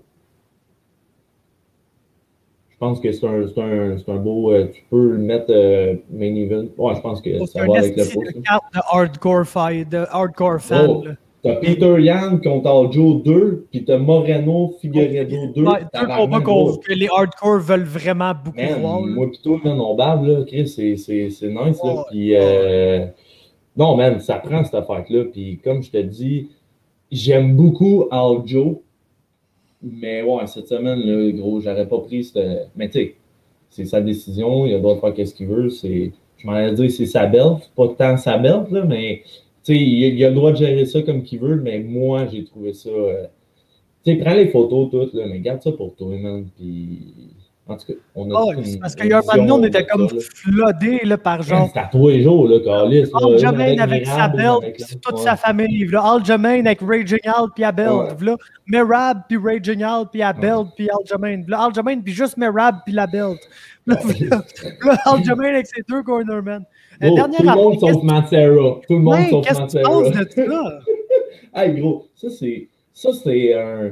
Je pense que c'est un, c'est un, c'est un beau... Euh, tu peux le mettre euh, main event. Ouais, je pense que oh, ça va avec le poste.
C'est une carte de hardcore fight, de hardcore fan.
Oh, t'as Peter Yan contre Aljo deux, puis t'as Moreno, Figueiredo deux.
Ouais, deux combats qu'on, que les hardcore veulent vraiment beaucoup
man,
voir.
Moi pis toi, man, on bave, là. Chris, c'est, c'est, c'est nice, là. Oh, puis, euh... non, man, ça prend cette affaire-là. Puis, comme je te dis, j'aime beaucoup Aljo. Mais ouais, cette semaine, là, gros, j'aurais pas pris cette... Mais tu sais, c'est sa décision, il a le droit de faire ce qu'il veut. C'est... Je m'en allais dire c'est sa belt, pas tant sa belt, là, mais tu sais, il, il a le droit de gérer ça comme qu'il veut, mais moi, j'ai trouvé ça... Euh... Tu sais, prends les photos toutes, là, mais garde ça pour toi, man, puis... En tout cas, on a...
Oh, une, parce qu'il y a un moment donné, on était comme floodés, là, par genre...
C'était à tous les jours, là, Carlis.
Aljamain avec sa belt, avec toute ouais. sa famille, là. Aljamain avec Raging Al, puis Abel, ouais. là. Merab, puis Raging Al, puis Abel, ouais. puis Aljamain. Là, Aljamain, puis juste Merab, puis la belt. Là, là, là Aljamain avec ses deux cornermen.
Euh, oh, tout le monde sauf Matsera. Tout le monde
ouais,
sauf
qu'est-ce
Matsera.
Qu'est-ce que tu penses de ça?
Hey, gros, ça, c'est... Ça, c'est un...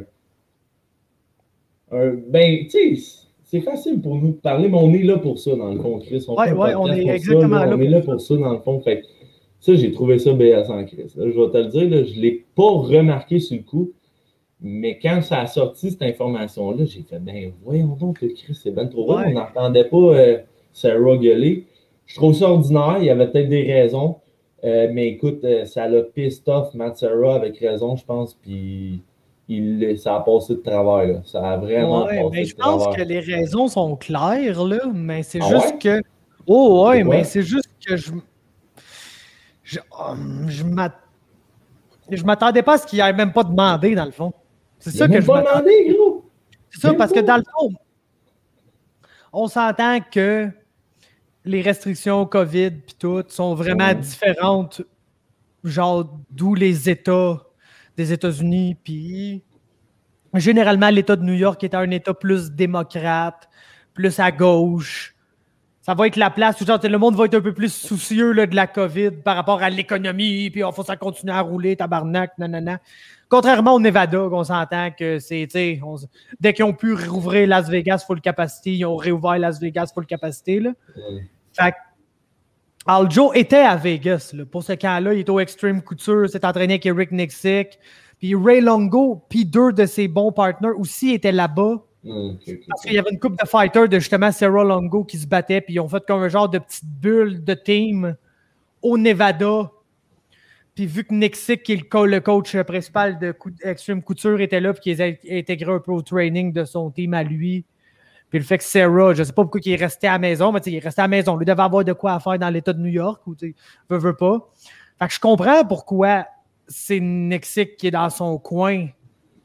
un... Ben, tu sais... C'est facile pour nous de parler, mais on est là pour ça, dans le fond, Chris. On,
ouais, ouais, on est exactement
ça, là,
là.
On est là pour ça, dans le fond. Fait que, ça, j'ai trouvé ça B S en Chris. Là, je vais te le dire, là, je ne l'ai pas remarqué sur le coup, mais quand ça a sorti, cette information-là, j'ai fait, ben voyons donc, Chris, c'est bien trop vrai. Ouais. On n'entendait pas euh, Sarah gueuler. Je trouve ça ordinaire, il y avait peut-être des raisons, euh, mais écoute, euh, ça l'a pissed off Matt Serra avec raison, je pense, puis... Il, ça a passé de travers, là. Ça a vraiment
ouais,
passé
mais
de
je pense
travers.
que les raisons sont claires, là, mais c'est
ah
juste
ouais?
que... Oh, ouais,
c'est
mais c'est juste que je... Je, um, je, m'att... je m'attendais pas à ce qu'il n'ait même pas demandé, dans le fond. C'est ça que je
pas demandé, gros!
C'est ça, parce que dans le fond, on s'entend que les restrictions COVID pis tout sont vraiment ouais. différentes, genre d'où les États... des États-Unis, puis généralement, l'État de New York est un État plus démocrate, plus à gauche. Ça va être la place où genre, le monde va être un peu plus soucieux là, de la COVID par rapport à l'économie, puis il oh, faut ça continuer à rouler, tabarnak, nanana. Contrairement au Nevada, on s'entend que c'est, tu sais, dès qu'ils ont pu rouvrir Las Vegas full capacity, ils ont réouvert Las Vegas full capacité, là. Mm. Fait que Aljo était à Vegas. Là. Pour ce camp-là, il était au Extreme Couture, s'est entraîné avec Eric Nixick. Puis Ray Longo, puis deux de ses bons partenaires aussi étaient là-bas. Mm, okay, okay. Parce qu'il y avait une couple de fighters de justement Sarah Longo qui se battaient, puis ils ont fait comme un genre de petite bulle de team au Nevada. Puis vu que Nixick, qui est le coach principal de Extreme Couture, était là, puis qu'il a intégré un peu au training de son team à lui. Puis le fait que Sarah, je ne sais pas pourquoi il est resté à la maison, mais il est resté à la maison. Lui devait avoir de quoi à faire dans l'État de New York, ou tu veut, veut pas. Fait que je comprends pourquoi c'est Nixick qui est dans son coin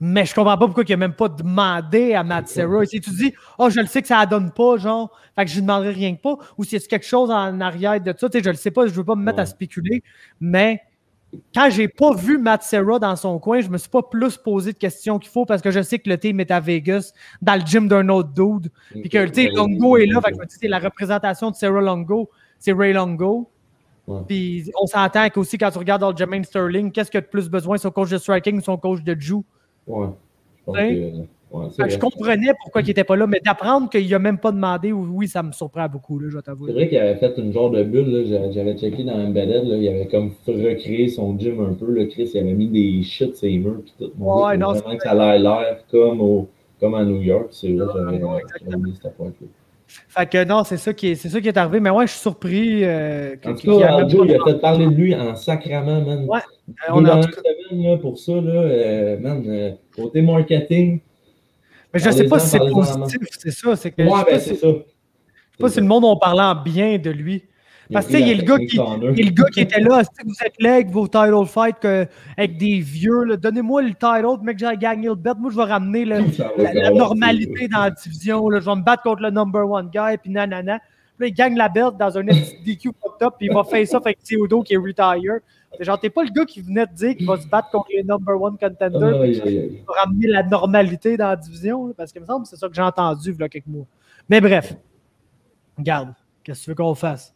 Mais je comprends pas pourquoi il n'a même pas demandé à Matt Serra. Si tu dis, oh, je le sais que ça ne donne pas, genre, fait que je ne demanderai rien que pas, ou si c'est quelque chose en arrière de ça, tu sais, je le sais pas, je veux pas me mettre ouais. à spéculer, mais quand j'ai pas vu Matt Serra dans son coin, je me suis pas plus posé de questions qu'il faut parce que je sais que le team est à Vegas, dans le gym d'un autre dude, puis que, tu sais, Longo est là, fait que c'est la représentation de Serra Longo, c'est Ray Longo. Ouais. Puis on s'entend qu'aussi, quand tu regardes Aljamain Sterling, qu'est-ce qu'il a de plus besoin, son coach de striking ou son coach de jiu?
Ouais. Je, pense que, ouais,
je comprenais pourquoi il n'était pas là, mais d'apprendre qu'il n'a même pas demandé, oui, ça me surprend beaucoup, là, je t'avoue.
C'est vrai qu'il avait fait une genre de bulle, là, j'avais checké dans Embedded, là, il avait comme recréé son gym un peu, là, Chris, il avait mis des shit sur les murs, puis tout. Mon ouais, Dieu, non, vraiment que ça a l'air comme, au, comme à New York, c'est vrai, j'avais oublié cette affaire-là.
Fait que non, c'est ça qui est, c'est ça qui est arrivé, mais ouais, je suis surpris. Euh,
en tout cas, Aljo, il a peut-être parlé de lui en sacrament, man.
Ouais.
Euh, on a une semaine là, pour ça, là, euh, man, euh, côté marketing.
Mais je sais pas si c'est positif, c'est ça. C'est que,
ouais,
je
ben
sais
c'est
si,
ça.
Je sais pas si le monde en parlant bien de lui. Parce que il y a le gars qui, il y a le gars qui était là, vous êtes là avec vos title fights que, avec des vieux, là, donnez-moi le title, mec, j'ai gagné le bet, moi je vais ramener là, la, la normalité dans la division, là, je vais me battre contre le number one guy, puis nanana. Puis là, il gagne la belt dans un D Q pop-up, puis il va faire ça avec Theodo qui est retire. C'est genre, t'es pas le gars qui venait de dire qu'il va se battre contre les number one contenders,
oh,
il
yeah, yeah.
va ramener la normalité dans la division, là, parce qu'il me semble que c'est ça que j'ai entendu il y a quelques mois. Mais bref, regarde, qu'est-ce que tu veux qu'on fasse?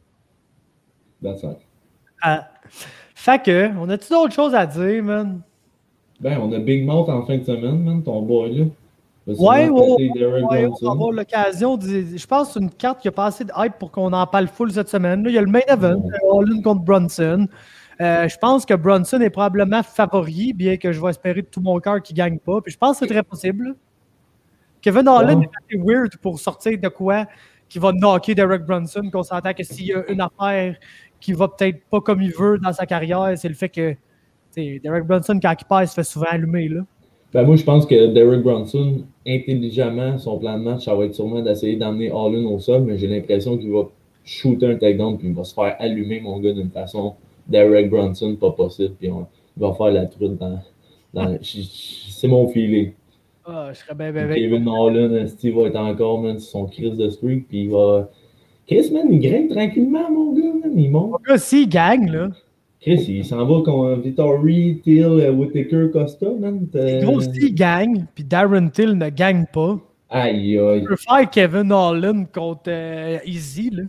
That's right.
Ah. Fait que, on a-tu d'autres choses à dire, man?
Ben, on a Big Mouth en fin de semaine, man, ton boy là.
Ouais, ouais, ouais, ouais, on va avoir l'occasion de. Je pense que c'est une carte qui a pas assez de hype pour qu'on en parle full cette semaine. Là, il y a le main event, ouais. All-in contre Brunson. Euh, je pense que Brunson est probablement favori, bien que je vais espérer de tout mon cœur qu'il ne gagne pas. Puis je pense que c'est très possible. Kevin Holland ouais. est assez weird pour sortir de quoi qui va knocker Derek Brunson, qu'on s'entend que s'il y a une affaire qui va peut-être pas comme il veut dans sa carrière, c'est le fait que Derek Brunson, quand il perd, il se fait souvent allumer. Là.
Ben moi, je pense que Derek Brunson, intelligemment, son plan de match, ça va être sûrement d'essayer d'emmener All-in au sol, mais j'ai l'impression qu'il va shooter un takedown puis il va se faire allumer, mon gars, d'une façon Derek Brunson, pas possible, puis on, il va faire la truite dans... dans c'est mon feeling.
Ah, je serais bien, bien, bien.
Kevin Holland, Steve va être encore, man, sur son crise de streak, puis il va... Chris, man, il grimpe tranquillement, mon gars, man, il monte.
Mon gars, s'il gagne, là...
Chris, il s'en va contre Vittori, Till, Whittaker, Costa, man.
Gros, s'il gagne, puis Darren Till ne gagne pas,
aïe, aïe.
je peux faire Kevin Holland contre euh, Easy, là.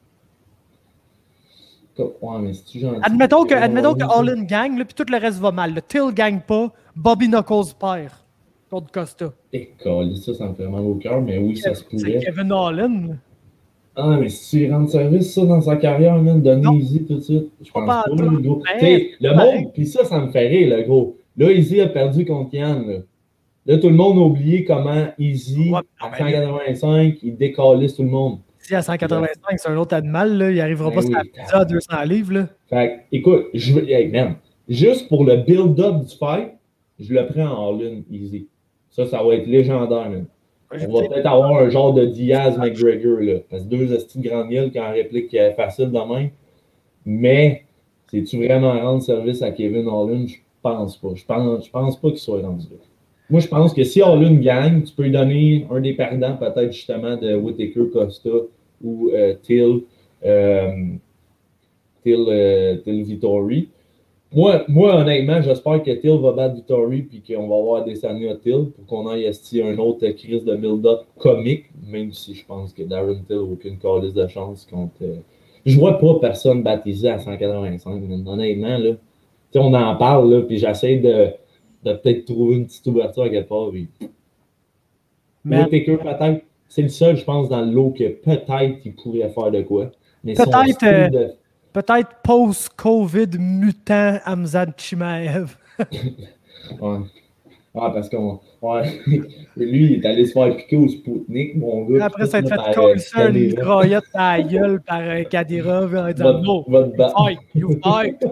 Ouais, mais c'est gentil.
Admettons que, admettons que Holland gagne, puis tout le reste va mal. Le Till gagne pas, Bobby Knuckles perd contre Costa.
Et ça, ça me fait mal au cœur, mais oui, ça se pourrait.
C'est Kevin Holland.
Ah, mais si tu rends service ça dans sa carrière, man, donne Easy tout de suite. Je pense pas, le gros. Mais, le monde, puis ça, ça me fait rire, le gros. Là, Easy a perdu contre Yann, là. Là, tout le monde a oublié comment Easy, ouais, à cent quatre-vingt-cinq, il décalisse tout le monde.
Si à cent quatre-vingt-cinq, c'est un autre animal, là, il n'arrivera pas oui, à pizza à deux cents livres. Là.
Fait écoute, je veux, hey, man, juste pour le build-up du fight, je le prends en all-in Easy. Ça, ça va être légendaire, man. On va peut-être avoir un genre de Diaz-McGregor, là. Parce que deux estis de grande gueule qui en réplique facile de même. Mais, c'est-tu vraiment rendre service à Kevin Holland? Je pense pas. Je pense, je pense pas qu'il soit rendu là. Moi, je pense que si Holland gagne, tu peux lui donner un des perdants, peut-être justement de Whittaker, Costa ou euh, Till, euh, Till, euh, Till Vittori. Moi, moi, honnêtement, j'espère que Till va battre Vittori puis qu'on va avoir des années à Till pour qu'on aille esti un autre crise de build-up comique, même si je pense que Darren Till n'a aucune calice de chance contre... Euh... Je vois pas personne baptisé à cent quatre-vingt-cinq, mais honnêtement, là. Tu sais, on en parle, là, puis j'essaie de, de peut-être trouver une petite ouverture à quelque part. Puis... Mais Whittaker, peut-être, c'est le seul, je pense, dans le lot que peut-être il pourrait faire de quoi. Mais
peut-être... Euh... De... Peut-être post-Covid mutant Hamzat Chimaev.
ouais. Ah, parce qu'on. Ouais. Lui, il est allé se faire piquer au Spoutnik, mon gars.
Après, ça a été fait coller ça, une mitraillette à la gueule par euh, Kadyrov en disant no, you fight, you fight.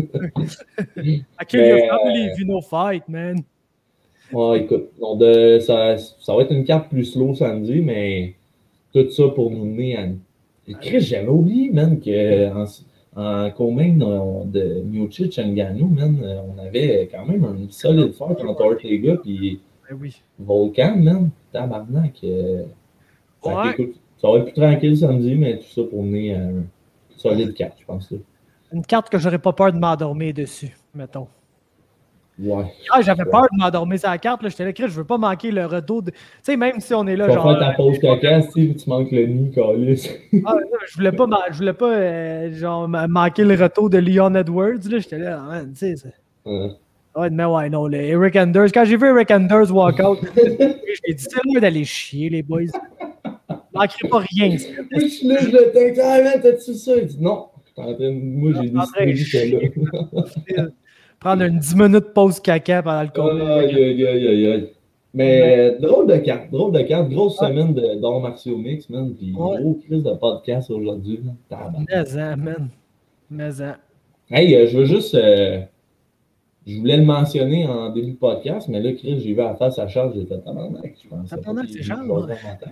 À qui il a fait les Vino fight, man.
Ouais, écoute, donc de, ça, ça va être une carte plus slow samedi, mais tout ça pour nous mener à. Chris, j'avais oublié, man, que. En... en co-main on- de Miocic Ngannou, man, euh, on avait quand même une solide fight entre Ortega et
Ben oui.
Volkan, man. Tabarnak. Euh, fait que,
Ouais.
écoute, ça va être plus tranquille samedi, mais tout ça pour mener à un solide quatre, je pense. Là.
Une carte que j'aurais pas peur de m'endormir dessus, mettons.
Ouais.
Ah, j'avais
Ouais.
peur de m'endormir sur la carte. Là. J'étais là, Chris, je veux pas manquer le retour. De... Tu sais, même si on est là,
Tu vas
genre.
faire ta pause caca, Steve, tu manques le nid, calice.
Ah, non, je voulais pas, ma- je voulais pas euh, genre, ma- manquer le retour de Leon Edwards. Là. J'étais là, ah, man, tu sais. ça-
Ouais.
Ouais, mais ouais, non, le Eric Anders. Quand j'ai vu Eric Anders walk out, j'ai dit, c'est là d'aller chier, les boys. Je manquerai pas rien. ça.
Moi, je suis là, je le texte. Ah, man, t'as-tu ça? Il dit non. T'es en train de- Moi, j'ai
en train de
décidé que j'étais là.
Prendre une dix minutes pause caca pendant le combat.
Aïe, aïe, aïe, aïe, aïe. Mais euh, drôle de carte, drôle de carte. Grosse semaine de d'arts martiaux mix, man. Puis
Ouais.
gros crise de podcast aujourd'hui. là. Tabarnak.
Mais hein, man. Mais hein.
Hey, euh, je veux juste. euh, je voulais le mentionner en début de podcast, mais là, Chris, j'ai vu à la face à Charles, j'ai fait tabarnak. Je pensais
Tabarnak,
pas
c'est
qu'il-
Charles,
qu'il
ouais.
allait m'entendre.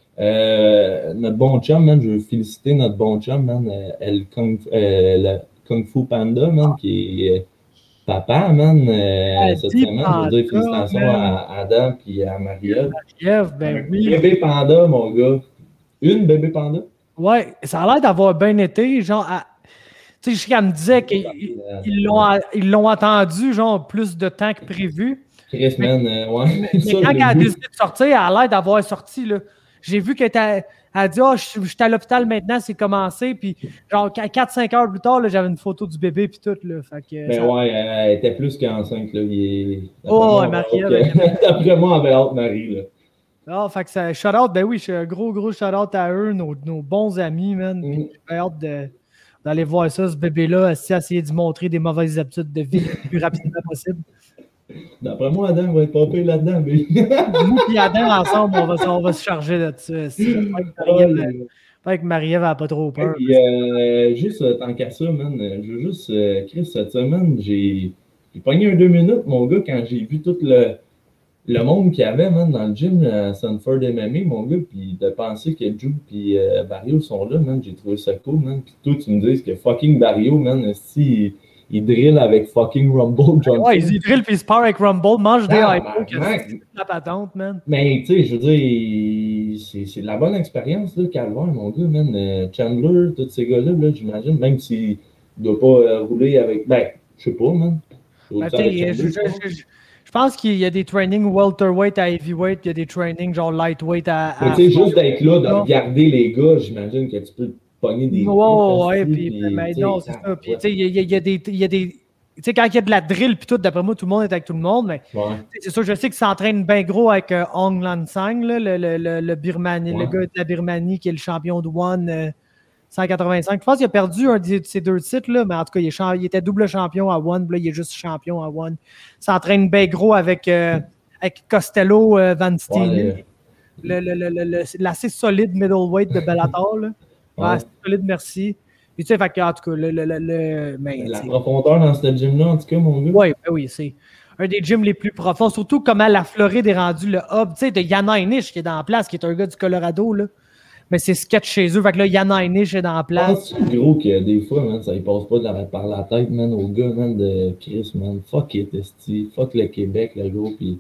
Euh, notre bon chum, man, je veux féliciter notre bon chum, man, euh, El Kung, euh, le Kung Fu Panda, man, qui est euh, papa, man, euh,
Ah,
cette
dis
semaine. Je veux dire,
Panda,
félicitations
man.
à à Adam et à Maria.
Jeff, ben
Un
oui.
bébé panda, mon gars. Une bébé panda?
Ouais, ça a l'air d'avoir bien été. Genre, à- tu sais, je sais qu'elle me disait qu'ils ils l'ont, ils l'ont attendu, genre, plus de temps que prévu.
Chris, man, euh, ouais.
Mais
Ça,
quand
je
elle
l'ai
a
vu.
décidé de sortir, elle a l'air d'avoir sorti, là. J'ai vu qu'elle était- elle a dit, oh, je je suis à l'hôpital maintenant, c'est commencé. Puis, genre, quatre cinq heures plus tard, là, j'avais une photo du bébé, puis tout, là. Fait que,
Ben
ça-
ouais, elle était plus qu'enceinte, là. Il est...
Oh,
D'après moi,
Marie-Ève,
on va avoir- D'après moi, on avait hâte, Marie, là.
Ah, fait que ça, shout-out, ben oui, je suis un gros, gros shout-out à eux, nos, nos bons amis, man. Puis
Mm.
j'ai hâte de- d'aller voir ça, ce bébé-là, essayer essayer de montrer des mauvaises habitudes de vie le plus rapidement possible.
D'après moi, Adam va être pompé là-dedans, mais.
Nous et Adam, ensemble, on va, on va se charger de ça. Si, J'espère que Marie-Ève j'espère que Marie-Ève n'a pas trop peur.
Puis, euh, juste euh, tant qu'à ça, man, euh, je veux juste, euh, Chris, cette semaine, j'ai j'ai pogné un deux minutes, mon gars, quand j'ai vu tout le, le monde qu'il y avait, man, dans le gym à Sanford M M A, mon gars, puis de penser que Drew et euh, Barrio sont là, man, j'ai trouvé ça cool, man. Puis toi, tu me dis que fucking Barrio, man, si il, il drill avec fucking Rumble Johnson.
Ouais, ils y drillent puis ils se partent avec Rumble, mange des
Ah,
hypos, que
man.
c'est la patente, man.
Mais tu sais, je veux dire, il- c'est c'est de la bonne expérience, là, Calvaire, mon gars, man. Euh, Chandler, tous ces gars-là, là, j'imagine, même s'il ne doit pas euh, rouler avec. Ben, je sais pas, man.
Ben, t'sais, je, je- je- je- je pense qu'il y a des trainings welterweight à heavyweight, il y a des trainings genre lightweight à.
Mais
à-
tu sais, juste d'être là, de
Non.
regarder les gars, j'imagine que tu peux te pogner des.
Ouais, ouais, ouais,
coups,
puis,
puis,
mais
tu sais,
non, c'est
ah,
ça. Puis,
ouais.
tu sais, il y, a- il y a- il y a des. il y a des tu sais, quand il y a de la drill, puis tout, d'après moi, tout le monde est avec tout le monde, mais
Ouais.
tu sais, c'est sûr, je sais qu'il s'entraîne bien gros avec euh, Aung Lansang, là, le, le, le, le, Birmanie,
Ouais.
le gars de la Birmanie qui est le champion de One euh, cent quatre-vingt-cinq. Je pense qu'il a perdu un de ces deux titres, là, mais en tout cas, il, est champ- il était double champion à One, puis là, il est juste champion à One. Il s'entraîne bien gros avec, euh, avec Costello euh, Van Steenen.
Ouais,
le, le, le, le, le- c'est l'assez solide middleweight de Bellator. Là. Ouais,
Ouais.
c'est solide, merci. Puis tu sais, fait que, en tout cas, le. le, le, le mais,
La
c'est-
profondeur dans ce gym-là, en tout cas, mon gars.
ouais, ben oui, c'est un des gyms les plus profonds. Surtout comment la Floride est rendue le hub. Tu sais, de Yana Heinisch qui est dans la place, qui est un gars du Colorado. Là. Mais c'est sketch chez eux. Fait que là, Yana Heinisch est dans la place.
Penses-tu, gros, que des fois, man, ça ne passe pas de la, par la tête, man, au gars, man, de Chris, man. Fuck it, esti. Fuck le Québec, le gros, puis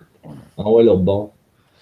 envoie l'autre bord.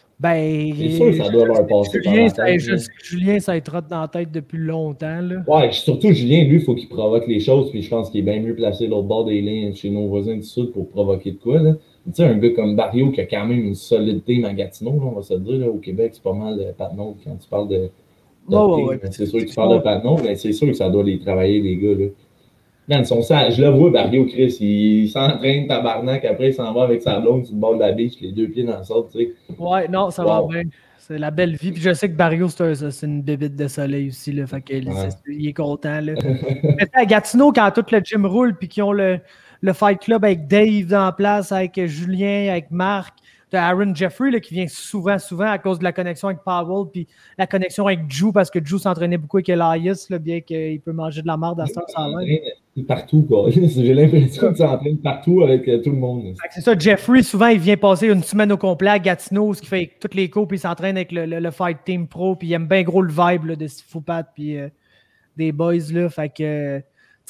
Ben.
C'est sûr que ça doit leur passer par
Julien,
la
ça,
tête,
je
là.
sais que Julien, ça lui trotte dans la tête depuis longtemps. Là.
Ouais, surtout Julien, lui, il faut qu'il provoque les choses, puis je pense qu'il est bien mieux placé l'autre bord des lignes chez nos voisins du Sud pour provoquer de quoi, là. Tu sais, un gars comme Barrio qui a quand même une solidité Magatino, là, on va se le dire, là, au Québec, c'est pas mal de Patnaud quand tu parles de. de
Ouais, ouais,
thé,
ouais.
mais c'est sûr que tu parles de Patnaud, mais c'est sûr que ça doit les travailler, les gars, là. Man, son sang, je le vois, Barrio, Chris, il s'entraîne tabarnak, après il s'en va avec sa blonde sur le bord de la beach, les deux pieds dans le sol, tu sais.
Ouais, non, ça
Wow.
va bien. C'est la belle vie. Puis je sais que Barrio, c'est, un- c'est une bébite de soleil aussi. Là, fait que
Ouais.
c'est- il est content. Là. Mais à Gatineau, quand tout le gym roule, puis qu'ils ont le, le Fight Club avec Dave en place, avec Julien, avec Marc, t'as Aaron Jeffrey là, qui vient souvent, souvent à cause de la connexion avec Powell, puis la connexion avec Drew, parce que Drew s'entraînait beaucoup avec Elias, là, bien qu'il peut manger de la merde à ce temps sans l'air.
Partout, quoi. J'ai l'impression qu'il s'entraîne partout avec euh, tout le monde.
Fait que c'est ça, Jeffrey, souvent, il vient passer une semaine au complet à Gatineau, ce qui fait toutes les cours, puis il s'entraîne avec le, le, le Fight Team Pro, puis il aime bien gros le vibe là, de Sifupat, puis euh, des boys, là. Fait que,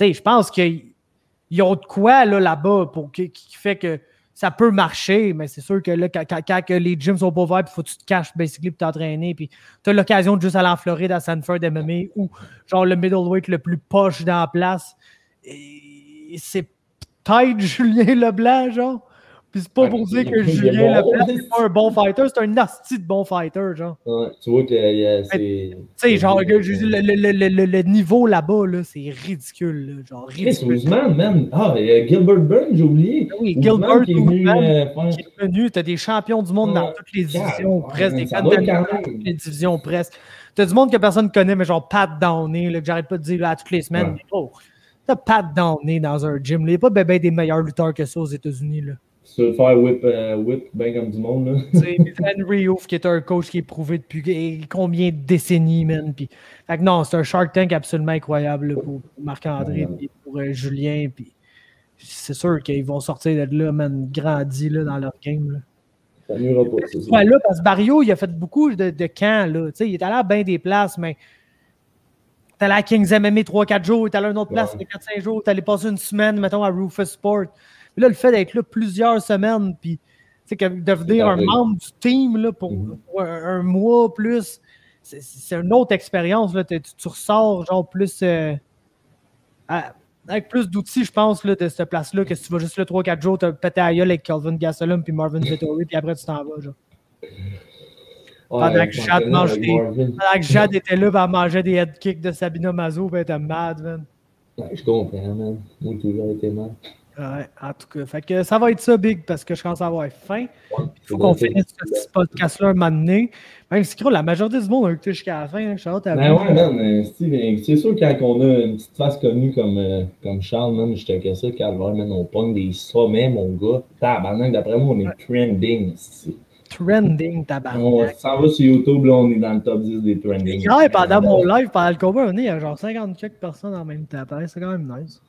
sais, je pense qu'ils ont de quoi là, là-bas pour, qui, qui fait que ça peut marcher, mais c'est sûr que là, quand, quand, quand les gyms sont pas ouverts, il faut que tu te caches basically pour t'entraîner. Puis tu as l'occasion de juste aller en Floride à Sanford M M A ou genre le middleweight le plus poche dans la place. Et c'est peut-être Julien Leblanc, genre. Puis c'est pas
Ouais,
pour dire que
il est
Julien
bon.
Leblanc c'est pas un bon fighter, c'est un nasty de bon fighter, genre.
Ouais, tu vois que euh, c'est.
Tu sais, genre, le, le, le, le, le niveau là-bas, là, c'est ridicule, là, genre
Chris
ridicule.
Ousmane, man. Ah, euh, Gilbert Burns, j'ai oublié.
Oui,
Ousmane
Gilbert
qui est venu
Ousmane,
euh, faire.
qui est venu, t'as des champions du monde dans
Ouais.
toutes les divisions,
Ouais,
presque, des
ça doit être
candidates
quand
dans
même.
toutes les divisions, presque. T'as du monde que personne ne connaît, mais genre Pat Downey, là, que j'arrête pas de dire là, à toutes les semaines.
Ouais.
Mais oh, t'as Pat Downey dans un gym, là. Il n'y a pas ben, ben des meilleurs lutteurs que ça aux États-Unis, là.
Se le faire whip, euh, whip ben comme du monde, là.
C'est Henry Hoof qui est un coach qui est prouvé depuis combien de décennies, man. Puis, fait que non, c'est un Shark Tank absolument incroyable là, pour, pour Marc-André
Ouais.
et pour euh, Julien. Puis, c'est sûr qu'ils vont sortir de là, man, grandis là, dans leur game. Là.
Ça n'ira pas, c'est ça.
Ouais, là, parce que Barrio, il a fait beaucoup de, de camps. Là. Tu sais, il est allé à bien des places, mais t'es allé à Kings M M A trois quatre jours, t'es allé à une autre place
Ouais.
quatre cinq jours, t'es allé passer une semaine, mettons, à Rufus Sport. Puis là, le fait d'être là plusieurs semaines, puis tu sais, que de devenir un
pareil.
membre du team là, pour,
Mhm.
pour un, un mois plus, c'est, c'est une autre expérience. Là. Tu, tu ressors genre plus euh, à- avec plus d'outils, je pense, là, de cette place-là, que si tu vas juste là trois quatre jours, t'as pété à gueule avec Calvin Gastelum puis Marvin Vettori, puis après tu t'en vas. Genre. Pendant
Ouais,
que
je
Jade
m'entraînais
mange
avec
des-
Marvin.
Pendant que Jade était là, ben, elle mangeait des head kicks de Sabina Mazo, ben elle était mad, man.
Ouais, je comprends, man. Moi, j'ai toujours été mal.
Ouais, en tout cas. Fait que ça va être ça, Big, parce que je commence à avoir faim.
Ouais,
Il faut qu'on finisse ce petit podcast-là un moment donné. Même si, gros, la majorité du monde a écouté jusqu'à la fin. Hein, Charlotte, à
Ben
vous.
ouais, man, euh, Steve, euh, c'est sûr quand on a une petite face connue comme, euh, comme Charles, man, je te casse ça, Calvaire, man, on pogne des sommets, mon gars. Tabarnak, d'après moi, on est trending, c'est-
Trending,
On
tabarnak.
s'en va sur YouTube, là, on est dans le top dix des trending.
Hier, pendant mon live, pendant le combat, on est, il y a genre cinquante quelques personnes en même temps. Pareil, c'est quand même nice.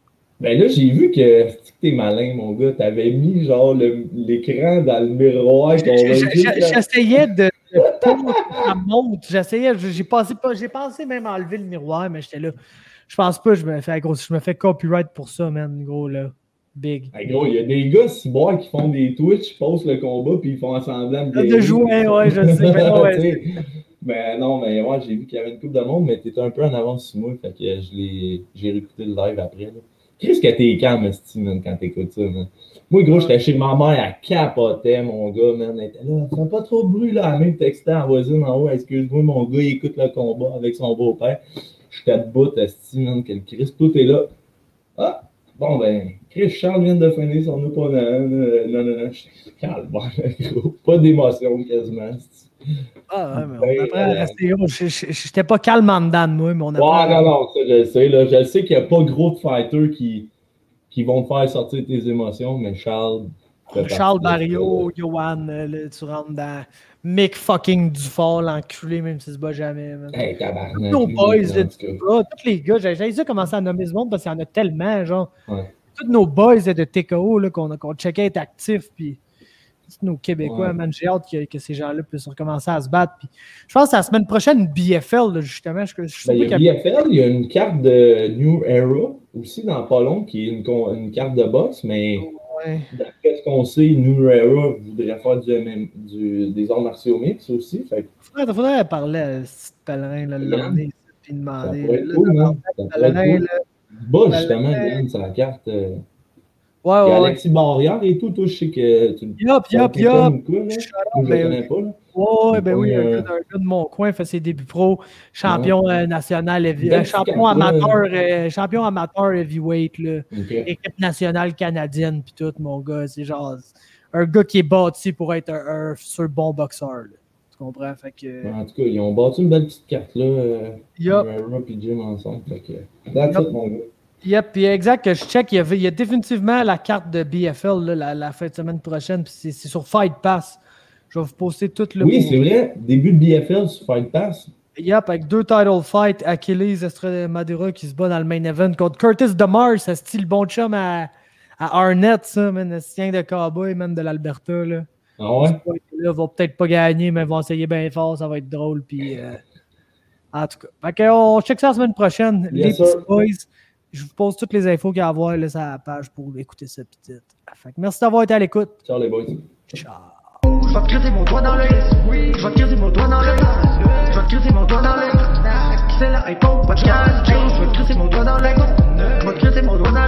Ben là, j'ai vu que c'est que t'es malin, mon gars. T'avais mis genre le- l'écran dans le miroir. qu'on
J-
va
j-
juste
j-
la-
J'essayais de, de pas que ça monte. J'essayais, j'ai pensé, pas- j'ai pensé même à enlever le miroir, mais j'étais là. Je pense pas, je me fais, gros, je me fais copyright pour ça, man, gros, là. Big.
Hey, gros, il y a des gars cyborgs qui font des Twitch, postent le combat, puis ils font semblant de
De jouer, ouais, je sais. Mais non, ouais,
Tu sais, ben non, mais ouais, j'ai vu qu'il y avait une couple de monde, mais t'étais un peu en avance sur moi, fait que je l'ai, j'ai réécouté le live après. Là. Qu'est-ce que t'es calme, esti, man, quand t'écoutes ça, man? Moi, gros, j'étais chez ma mère, elle capotait, mon gars, man. Elle était là, fais pas trop de bruit, là, elle même textait à la voisine en haut, excuse-moi, mon gars, il écoute le combat avec son beau-père. J'étais debout, esti, man, quel Christ, tout est là. Ah, bon, ben, Chris Charles vient de finir son opponent. euh, Non, non, non, je calme, gros. Pas d'émotion, quasiment, esti.
Ah, ouais, mais
Ben,
on apprend à
euh,
rester gros. Je- je- J'étais pas calme en dedans de moi, mais on apprend.
Ouais, non, non, ça, je le sais, là. Je le sais qu'il n'y a pas gros de fighters qui, qui vont te faire sortir tes émotions, mais Charles. fait partie
Charles
de
Barrio,
ça.
Johan, euh, là, tu rentres dans Mick fucking Dufort, l'enculé, même s'il se bat jamais. Man.
Hey, tabarnak.
Nos
lui,
boys,
en
là,
tout
du
cas.
gars, tous les gars, j'ai j'ai ça commencer à nommer ce monde parce qu'il y en a tellement, genre.
Ouais.
Tous nos boys là, de T K O là, qu'on qu'on checkait être actifs, puis tous nos Québécois,
Ouais.
man, j'ai hâte que, que ces gens-là puissent recommencer à se battre. Puis, je pense que la semaine prochaine, B F L, là, justement, je, je sais
Ben,
pas
il y a
qu'il y a-
B F L, il y a une carte de New Era aussi dans pas long, qui est une, con- une carte de boxe, mais
Ouais.
d'après ce qu'on sait, New Era voudrait faire du, M M du- des arts martiaux mix aussi. Fait que
Faudrait, faudrait parler à ce petit pèlerin, là, l'emmener, puis
ça
demander.
pourrait
là,
être cool,
là,
man. Ça pourrait
pèlerin,
être cool.
là.
Du bas, justement,
Pèlerin.
Yann, sur la carte. euh,
Ouais,
Il y a
ouais, ouais.
Alexis Barrière et tout, toi, je sais que tu
Yup, yup,
tu le connais
yup.
ou quoi, là?
Shout
Moi, je le
ben,
connais pas, là.
Ouais, ben oui, un
Euh,
gars, d'un gars de mon coin fait ses débuts pro, champion euh, national, heavy-
Belle
euh, champion
petite carte,
amateur, euh, champion amateur heavyweight, là.
Ok.
Équipe nationale canadienne, puis tout, mon gars. C'est genre un gars qui est bâti pour être un, un futur bon boxeur, là. Tu comprends? Fait que.
En tout cas, ils ont bâti une belle petite carte, là. euh,
Yup.
Rara et Jim ensemble. Fait que, that's
Yup.
it, mon gars.
Yep, puis exact, que je check, il y, avait, il y a définitivement la carte de B F L là, la, la fin de semaine prochaine, puis c'est c'est sur Fight Pass. Je vais vous poster tout le
Oui, c'est vrai. Début de B F L sur Fight Pass.
Yep, avec deux title fights, Achilles Estrada Madura qui se bat dans le main event contre Curtis DeMars, ça style bon chum à, à Arnett, ça, man, ce tien de cowboy, man, de l'Alberta, là.
Ah ouais?
Là, vont peut-être pas gagner, mais vont essayer bien fort, ça va être drôle, puis... euh, en tout cas, fait que on check ça la semaine prochaine.
Yes,
les
sir.
petits boys, je vous pose toutes les infos qu'il y a à voir là, sur la page pour écouter ça. Fait que merci d'avoir été à l'écoute.
Ciao les boys.
Ciao.
Je vais te creuser mon doigt dans l'œil. Je vais te creuser mon doigt dans l'œil. Je vais te creuser mon doigt dans l'œil. C'est la hypo podcast. Je vais te creuser mon doigt dans l'œil. Je vais te creuser mon doigt dans l'œil.